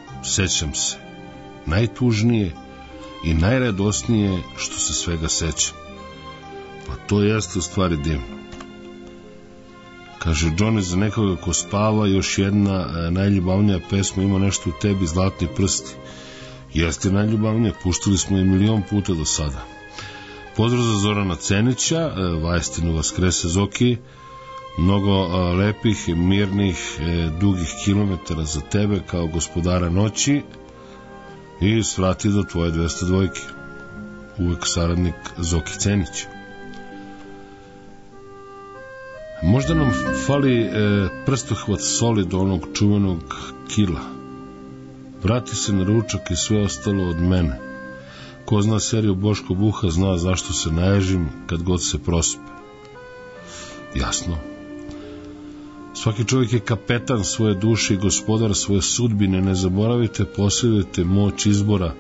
A: Sećam se, najtužnije i najradosnije što se svega sećam. Pa to jeste u stvari divno. Kaže Johnny, za nekoga ko spava, još jedna najljubavnija pesma, ima nešto u tebi, zlatni prsti. Jeste najljubavnije, puštili smo je milion puta do sada. Pozdrav za Zorana Cenića, Vajstinu Vaskrese Zoki, mnogo lepih, mirnih, dugih kilometara za tebe kao gospodara noći i svrati do tvoje 202. Uvek saradnik Zoki Cenić. Možda nam fali prstohvat soli do onog čuvenog kila. Vrati se na ručak i sve ostalo od mene. Ko zna seriju Boško Buha zna zašto se naježim kad god se prospe. Jasno. Svaki čovjek je kapetan svoje duše i gospodar svoje sudbine. Ne zaboravite, posjedujete moć izbora.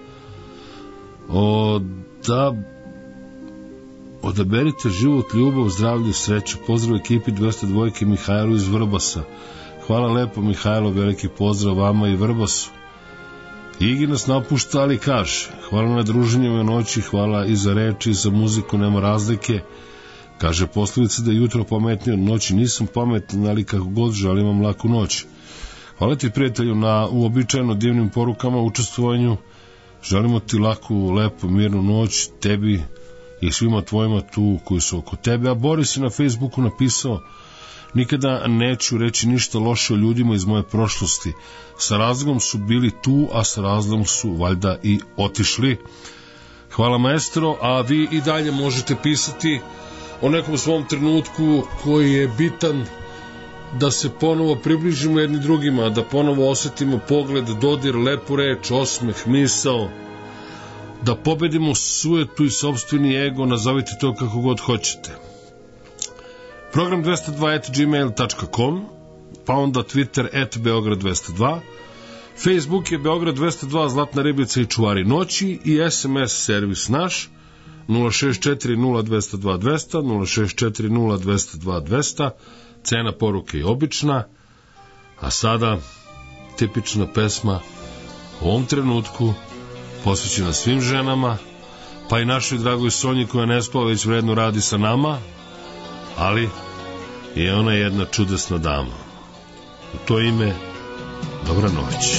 A: Odaberite život, ljubav, zdravlje, sreću. Pozdrav ekipi 202 Mihajlu iz Vrbasa. Hvala lepo Mihajlo, veliki pozdrav vama i Vrbasu. Igi nas napušta, ali kaže, hvala na druženje ove noći, hvala i za reči i za muziku, nema razlike. Kaže poslovica da je jutro pametnije od noći, nisam pametan, ali kako god želim vam laku noć. Hvala ti prijatelju na uobičajeno divnim porukama, učestvovanju, želimo ti laku, lepu, mirnu noć, tebi i svima tvojima tu koji su oko tebe. A Boris je na Facebooku napisao, nikada neću reći ništa loše o ljudima iz moje prošlosti. Sa razlogom su bili tu, a sa razlogom su valjda i otišli. Hvala maestro, a vi i dalje možete pisati o nekom svom trenutku koji je bitan da se ponovo približimo jedni drugima, da ponovo osetimo pogled, dodir, lepu reč, osmeh, misao, da pobedimo sujetu i sopstveni ego, nazovite to kako god hoćete. Program 202@gmail.com, pa onda Twitter @Beograd202, Facebook je Beograd 202, Zlatna ribica i čuvari noći i SMS servis naš 064 0202 200, 064 0202 200, cena poruke je obična, a sada tipična pesma u ovom trenutku posvećena svim ženama, pa i našoj dragoj Sonji koja ne spava već vredno radi sa nama, ali je ona jedna čudesna dama. U to ime, dobra noć.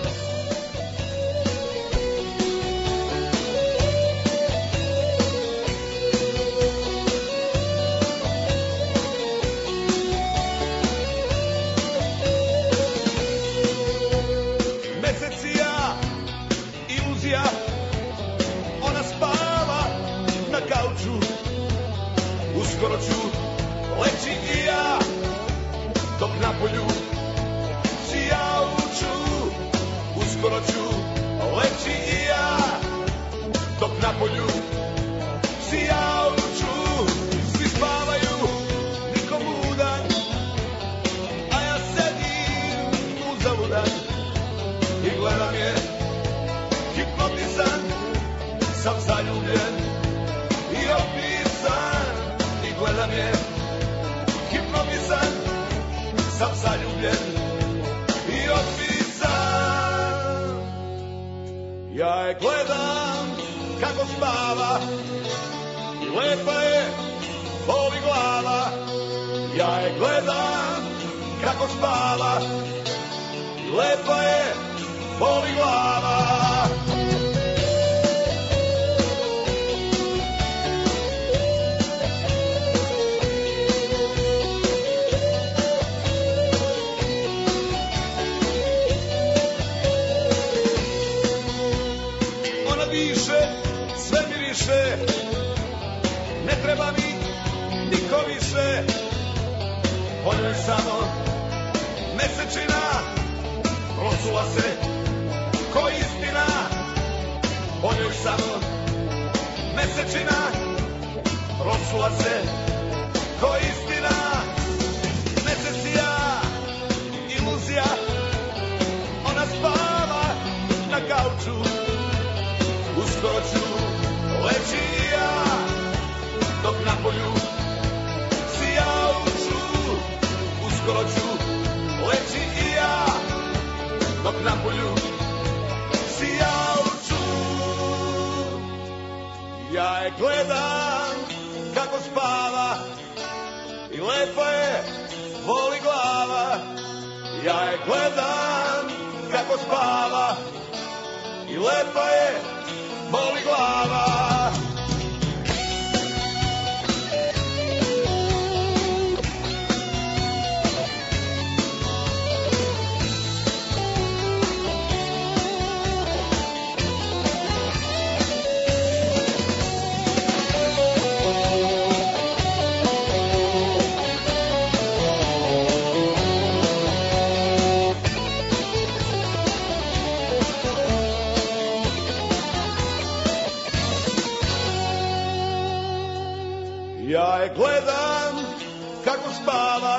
S: Ja je gledam kako spava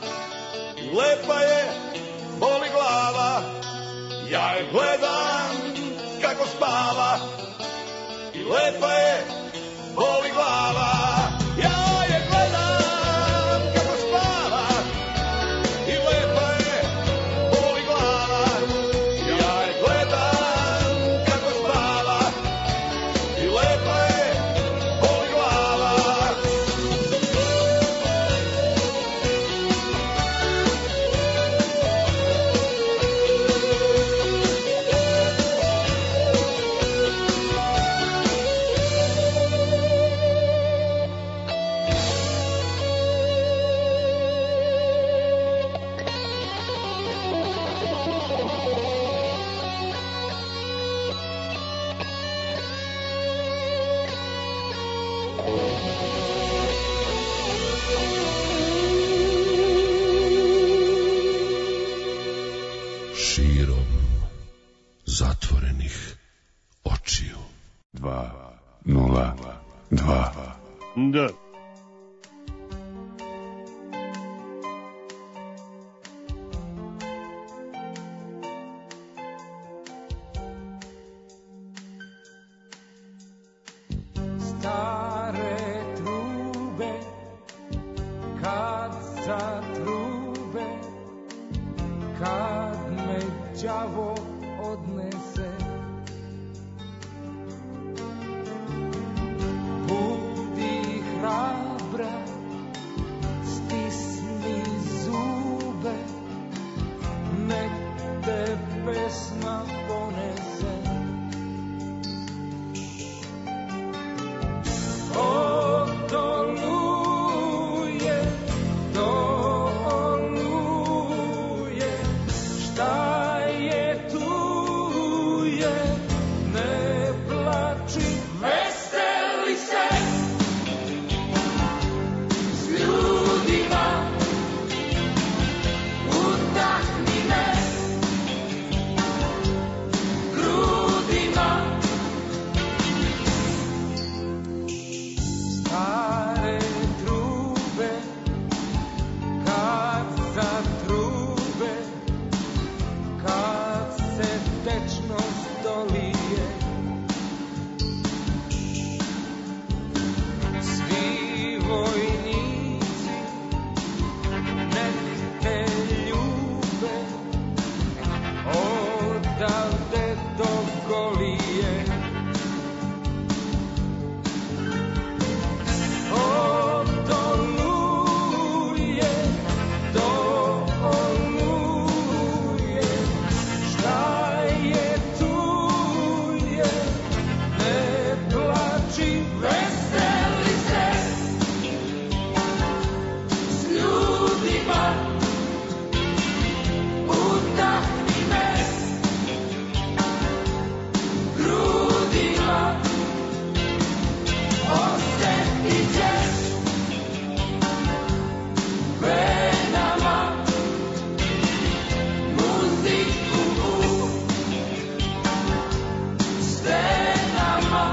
S: i lepa je, boli glava. Ja je gledam kako spava i lepa je, boli glava. Ja je gledam kako spava i lepa je, boli glava. Ja je gledam kako spava i lepa je, boli glava.
A: zatvorenih očiju.
N: 202.
S: Da.
K: Stare trube, kad zatrube, kad me đavo odnese, budi hrabra, stisni zube, nek te pesma ponese. Od oluje do oluje, šta je tu je, ne plači, veseli se s ljudima, udahni me grudima. Stare trube, kad zatrube, kad se večnost dolije, svi vojnici nek te ljube odavde do Golije. Od oluje do oluje, šta je tu je, ne plači, veseli se s ljudima, udahni me grudima, osjetit ćeš venama muziku u stenama.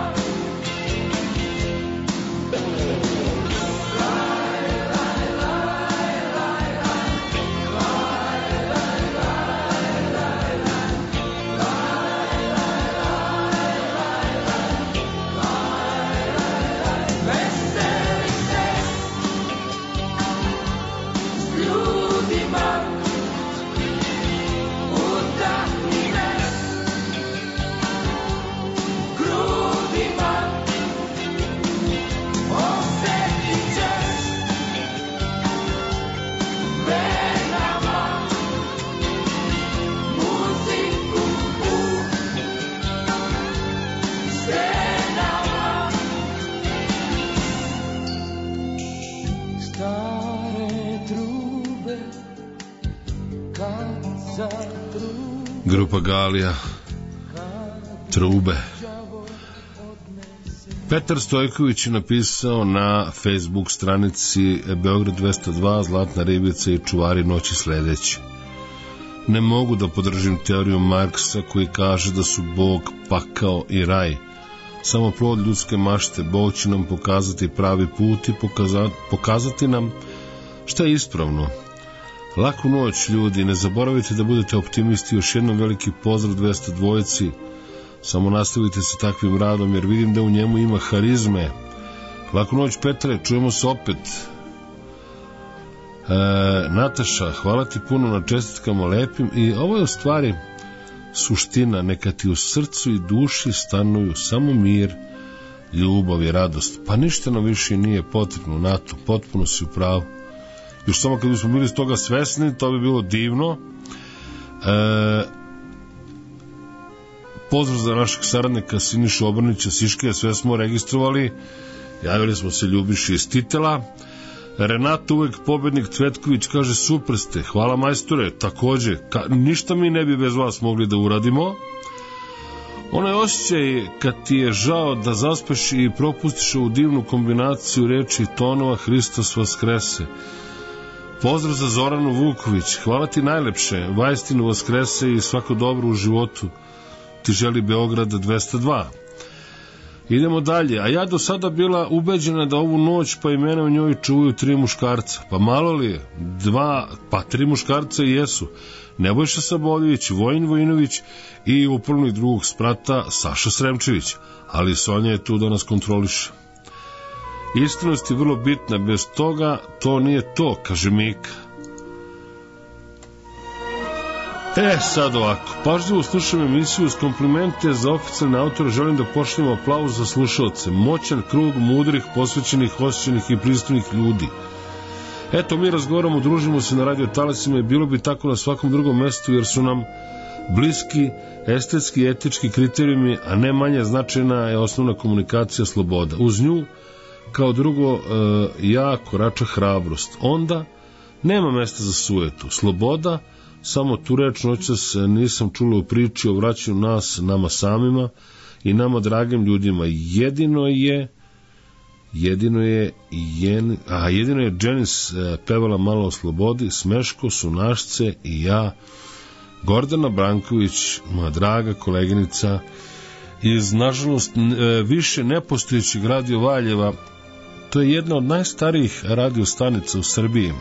K: Veseli se s ljudima, udahni me grudima, osjetit ćeš venama muziku u stenama. Stare trube, kad zatrube,
A: Grupa Galija, Trube. Petar Stojković je napisao na Facebook stranici Beograd 202, Zlatna ribica i čuvari noći sledeći: ne mogu da podržim teoriju Marksa koji kaže da su Bog, pakao i raj samo plod ljudske mašte. Bog će nam pokazati pravi put i pokazati nam šta je ispravno. Laku noć, ljudi, ne zaboravite da budete optimisti. Još jednom veliki pozdrav 202. Samo nastavite sa takvim radom, jer vidim da u njemu ima harizme. Laku noć, Petre, čujemo se opet. Nataša, hvala ti puno na čestitkama lepim. I ovo je u stvari suština: neka ti u srcu i duši stanuju samo mir, ljubav i radost. Pa ništa nam više nije potrebno, Nato, potpuno si u pravu. Još samo kad bismo bili toga svesni, to bi bilo divno. Pozdrav za našeg saradnika Sinišu Obrnića Siške, sve smo registrovali, javili smo se Ljubiši iz Titela. Renato uvek pobednik Cvetković kaže: super ste, hvala majstore, takođe, ništa mi ne bi bez vas mogli da uradimo. Onaj osjećaj kad ti je žao da zaspeš i propustiš ovu divnu kombinaciju reči i tonova Hristos vaskrese. Pozdrav za Zoranu Vuković, hvala ti najlepše, vajstinu vaskrese i svako dobro u životu. ti želi Beograd 202. Idemo dalje, a ja do sada bila ubeđena da ovu noć pa i mene u njoj čuvaju 3 muškarca. Pa malo li je? 3 muškarca i jesu. Nebojša Saboljević, Vojin Vojinović i upornog drugog sprata Saša Sremčević. Ali Sonja je tu da nas kontroliše. Iskrenost je vrlo bitna, bez toga to nije to, kaže Mika. Sad ovako, pažljivo slušam emisiju uz komplimente za oficijalne autore, želim da pošaljemo aplauz za slušalce, moćan krug mudrih, posvećenih, osjećanih i pristojnih ljudi. Eto, mi razgovaramo, družimo se na radio talasima i bilo bi tako na svakom drugom mestu, jer su nam bliski estetski i etički kriterijumi, a ne manje značajna je osnovna komunikacija, sloboda. Uz nju, kao drugo, korača hrabrost. Onda nema mesta za sujetu. Sloboda, samo tu reč noćas nisam čula u priči o vraćanju nas, nama samima i nama dragim ljudima. Jedino je Janis pevala malo o slobodi, Smeško, Sunašce i ja, Gordana Branković, moja draga koleginica iz, nažalost, više nepostojećeg radio Valjeva. To je jedna od najstarijih radio stanica u Srbiji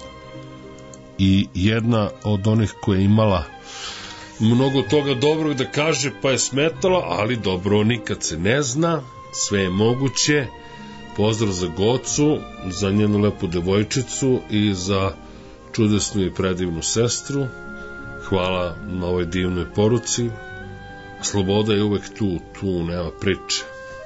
A: i jedna od onih koja je imala mnogo toga dobrog da kaže, pa je smetala, ali dobro nikad se ne zna, sve je moguće. Pozdrav za Gocu, za njenu lepu devojčicu i za čudesnu i predivnu sestru. Hvala na ovoj divnoj poruci. Sloboda je uvek tu nema priče.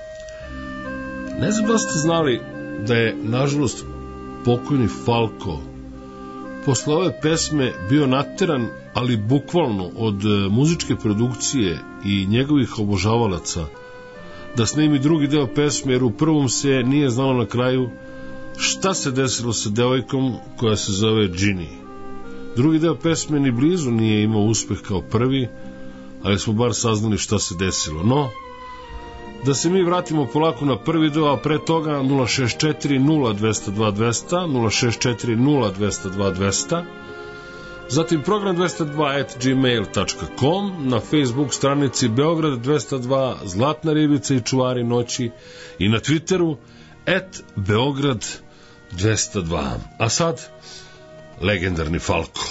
A: Ne znam da ste znali da je, nažalost, pokojni Falko posle ove pesme bio nateran, ali bukvalno, od muzičke produkcije i njegovih obožavalaca da snimi drugi deo pesme, jer u prvom se nije znalo na kraju šta se desilo sa devojkom koja se zove Ginny. Drugi deo pesme ni blizu nije imao uspeh kao prvi, ali smo bar saznali šta se desilo. No, da se mi vratimo polako na prvi deo, a pre toga 064 0202 200, 064 0202 200, zatim program 202@gmail.com, na Facebook stranici Beograd 202, Zlatna ribica i čuvari noći, i na Twitteru @Beograd 202. A sad legendarni Falko.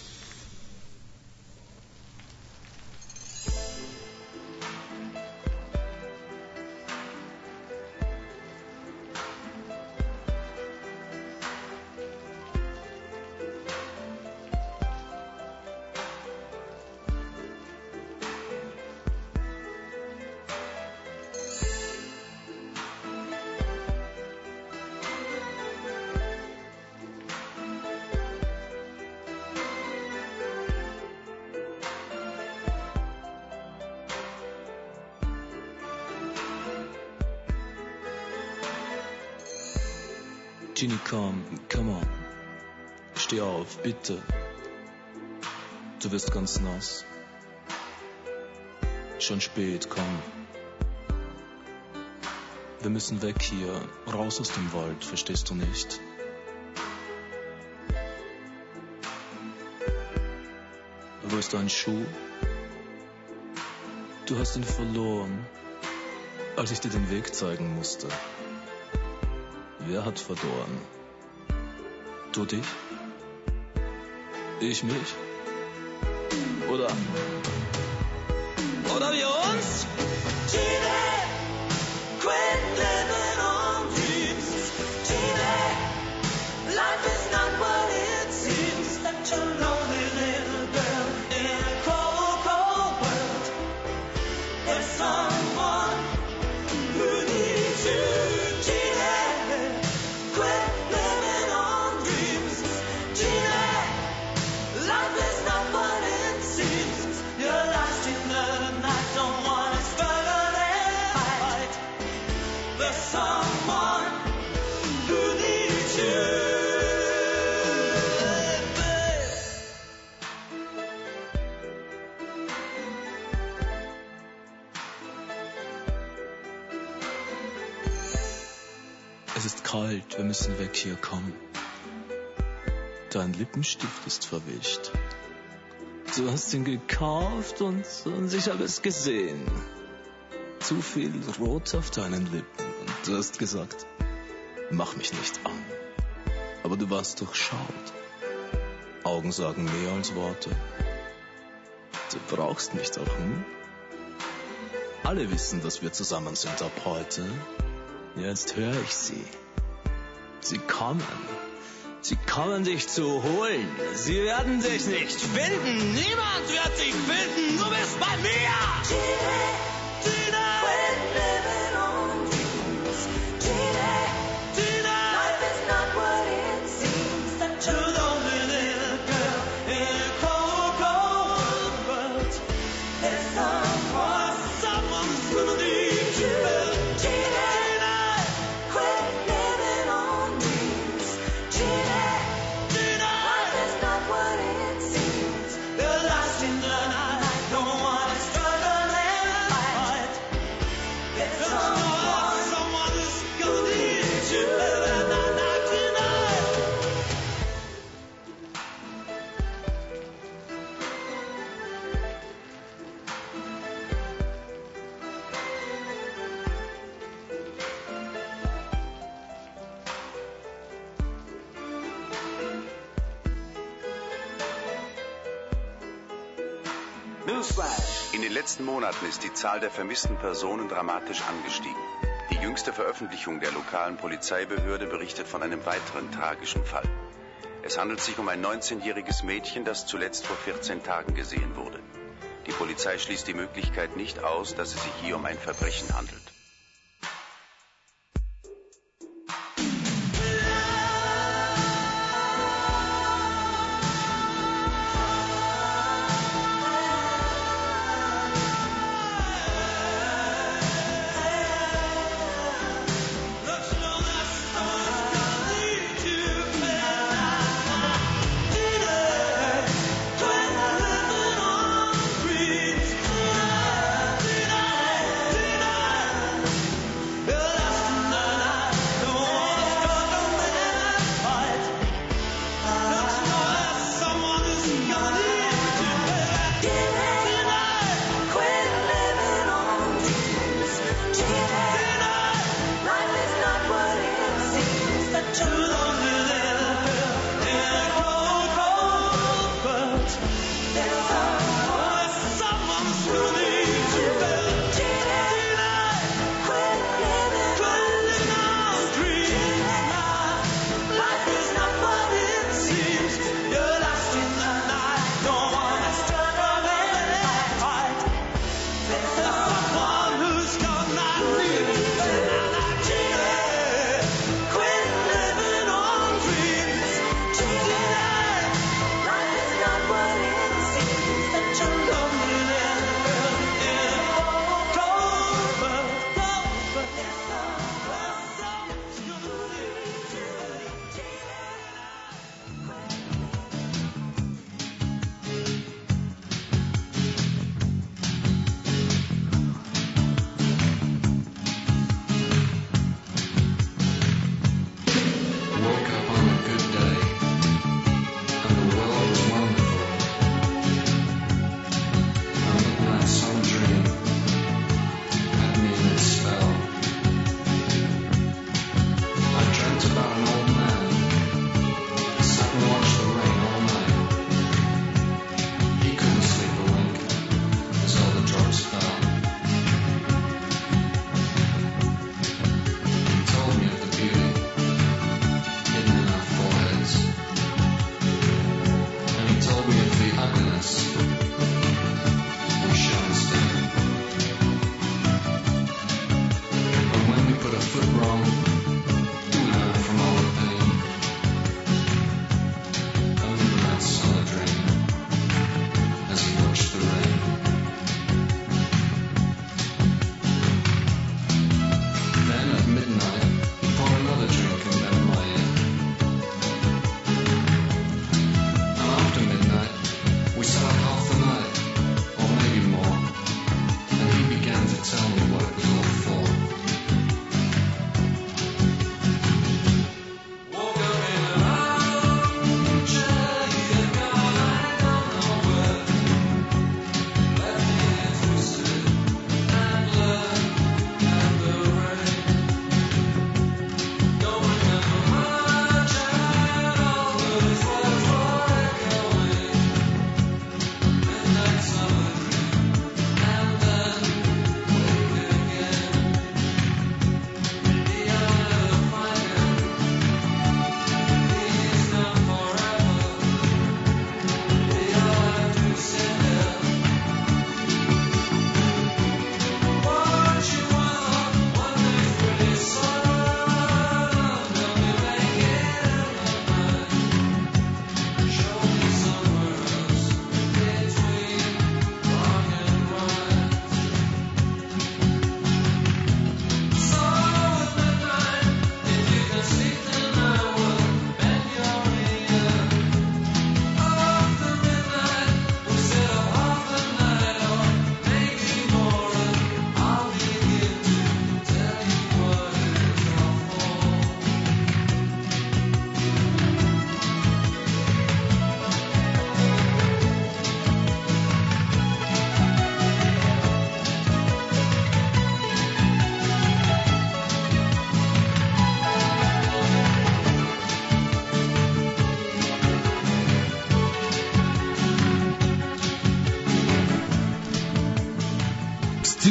O: Ginny, come on. Steh auf, bitte. Du wirst ganz nass. Schon spät, komm. Wir müssen weg hier, raus aus dem Wald, verstehst du nicht? Wo ist dein Schuh? Du hast ihn verloren, als ich dir den Weg zeigen musste. Wer hat verloren? Du dich? Ich mich? Oder wir uns?
M: Gina, quit living on dreams. Gina, life is not what it seems. Such a lonely little girl in a cold, cold world. There's someone who needs you. Gina, quit living on dreams. Gina, life is not what it seems. You're lost in the night, don't wanna struggle and fight. There's someone who needs you.
O: Es ist kalt, wir müssen weg hier, komm. Dein Lippenstift ist verwischt. Du hast ihn gekauft und ich habe es gesehen. Zu viel Rot auf deinen Lippen. Und du hast gesagt, mach mich nicht an. Aber du warst durchschaut. Augen sagen mehr als Worte. Du brauchst mich doch, hm? Alle wissen, dass wir zusammen sind ab heute. Jetzt höre ich sie. Sie kommen. Sie kommen dich zu holen. Sie werden dich nicht finden. Niemand wird dich finden. Du bist bei mir. Tina. Quit living on dreams. Tina. Tina. Life is not what it seems. You're the only little girl in a cold, cold world. There's someone's gonna need you. Tina. Quit living on dreams. Tina. Life is not what it seems. You're lost in the night. Don't wanna struggle and fight. There's someone who's gonna need you. Tonight.
T: Newsflash! In den letzten Monaten ist die Zahl der vermissten Personen dramatisch angestiegen. Die jüngste Veröffentlichung der lokalen Polizeibehörde berichtet von einem weiteren tragischen Fall. Es handelt sich um ein 19-jähriges Mädchen, das zuletzt vor 14 Tagen gesehen wurde. Die Polizei schließt die Möglichkeit nicht aus, dass es sich hier um ein Verbrechen handelt.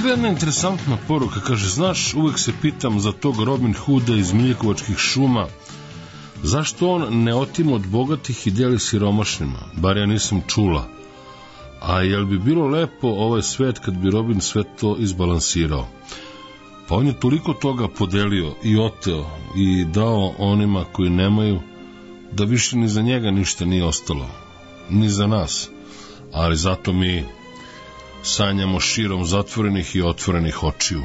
A: Stigla jedna interesantna poruka, kaže, znaš, uvek se pitam za tog Robin Hooda iz Miljekovačkih šuma, zašto on ne otima od bogatih i deli siromašnima, bar ja nisam čula. A jel bi bilo lepo ovaj svet kad bi Robin sve to izbalansirao? Pa on je toliko toga podelio i oteo i dao onima koji nemaju, da više ni za njega ništa nije ostalo, ni za nas, ali zato mi sanjamo širom zatvorenih i otvorenih očiju.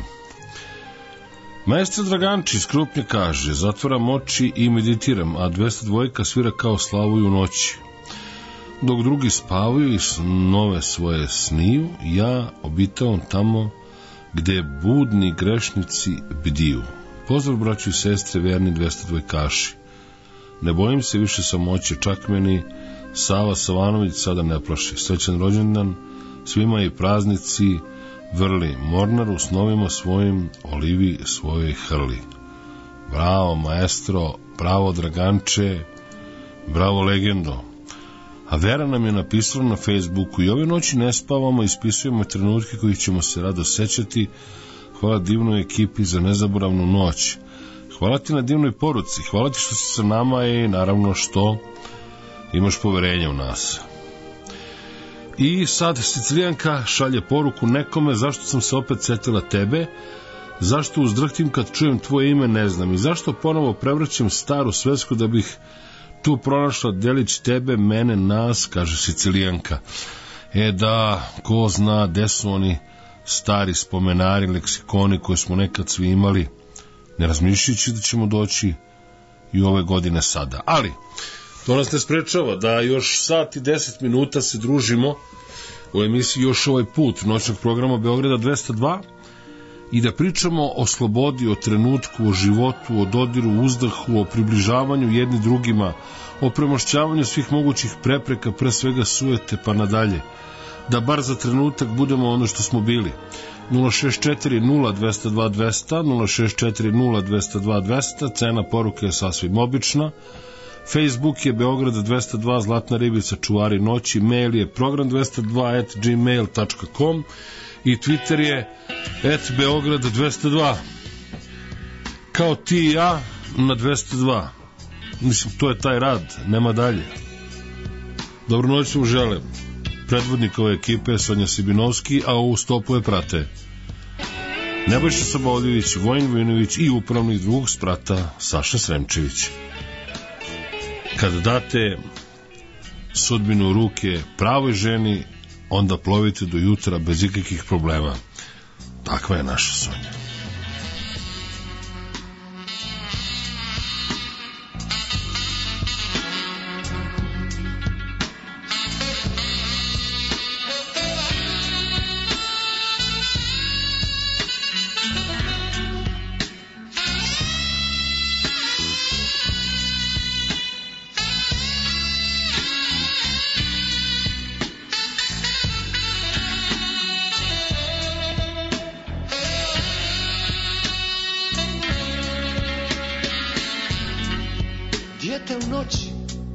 A: Maestro Draganči iz Krupnja kaže, zatvaram oči i meditiram, a 202 svira kao slavuju u noći. Dok drugi spavaju i snove svoje sniju, ja obitavam tamo gde budni grešnici bdiju. Pozdrav, braćo i sestre, verni 202 kaši. Ne bojim se više samoće, čak meni Sava Savanović sada ne plaši. Srećan rođendan svima i praznici vrli, Mornar u snovima svojim, Olivi svojoj hrli. Bravo, maestro, bravo, Draganče, bravo, legendo. A Vera nam je napisala na Facebooku, i ove noći ne spavamo, ispisujemo trenutke kojih ćemo se rado sećati. Hvala divnoj ekipi za nezaboravnu noć. Hvala ti na divnoj poruci, hvala ti što si sa nama i naravno što imaš poverenje u nas. I sad Sicilijanka šalje poruku nekome, zašto sam se opet setila tebe, zašto uzdrhtim kad čujem tvoje ime, ne znam, i zašto ponovo prevraćam staru svesku da bih tu pronašla delić tebe, mene, nas, kaže Sicilijanka. Da, ko zna gde su oni stari spomenari, leksikoni koje smo nekad svi imali, ne razmišljajući da ćemo doći i ove godine sada. Ali, to nas ne sprečava da još sat i 10 minuta se družimo u emisiji Još ovaj put noćnog programa Beograda 202 i da pričamo o slobodi, o trenutku, o životu, o dodiru, uzdahu, o približavanju jedni drugima, o premošćavanju svih mogućih prepreka, pre svega sujete pa nadalje, da bar za trenutak budemo ono što smo bili. 064 0202 200, 064 0202 200, cena poruke je sasvim obična. Facebook je Beograd 202, Zlatna ribica, čuvari noći, mail je program202@gmail.com i Twitter je @Beograd 202. Kao ti i ja na 202. Mislim, to je taj rad, nema dalje. Dobro noć vam želim. Predvodnik ove ekipe Sonja Sibinovski, a ovu stopu je prate Nebojša Saboljević, Vojin Vojinović i upravnik drugog sprata Saša Sremčević. Kad date sudbinu u ruke pravoj ženi, onda plovite do jutra bez ikakvih problema. Takva je naša Sonja.
R: Dijete u noći,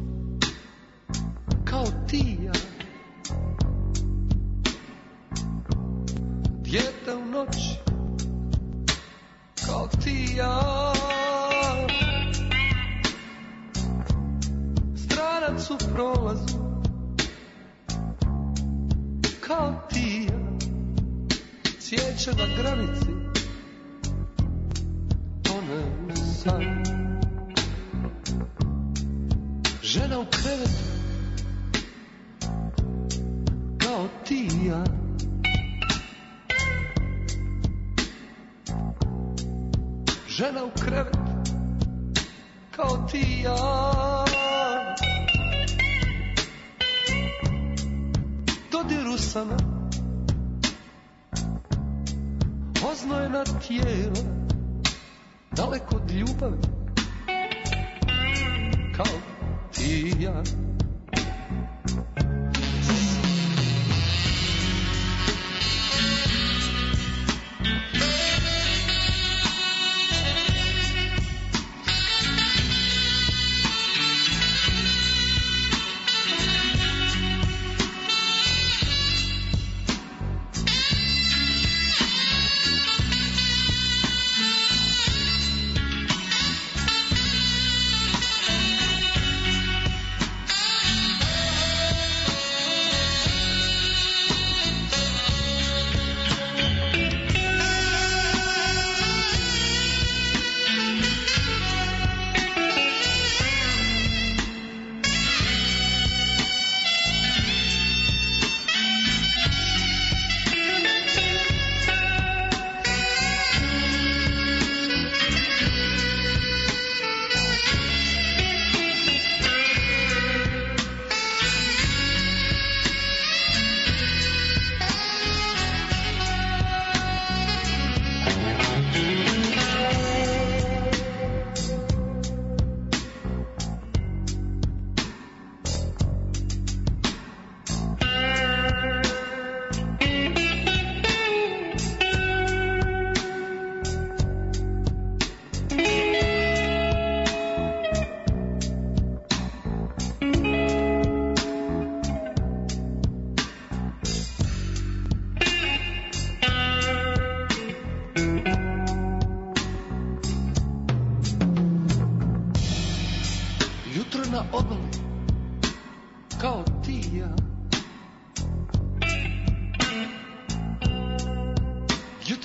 R: kao ti i ja. Dijete u noći, kao ti i ja. Stranac u prolazu, kao ti i ja. Cvijeće na granici, tone u san. Žena u krevetu, kao ti i ja. Žena u krevetu, kao ti i ja. Dodir usana, oznojena tijela, daleko od ljubavi, kao ti i ja.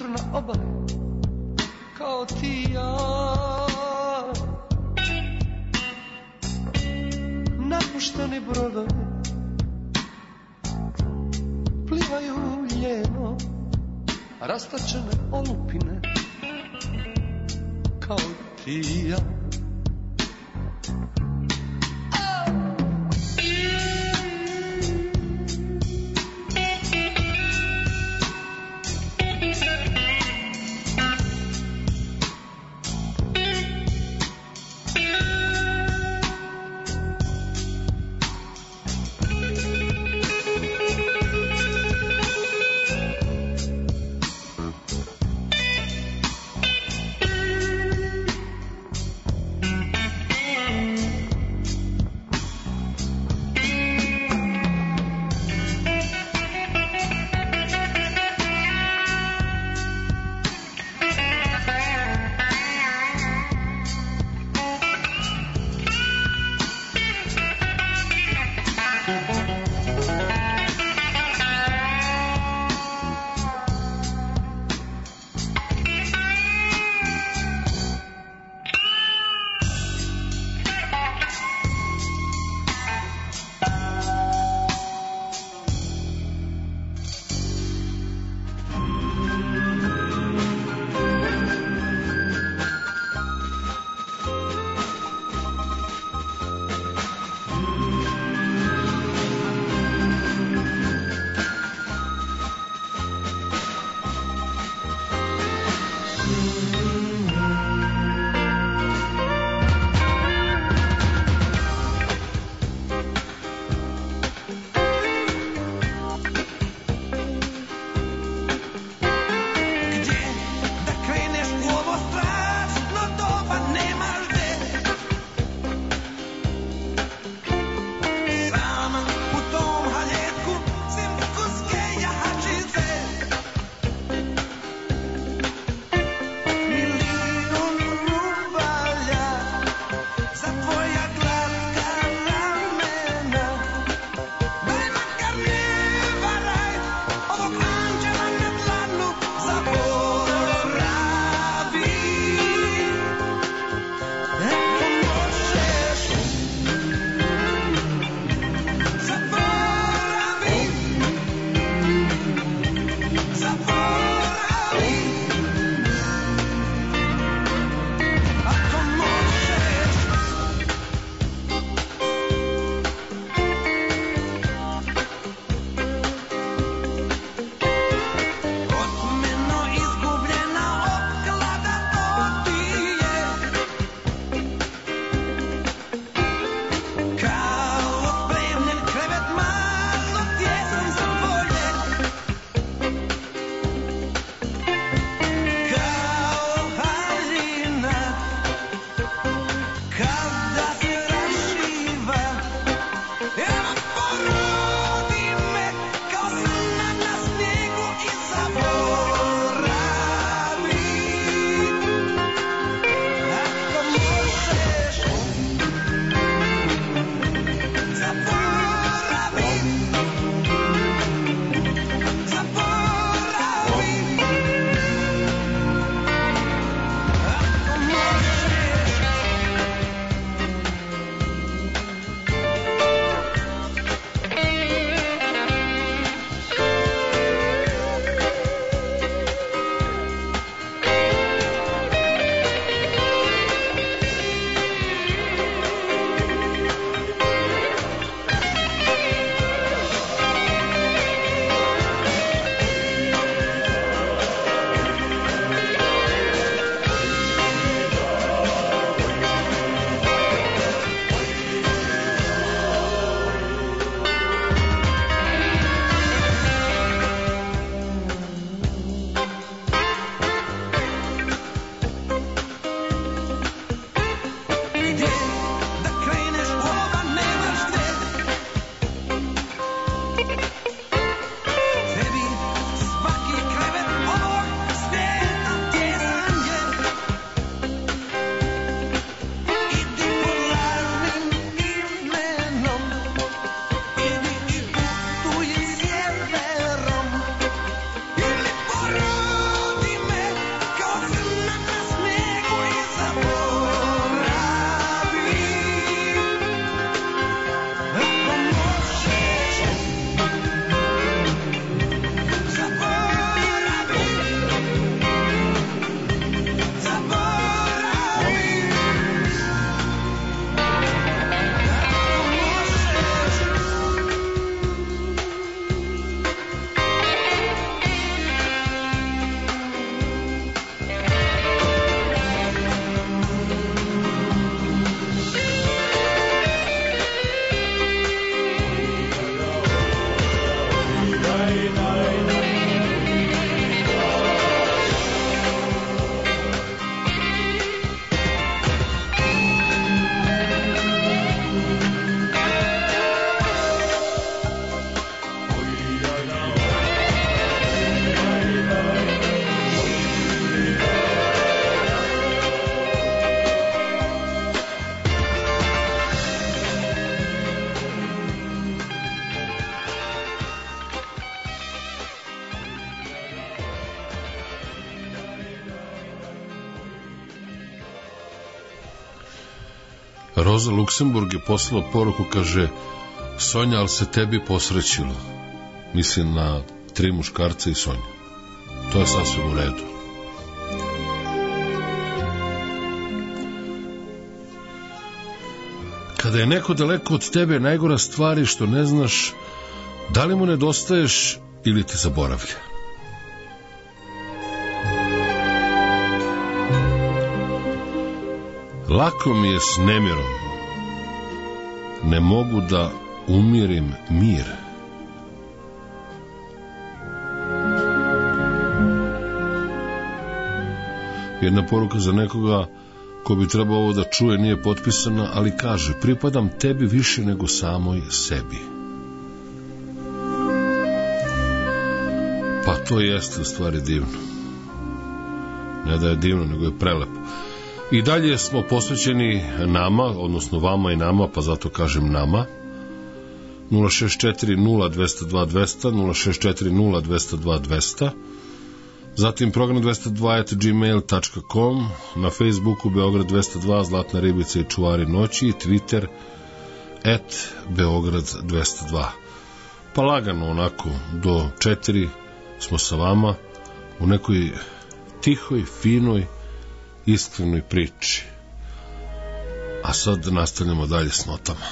U: na obali kao ti i ja. Napušteni brodovi plivaju ljeno, rastačene olupine kao ti i ja.
A: Roza Luksemburg je poslala poruku, kaže: Sonja, ali se tebi posrećilo. Mislim na 3 muškarca i Sonja. To je sasvim u redu. Kada je neko daleko od tebe, najgora stvar je što ne znaš da li mu nedostaješ ili te zaboravlja. Lako mi je s nemirom, ne mogu da umirim mir. Jedna poruka za nekoga ko bi trebao ovo da čuje, nije potpisana, ali kaže: pripadam tebi više nego samoj sebi. Pa to jeste u stvari divno. Ne da je divno, nego je prelepo. I dalje smo posvećeni nama, odnosno vama i nama, pa zato kažem nama. 064 0202 200, 064 0202 200. Zatim program 202@gmail.com, na Facebooku Beograd 202, Zlatna ribica i čuvari noći, i Twitter @Beograd 202. Pa lagano onako do 4 smo sa vama u nekoj tihoj, finoj, iskrenoj priči. A sad nastavljamo dalje s notama.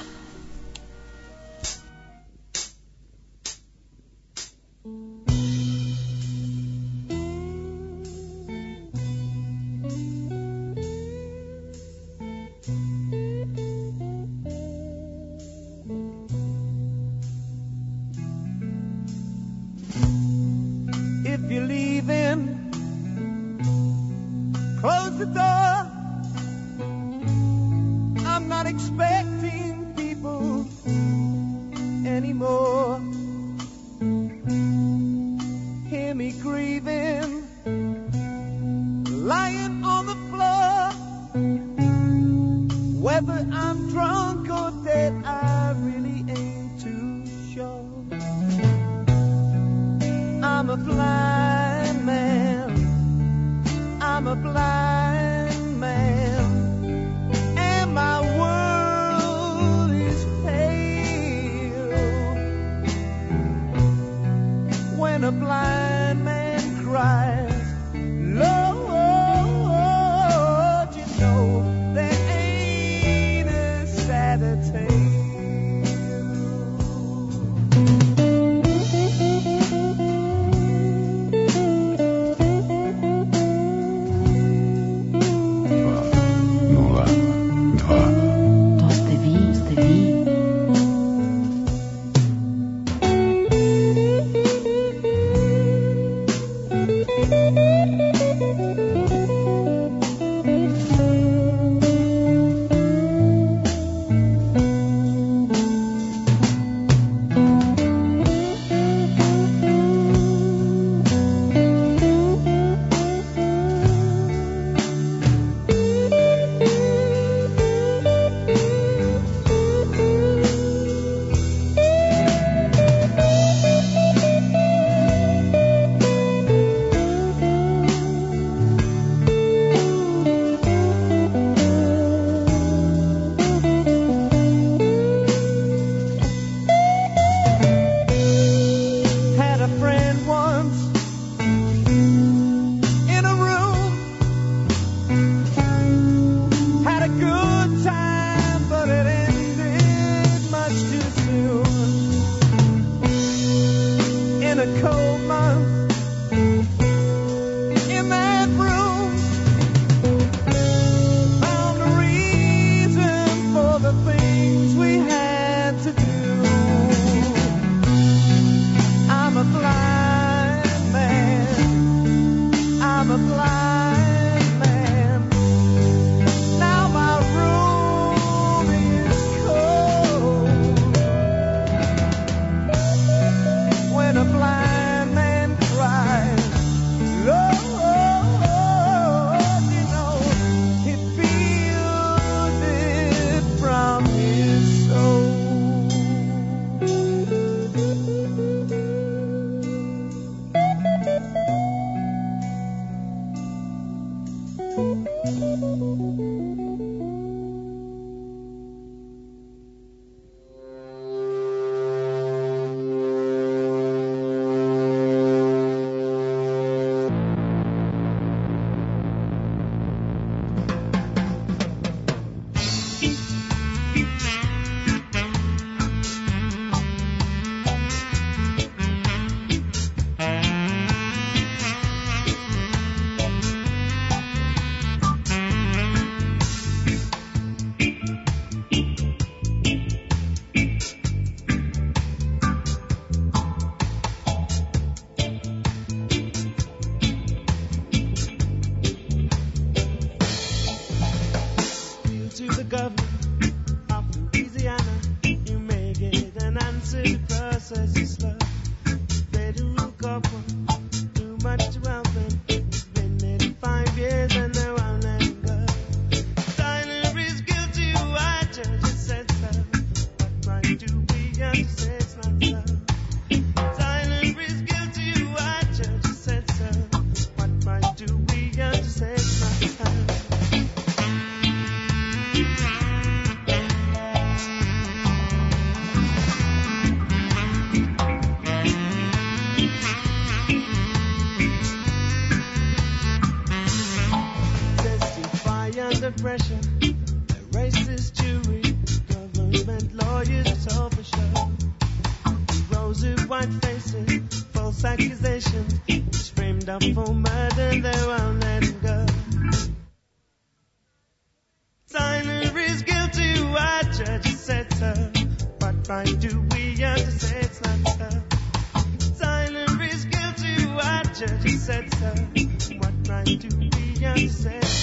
K: If you're leaving, close the door. I'm not expecting people anymore. Hear me grieving, lying on the floor. Whether I'm drunk or dead, I really ain't too sure. I'm a blind man, I'm a blind man, and my world is pale. When a blind man cries, Lord, you know there ain't a sadder tale. When a blind man cries, oppression, the racist jury, government lawyers, it's all for sure. Rosy white faces, false accusations, he's framed up for murder, they won't let him go. Tyler is guilty, why judges said so. What right do we have to say it's not so? Tyler is guilty, why judges said so. What right do we have to say it's not so?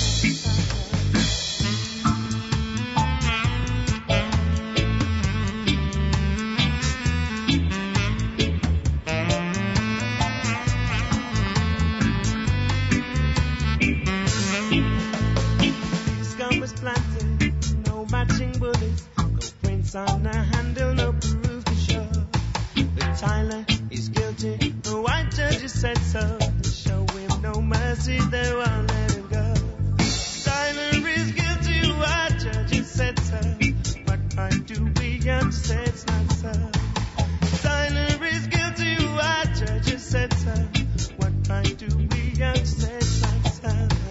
K: Planted, no matching bullets, no prints on the handle, no proof to show. But Tyler is guilty, the white judges said so. They show him no mercy, they won't let him go. Tyler is guilty, white judges said so. What right do we have to say it's not so? Tyler is guilty, white judges said so. What right do we have to say it's not so?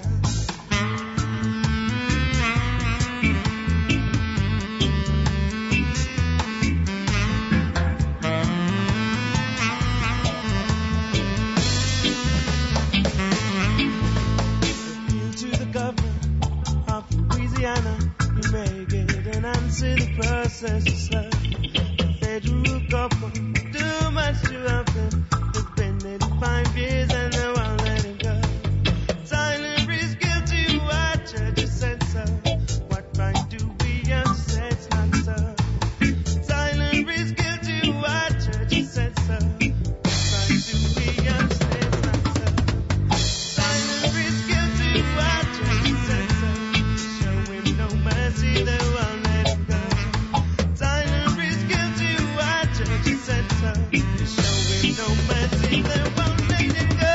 K: You may get an answer, the process is slow. The federal government too much too often. They've been there 5 years and they won't let him go. Tyler is guilty, what judges said so. What right do we have to say it's not so? Tyler is guilty, what judges said so. What right do we have to say it's not so? Tyler is guilty, what judges said so. Mercy, they won't let him go. Tyler is guilty, why judges said so. To show him no mercy, they won't let him go.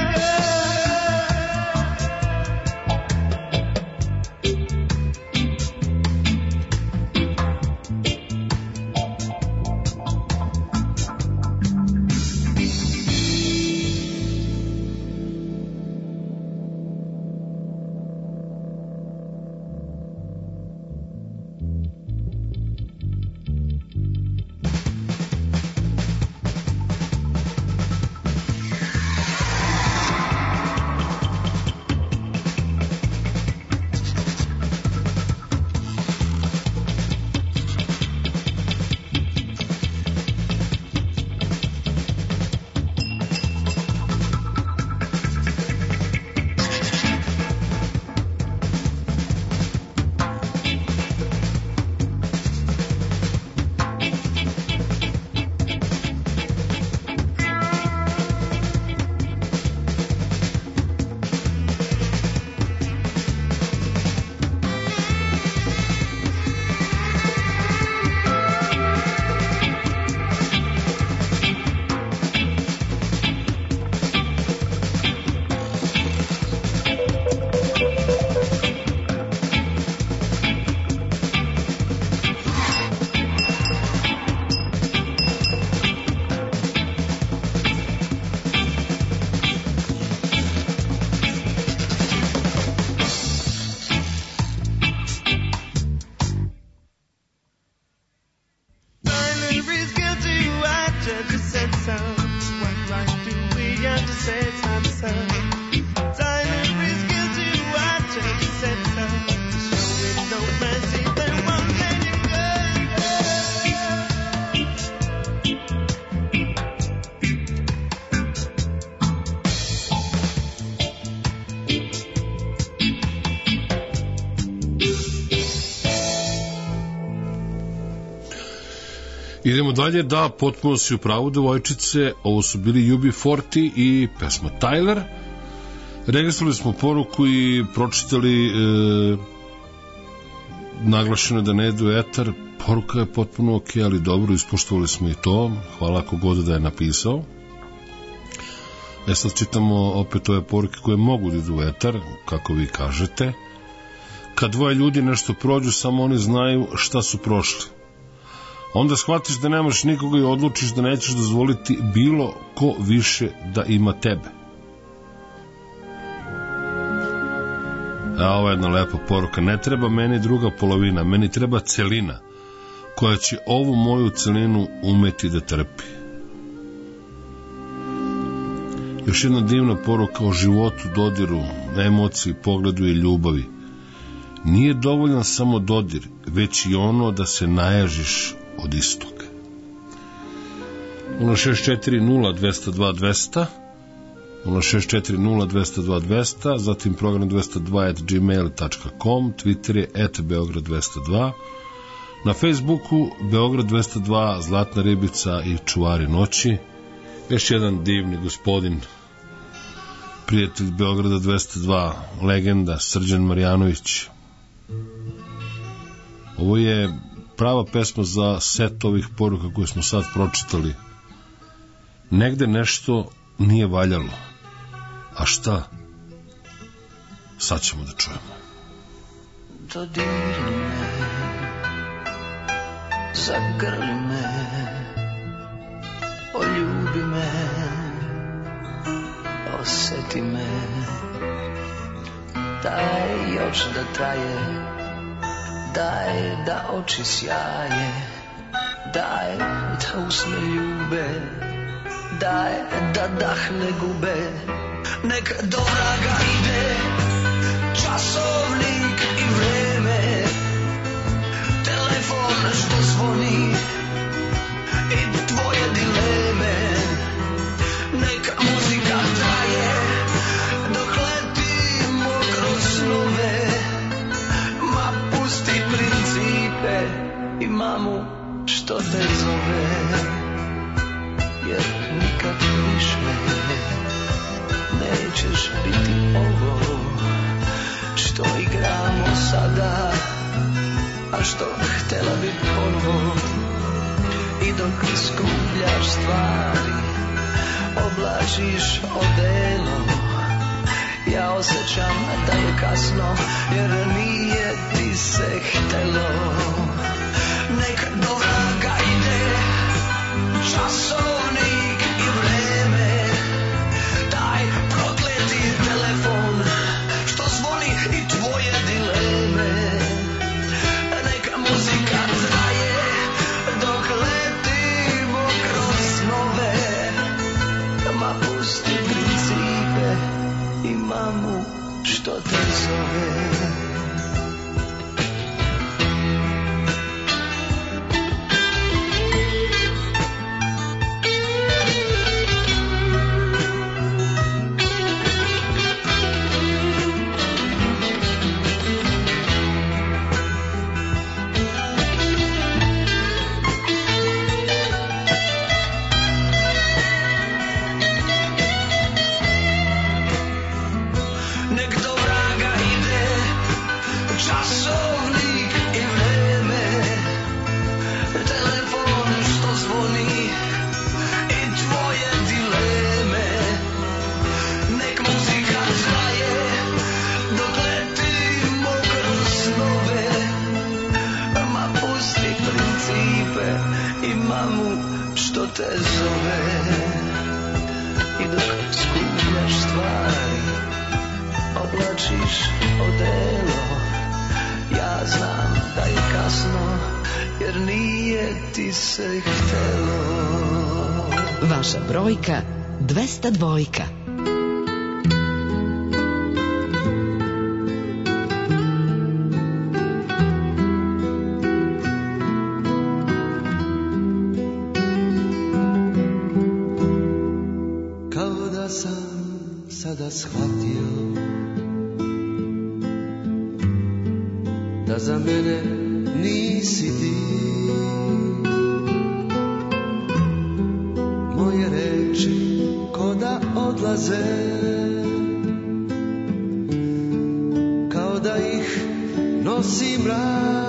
A: Idemo dalje, da, potpuno si u pravu, devojčice, ovo su bili UB40 i pesma Tyler. Registrovali smo poruku i pročitali naglašeno da ne idu etar, poruka je potpuno ok, ali dobro, ispoštovali smo i to, hvala kogod da je napisao. Sad čitamo opet ove poruke koje mogu da idu u etar, kako vi kažete. Kad dvoje ljudi nešto prođu, samo oni znaju šta su prošli. Onda shvatiš da nemaš nikoga i odlučiš da nećeš dozvoliti bilo ko više da ima tebe. A ovo je jedna lepa poruka. Ne treba meni druga polovina, meni treba celina koja će ovu moju celinu umeti da trpi. Još jedna divna poruka o životu, dodiru, emociji, pogledu i ljubavi. Nije dovoljan samo dodir, već i ono da se naježiš od istog. 0640222 0640222, zatim program 202@gmail.com, Twitter je @beograd202, na Facebooku Beograd 202, Zlatna ribica i Čuvari noći. Još jedan divni gospodin, prijatelj Beograda 202, legenda Srđan Marjanović. Ovo je prava pesma za set ovih poruka koje smo sad pročitali. Negde nešto nije valjalo. A šta? Sad ćemo da čujemo.
B: Dodirni me, zagrli me, poljubi me, osjeti me, daj još da traje, daj da oči sjaje, daj da usne ljube, daj da dah ne gube. Nek do vraga ide časovnik i vreme, telefon što zvoni i tvoje dileme. Neka muzika traje dok letimo kroz snove, ma pusti principe i mamu što te zove, jer nikad više nećeš biti ovo što igramo sada, a što htjela bi ponovo. I dok skupljaš stvari, oblačiš odelo, ja osjećam da je kasno, jer nije ti se htelo. Nek do vraga ide časovnik i vreme, taj prokleti telefon što zvoni i tvoje dileme. Neka muzika traje dok letimo kroz snove, ma pusti principe i mamu što te zove.
Q: Vaša brojka 202.
U: Kao da sam sada shvatio da za mene nisi ti. Moje reči ko da odlaze, kao da ih nosi mrak.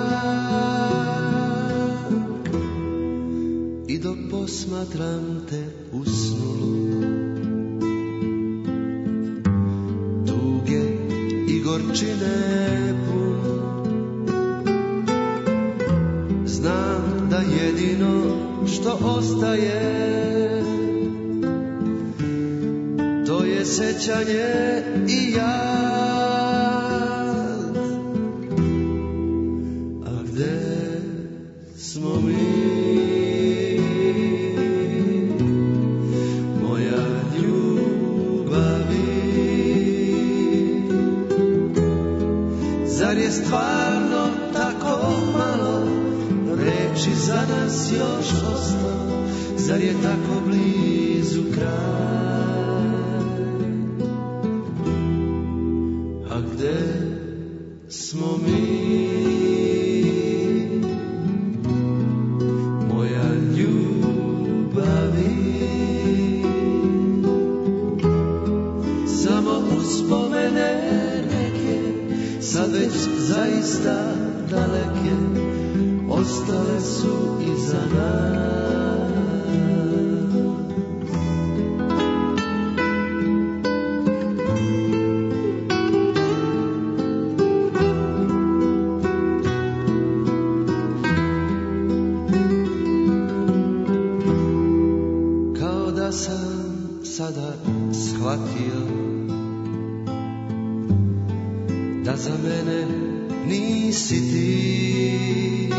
U: I dok posmatram te usnulu, tuge i gorčine pun, znam da jedino što ostaje to je sećanje i ja. nas još ostalo, zar je tako blizu kraj? A gde smo mi, moja ljubavi? Samo uspomene neke, sad već zaista daleke, ostale su iza nas. Kao da sam sada shvatio da za mene nisi ti.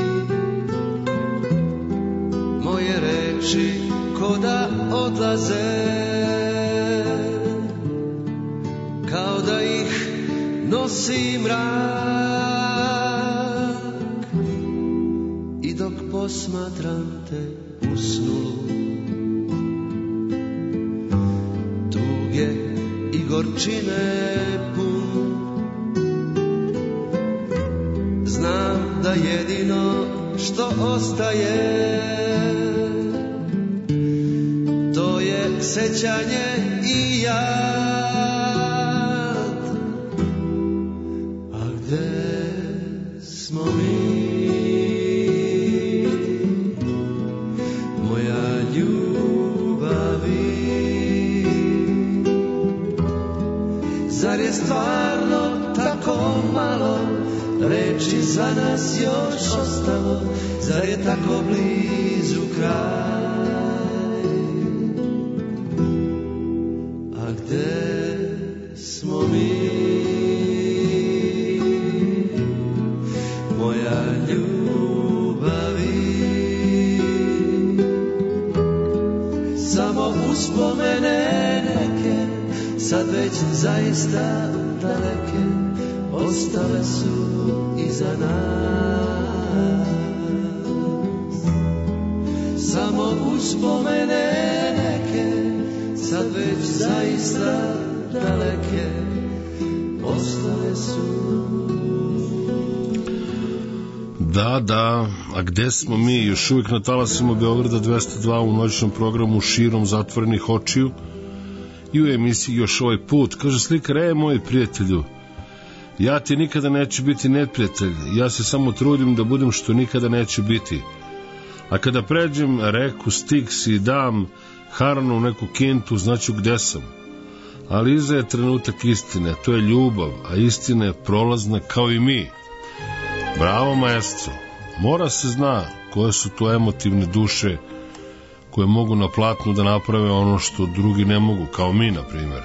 U: Moje reči ko da odlaze, kao da ih nosi mrak. I dok posmatram te usnulu, tuge i gorčine pun, znam da jedino što ostaje to je sećanje i jad. A gde smo mi, moja ljubavi? Zar je stvarno tako malo reči za nas još ostalo, zar je tako blizu kraj? A gde smo mi, moja ljubavi? Samo uspomene neke, sad već zaista daleke, ostale su iza nas. Samo uspomene neke, sad već zaista daleke, ostale su.
A: Da, a gde smo mi? Još uvijek na talasima Beograda 202 u noćnom programu Širom zatvorenih očiju i u emisiji Još ovaj put. Kaže slikar, moj prijatelju, ja ti nikada neću biti neprijatelj, ja se samo trudim da budem što nikada neću biti. A kada pređem reku Styx i dam haranu u neku kintu, znaću gde sam. Ali iza je trenutak istine, to je ljubav, a istina je prolazna kao i mi. Bravo, maestro. Mora se zna koje su to emotivne duše koje mogu na platnu da naprave ono što drugi ne mogu, kao mi, na primjer.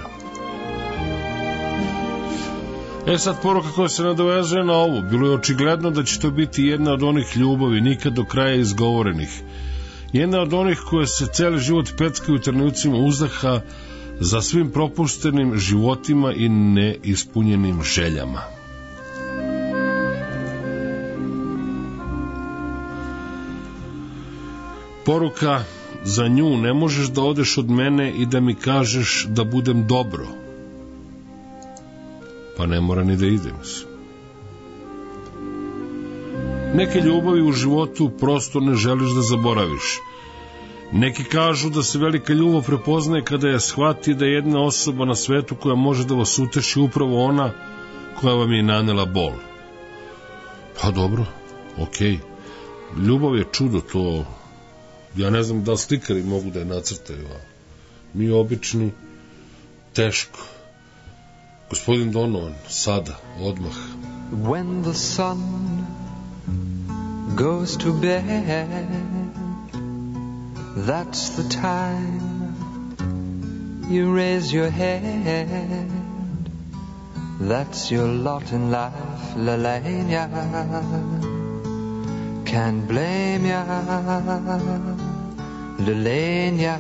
A: Sad poruka koja se nadovezuje na ovu. Bilo je očigledno da će to biti jedna od onih ljubavi nikad do kraja izgovorenih. Jedna od onih koje se cijeli život peckaju u trenucima uzdaha za svim propuštenim životima i neispunjenim željama. Poruka za nju: ne možeš da odeš od mene i da mi kažeš da budem dobro. Pa ne mora ni da idem. Neke ljubavi u životu prosto ne želiš da zaboraviš. Neki kažu da se velika ljubav prepoznaje kada je shvati da je jedna osoba na svetu koja može da vas uteši upravo ona koja vam je nanela bol. Pa dobro, okej. Ljubav je čudo, to ja ne znam da slikari mogu da je nacrtaju, a mi obični teško. Gospodin Donovan, sada, odmah.
C: When the sun goes to bed, that's the time you raise your head. That's your lot in life, Lalania. Can't blame ya, Lalania.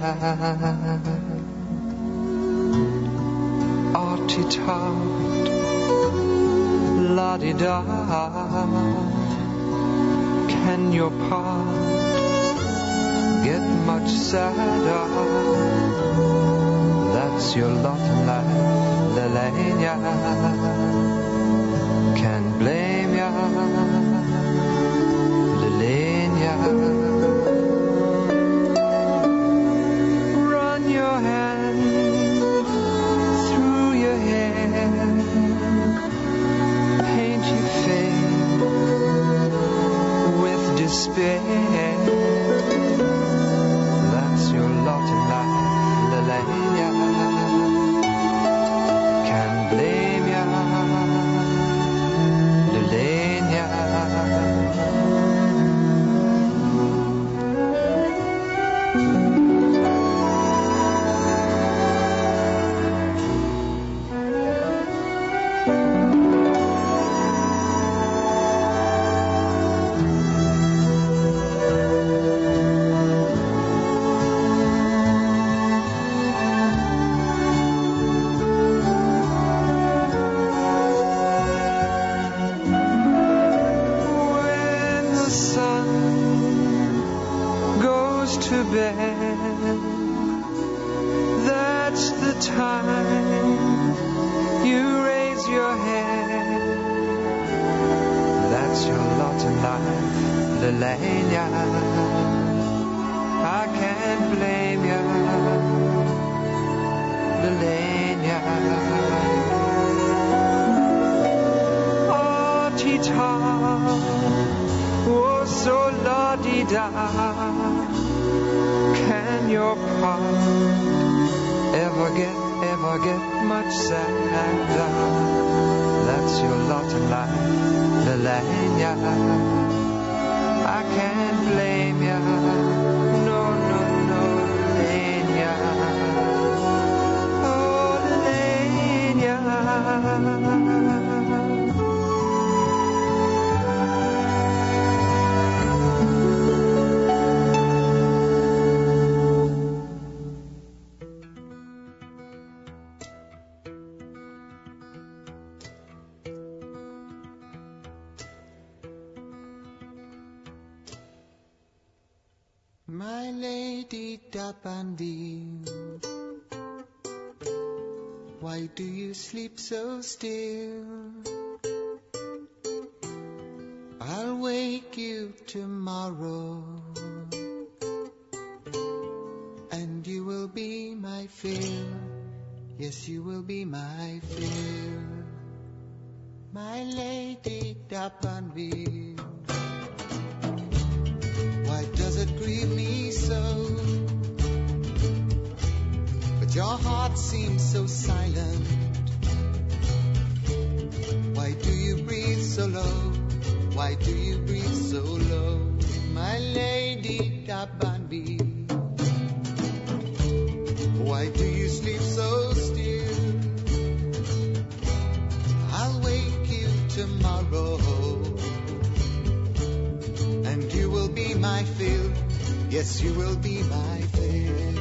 C: Artie-tart, la-di-da. Can your part get much sadder. That's your lot in life, Lelania. Can't blame ya, Lelania. Run your hand through your hair, paint your face with despair. That's your lot in life, Lelania. Can't blame ya, Lelania. That's the time you raise your head. That's your lot in life, Lelania. I can't blame ya, Lelania. Oh, Tita, oh, so la-di-da. Can your part ever get much sadder? That's your lot in life, Lelania. I can't blame ya, no, Lelania. Oh, Lelania.
G: My lady Dappandine, why do you sleep so still? I'll wake you tomorrow, and you will be my fill. Yes, you will be my fill. My lady Dappandine, why does it grieve me so? But your heart seems so silent. Why do you breathe so low? Why do you breathe so low? My lady Dappandine, why do you sleep so still? I'll wake you tomorrow, and you will be my fill. Yes, you will be my fill.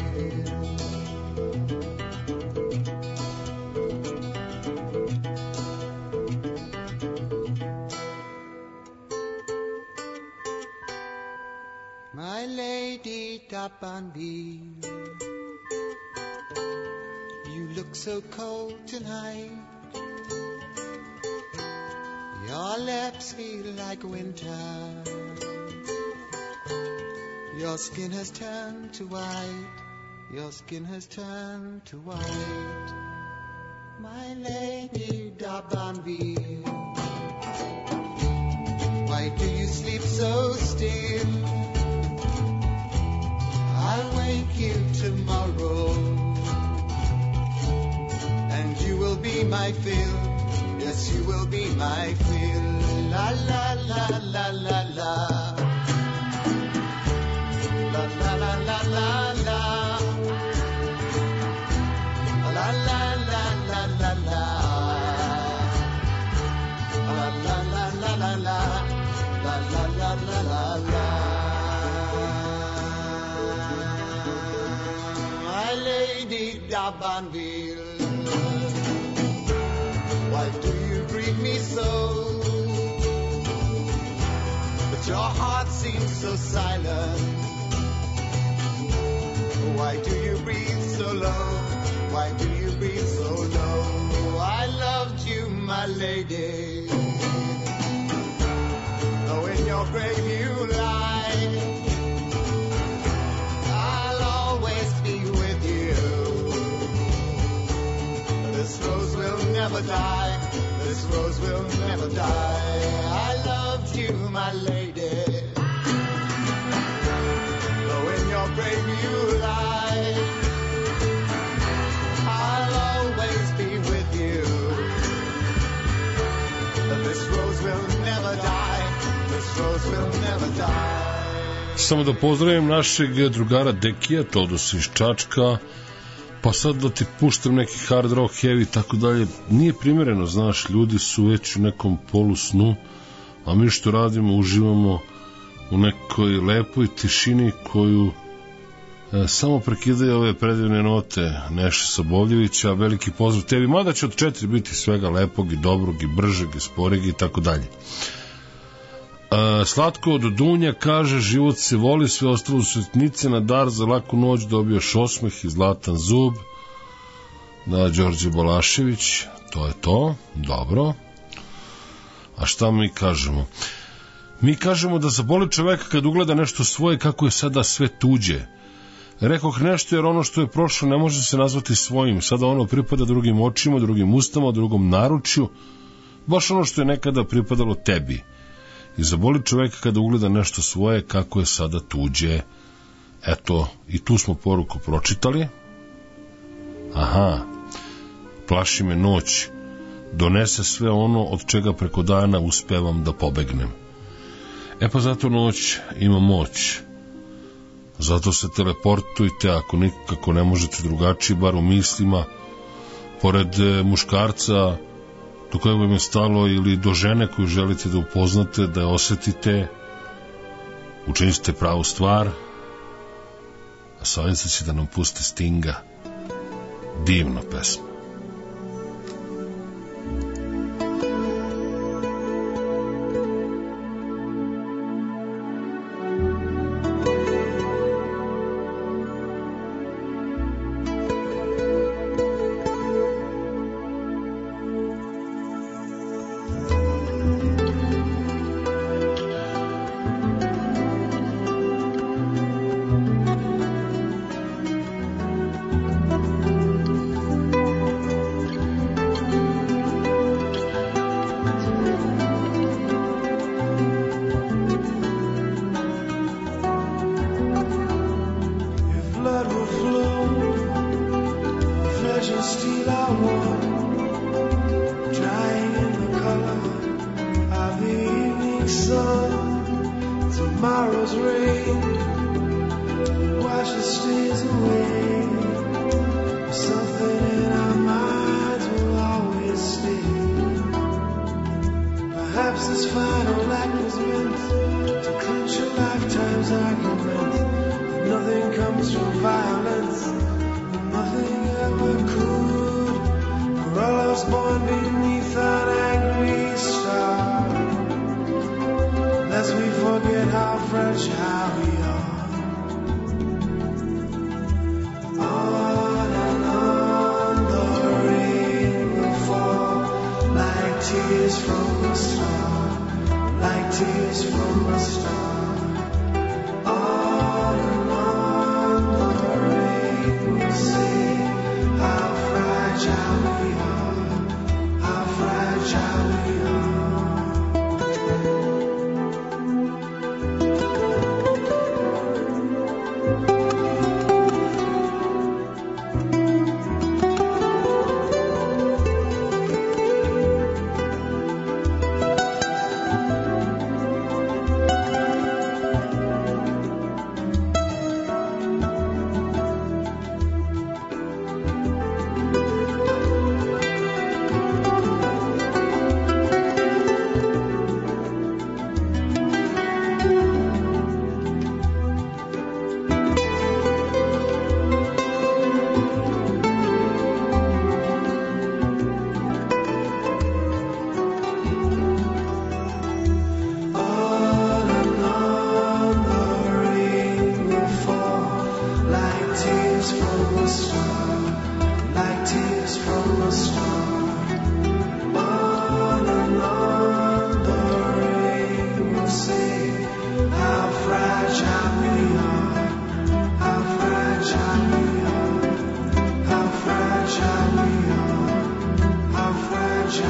G: My lady Dappandine, you look so cold tonight. Your lips feel like winter. Your skin has turned to white. Your skin has turned to white. My lady Dappandine, why do you sleep so still? I'll wake you tomorrow, and you will be my fill. Yes, you will be my fill. La la la la la la. La la la la la la. La la la la la la. La la la la la la. La la la la la la. My lady Dappandine, why do you grieve me so? But your heart seems so silent. Why do you breathe so low? Why do you breathe so low? I loved you, my lady. Though in your grave you lie, I'll always be with you. This rose will never die. This rose will never die. I loved you, my lady. Though in your grave you lie, I'll always be with you. This rose will never die. This rose will never die.
A: Samo da pozdravim našeg drugara Dekija, Todosa iz Čačka, pa sad da ti puštam neki hard rock, heavy i tako dalje. Nije primjereno, znaš, ljudi su već u nekom polusnu, a mi što radimo, uživamo u nekoj lepoj tišini koju samo prekidaju ove predivne note Neše Sobovljevića. Veliki pozdrav tebi, mada će od 4 biti svega lepog i dobrog i bržeg i sporijeg i tako dalje. Slatko od Dunja kaže: život se voli, sve ostalo su sitnice, na dar za laku noć dobioš osmeh i zlatan zub. Da, Đorđe Balašević, to je to, dobro. A šta mi kažemo? Mi kažemo da zaboli čoveka kad ugleda nešto svoje, kako je sada sve tuđe. Rekoh nešto jer ono što je prošlo ne može se nazvati svojim, sada ono pripada drugim očima, drugim ustama, drugom naručju, baš ono što je nekada pripadalo tebi. I zaboli čoveka kada ugleda nešto svoje, kako je sada tuđe. Eto, i tu smo poruku pročitali. Aha, plaši me noć, donese sve ono od čega preko dana uspevam da pobegnem. E pa zato noć ima moć. Zato se teleportujte, ako nikako ne možete drugačije, bar u mislima, pored muškarca do kojeg vam je stalo, ili do žene koju želite da upoznate, da je osetite, učinite pravu stvar. A sa ovim će da nam pusti Stinga. Divna pesma.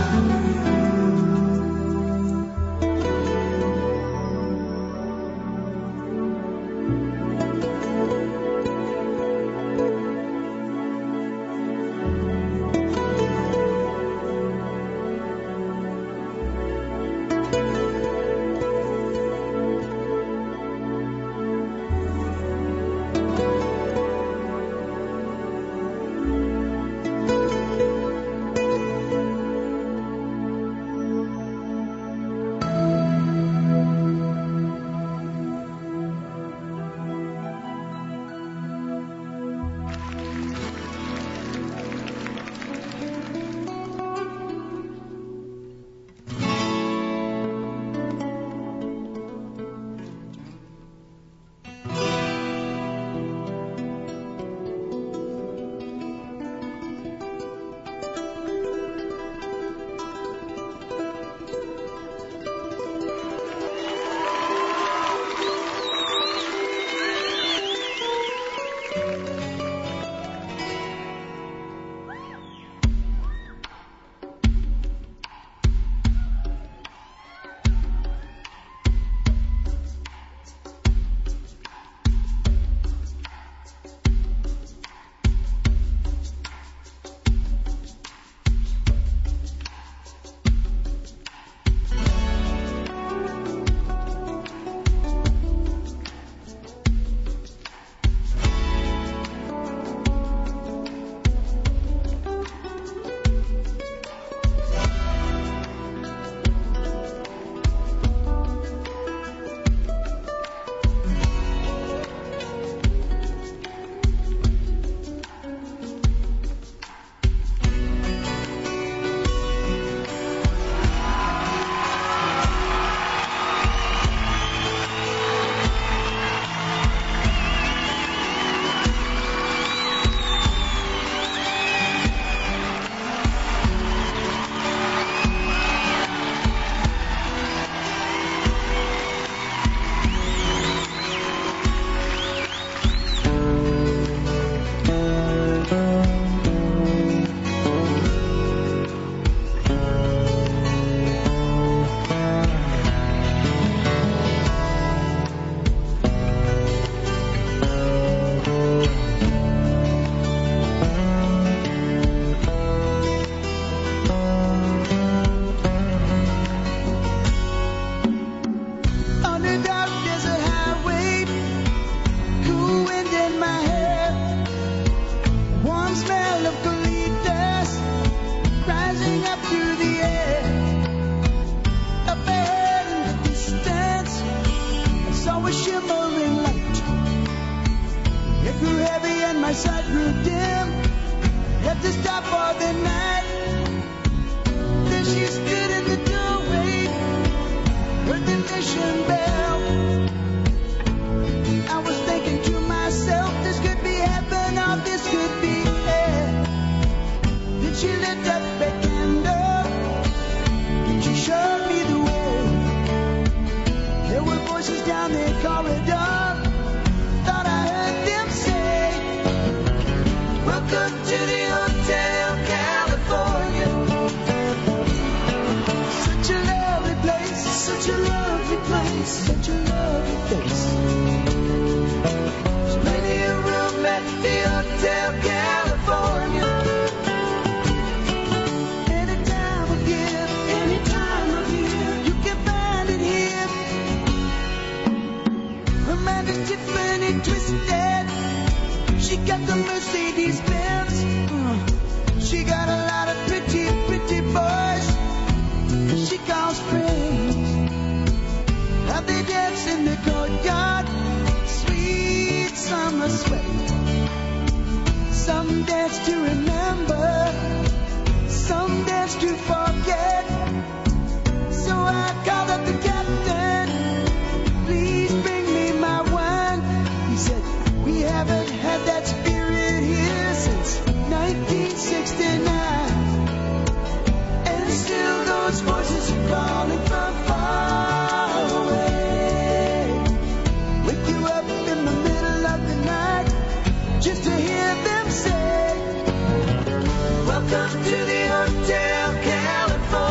B: Welcome to the Hotel California.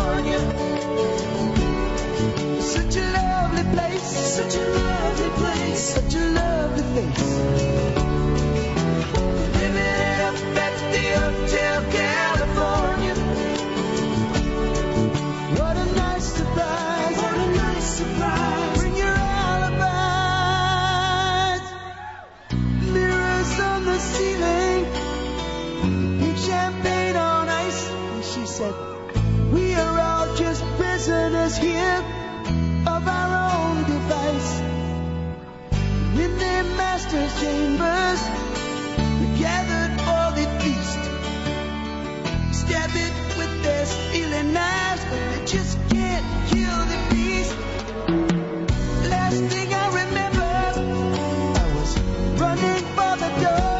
E: said, we are all just prisoners here of our own device. In their master's chambers, we gathered all they feast. Stab it with their stealing knives, but they just can't kill the beast. Last thing I remember, I was running for the door.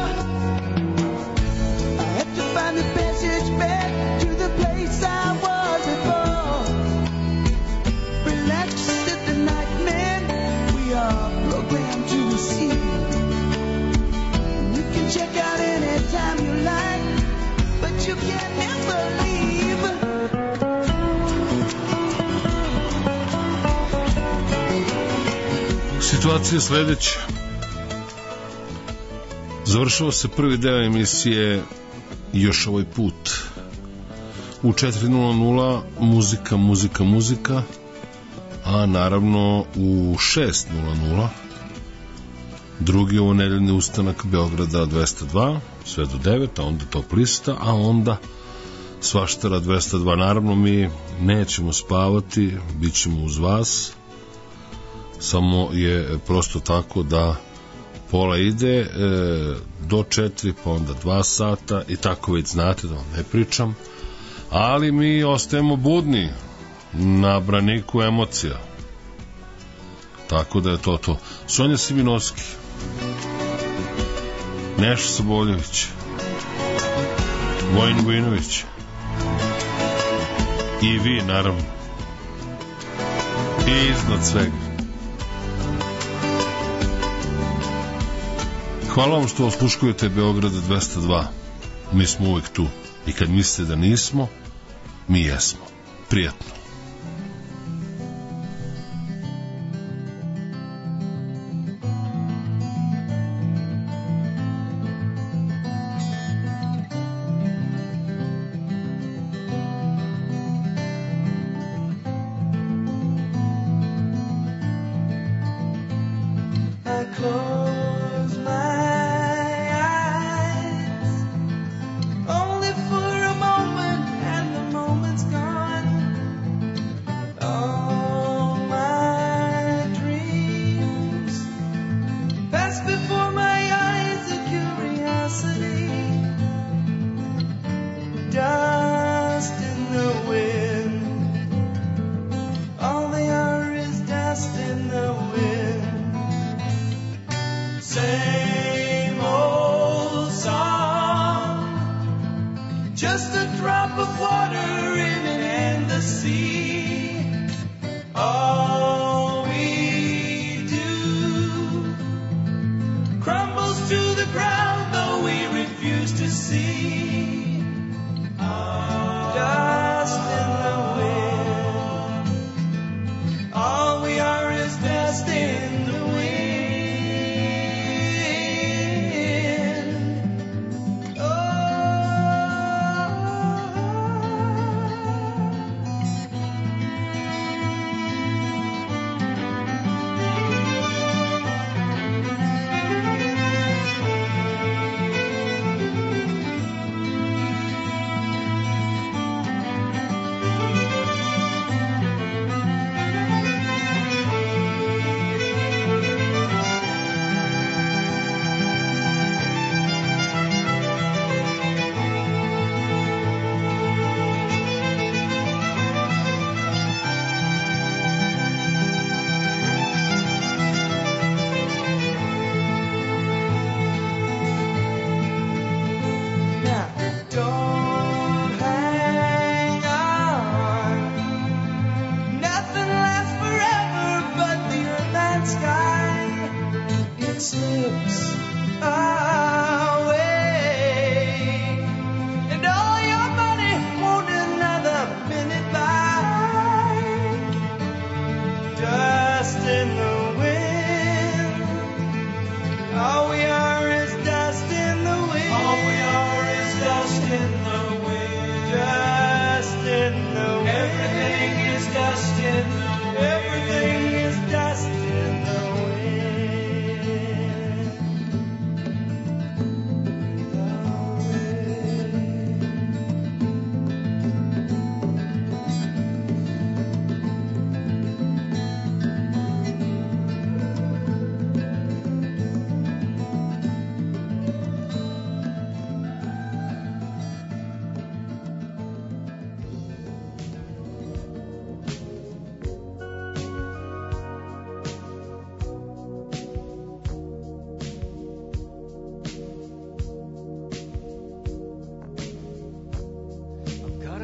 E: I had to find the passage back to the place I was before. Relax, said the nightman, we are programmed to see. You can check out anytime you like, but you can never leave.
A: Situacija je sledeća. Završava se prvi deo emisije Još ovaj put. U 4:00 muzika, muzika, muzika, a naravno u 6:00 drugi ovo nedeljni ustanak Beograda 202, sve do 9, a onda top lista, a onda Svaštara 202. Naravno mi nećemo spavati, bit ćemo uz vas, samo je prosto tako da pola ide do 4, pa onda 2 sata i tako već znate, da vam ne pričam, ali mi ostajemo budni na braniku emocija, tako da je to. Sonja Siminovski, Neša Soboljević, Vojin Vojinović i vi naravno, i iznad svega. Hvala vam što osluškujete Beograda 202. Mi smo uvek tu. I kad mislite da nismo, mi jesmo. Prijatno.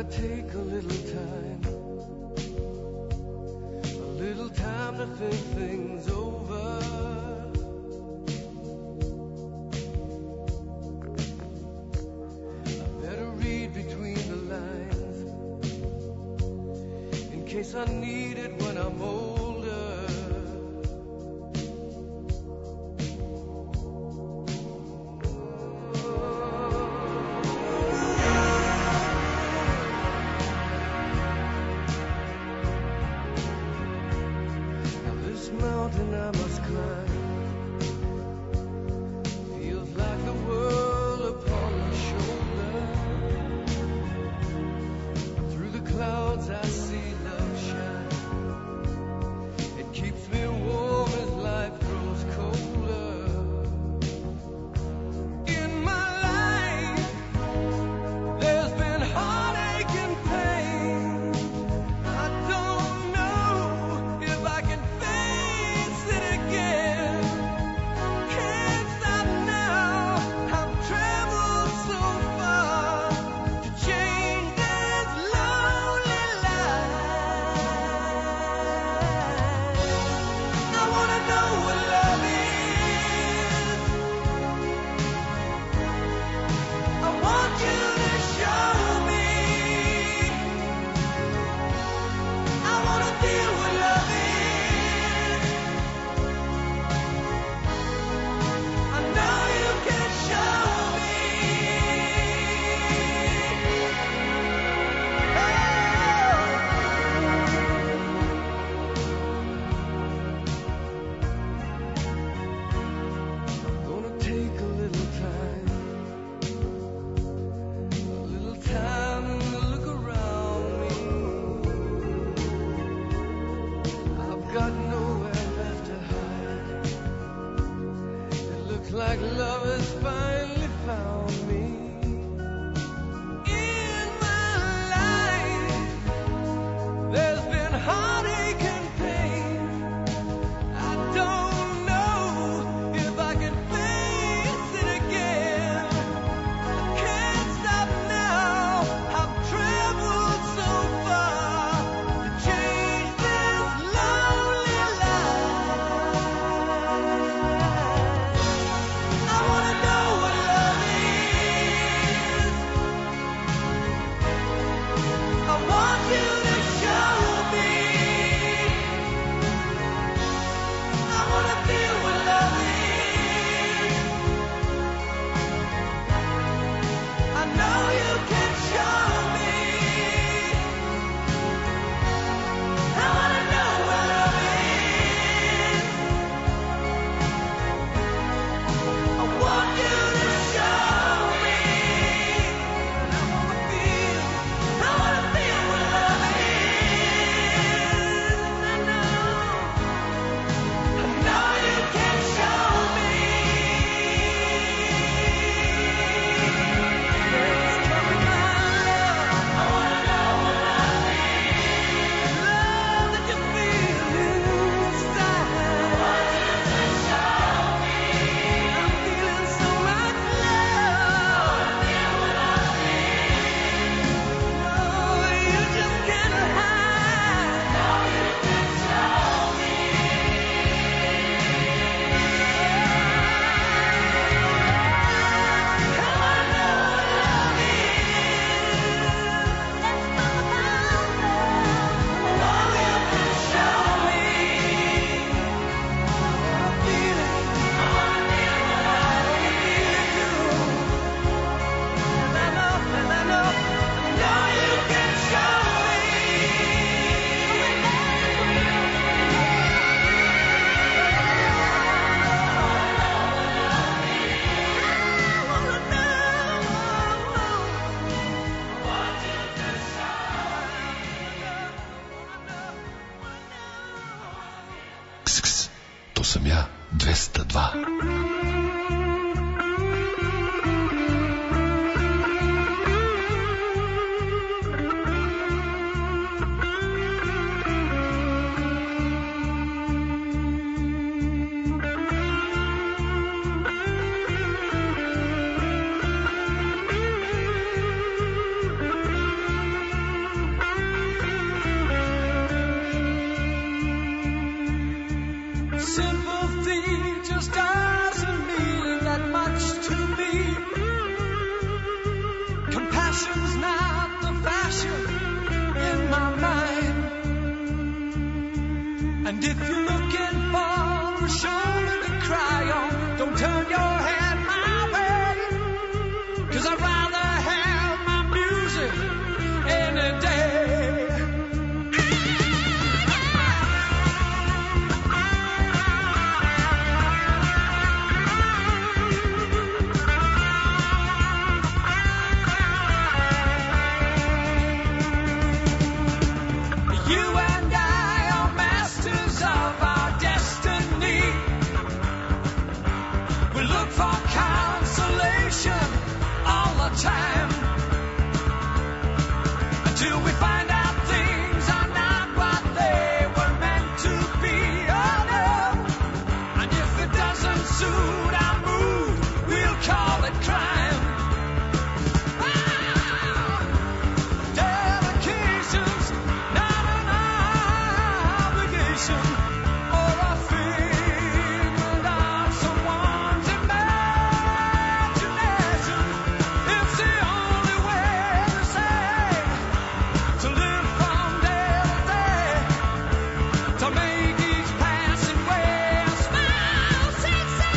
C: Gotta take a little time to think things over. I better read between the lines in case I need it when I'm older. Mountain I must climb feels like the world upon my shoulder. Through the clouds I see love shine. It keeps me warm as life grows colder. In my life there's been heartache and pain. I don't know if I can like love has finally found me. In my life there's been heartache and pain. I don't know if I can face it again. I can't stop now. I've traveled so far to change this lonely life. I wanna know what love is. I want you to show me. I wanna feel what love is. I know you can show me. I wanna know what love is. I want you to show me. I wanna feel what love is. I know you can show me. Tell me my love. I wanna know what love is. Love that you feel inside. I want you to show me. I'm feeling so much love. I wanna feel what love is. Oh, you just can't hide. No, you can show me. I wanna know what love is. Let's talk about love. Oh, you can show me. I feel it. I wanna feel what love is. And I know you can show me.
A: Ks, to sam ja, 202.
C: And if you're looking for a shoulder to cry on, don't turn your head my way, 'cause I'd rather have my music any day. You and I are masters of our destiny. We look for consolation all the time, until we find out things are not what they were meant to be. Oh no. And if it doesn't suit our mood, we'll call it crime. Dedication's not an obligation or a figment of someone's imagination. It's the only way to say, to live from day to day, to make each passing way a smile sensation.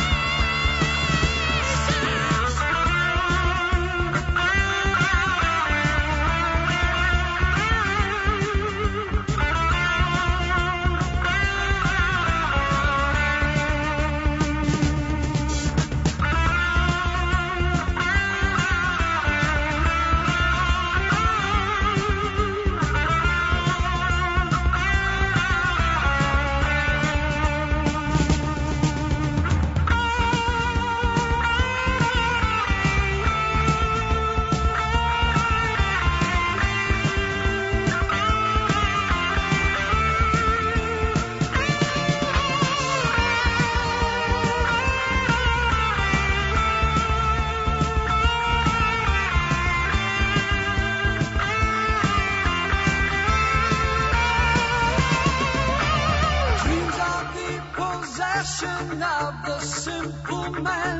C: Dreams are the possession of the simple man.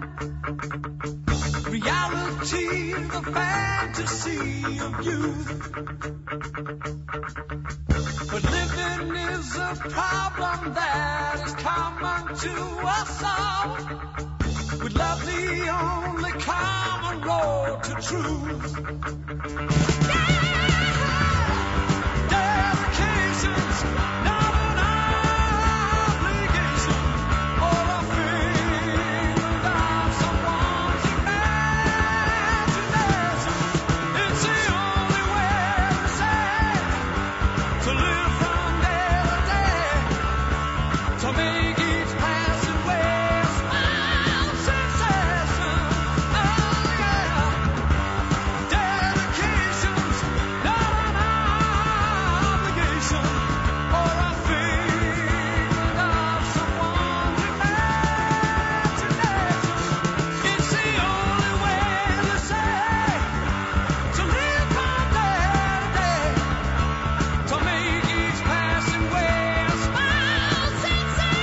C: Reality, the fantasy of youth. But living is a problem that is common to us all. With love the only common road to truth. Dedication's not an obligation or a figment of someone's imagination. It's the only way to say, to live from day to day, to make each passing way a smile sensation. Oh yeah. Dedication's not an obligation or a figment of someone's imagination. It's the only way to say, to live from day to day, to make each passing way a smile sensation.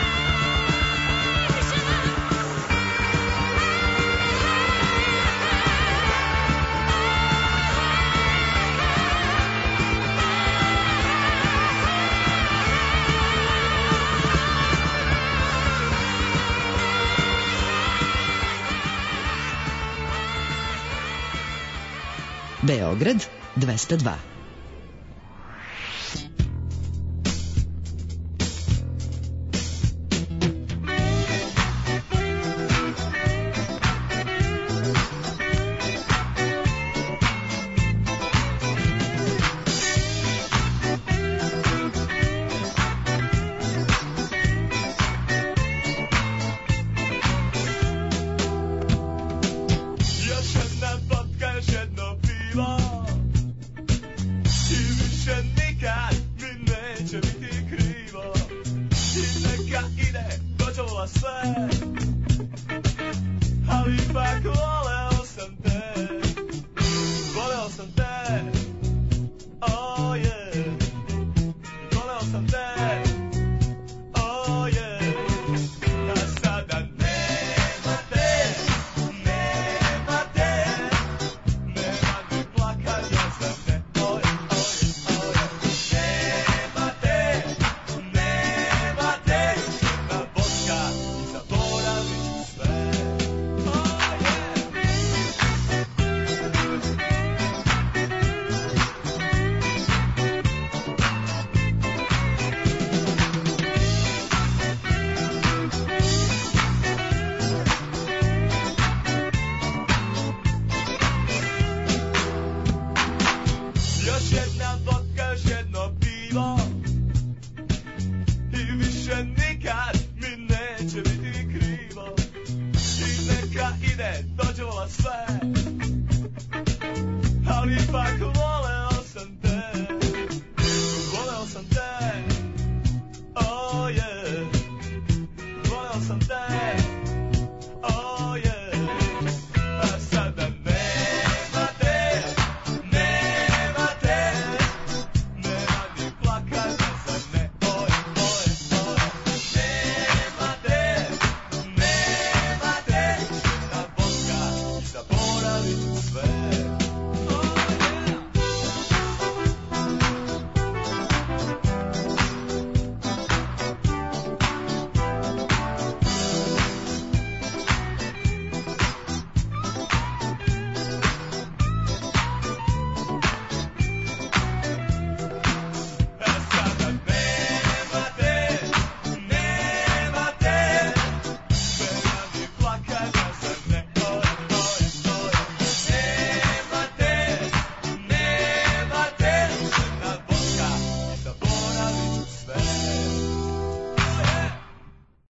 Q: Beograd 202.
D: Još jedna vodka, još jedno pivo i više nikad mi neće biti krivo. I neka ide, dođovala sve, ali ipak voleo sam te, voleo sam te, oh yeah, voleo sam te, oh yeah. A sada nema te, nema te, nema ni plakanja za te, oh yeah, oh yeah, oh yeah. Nema te, nema
K: voleo sam te, voleo sam te, oh yeah, voleo sam te, oh yeah, a sada nema te, nema te, nema ni plakanja za ne, oj, oj, oj, nema te, nema te, na Boga, zaboravit ću sve.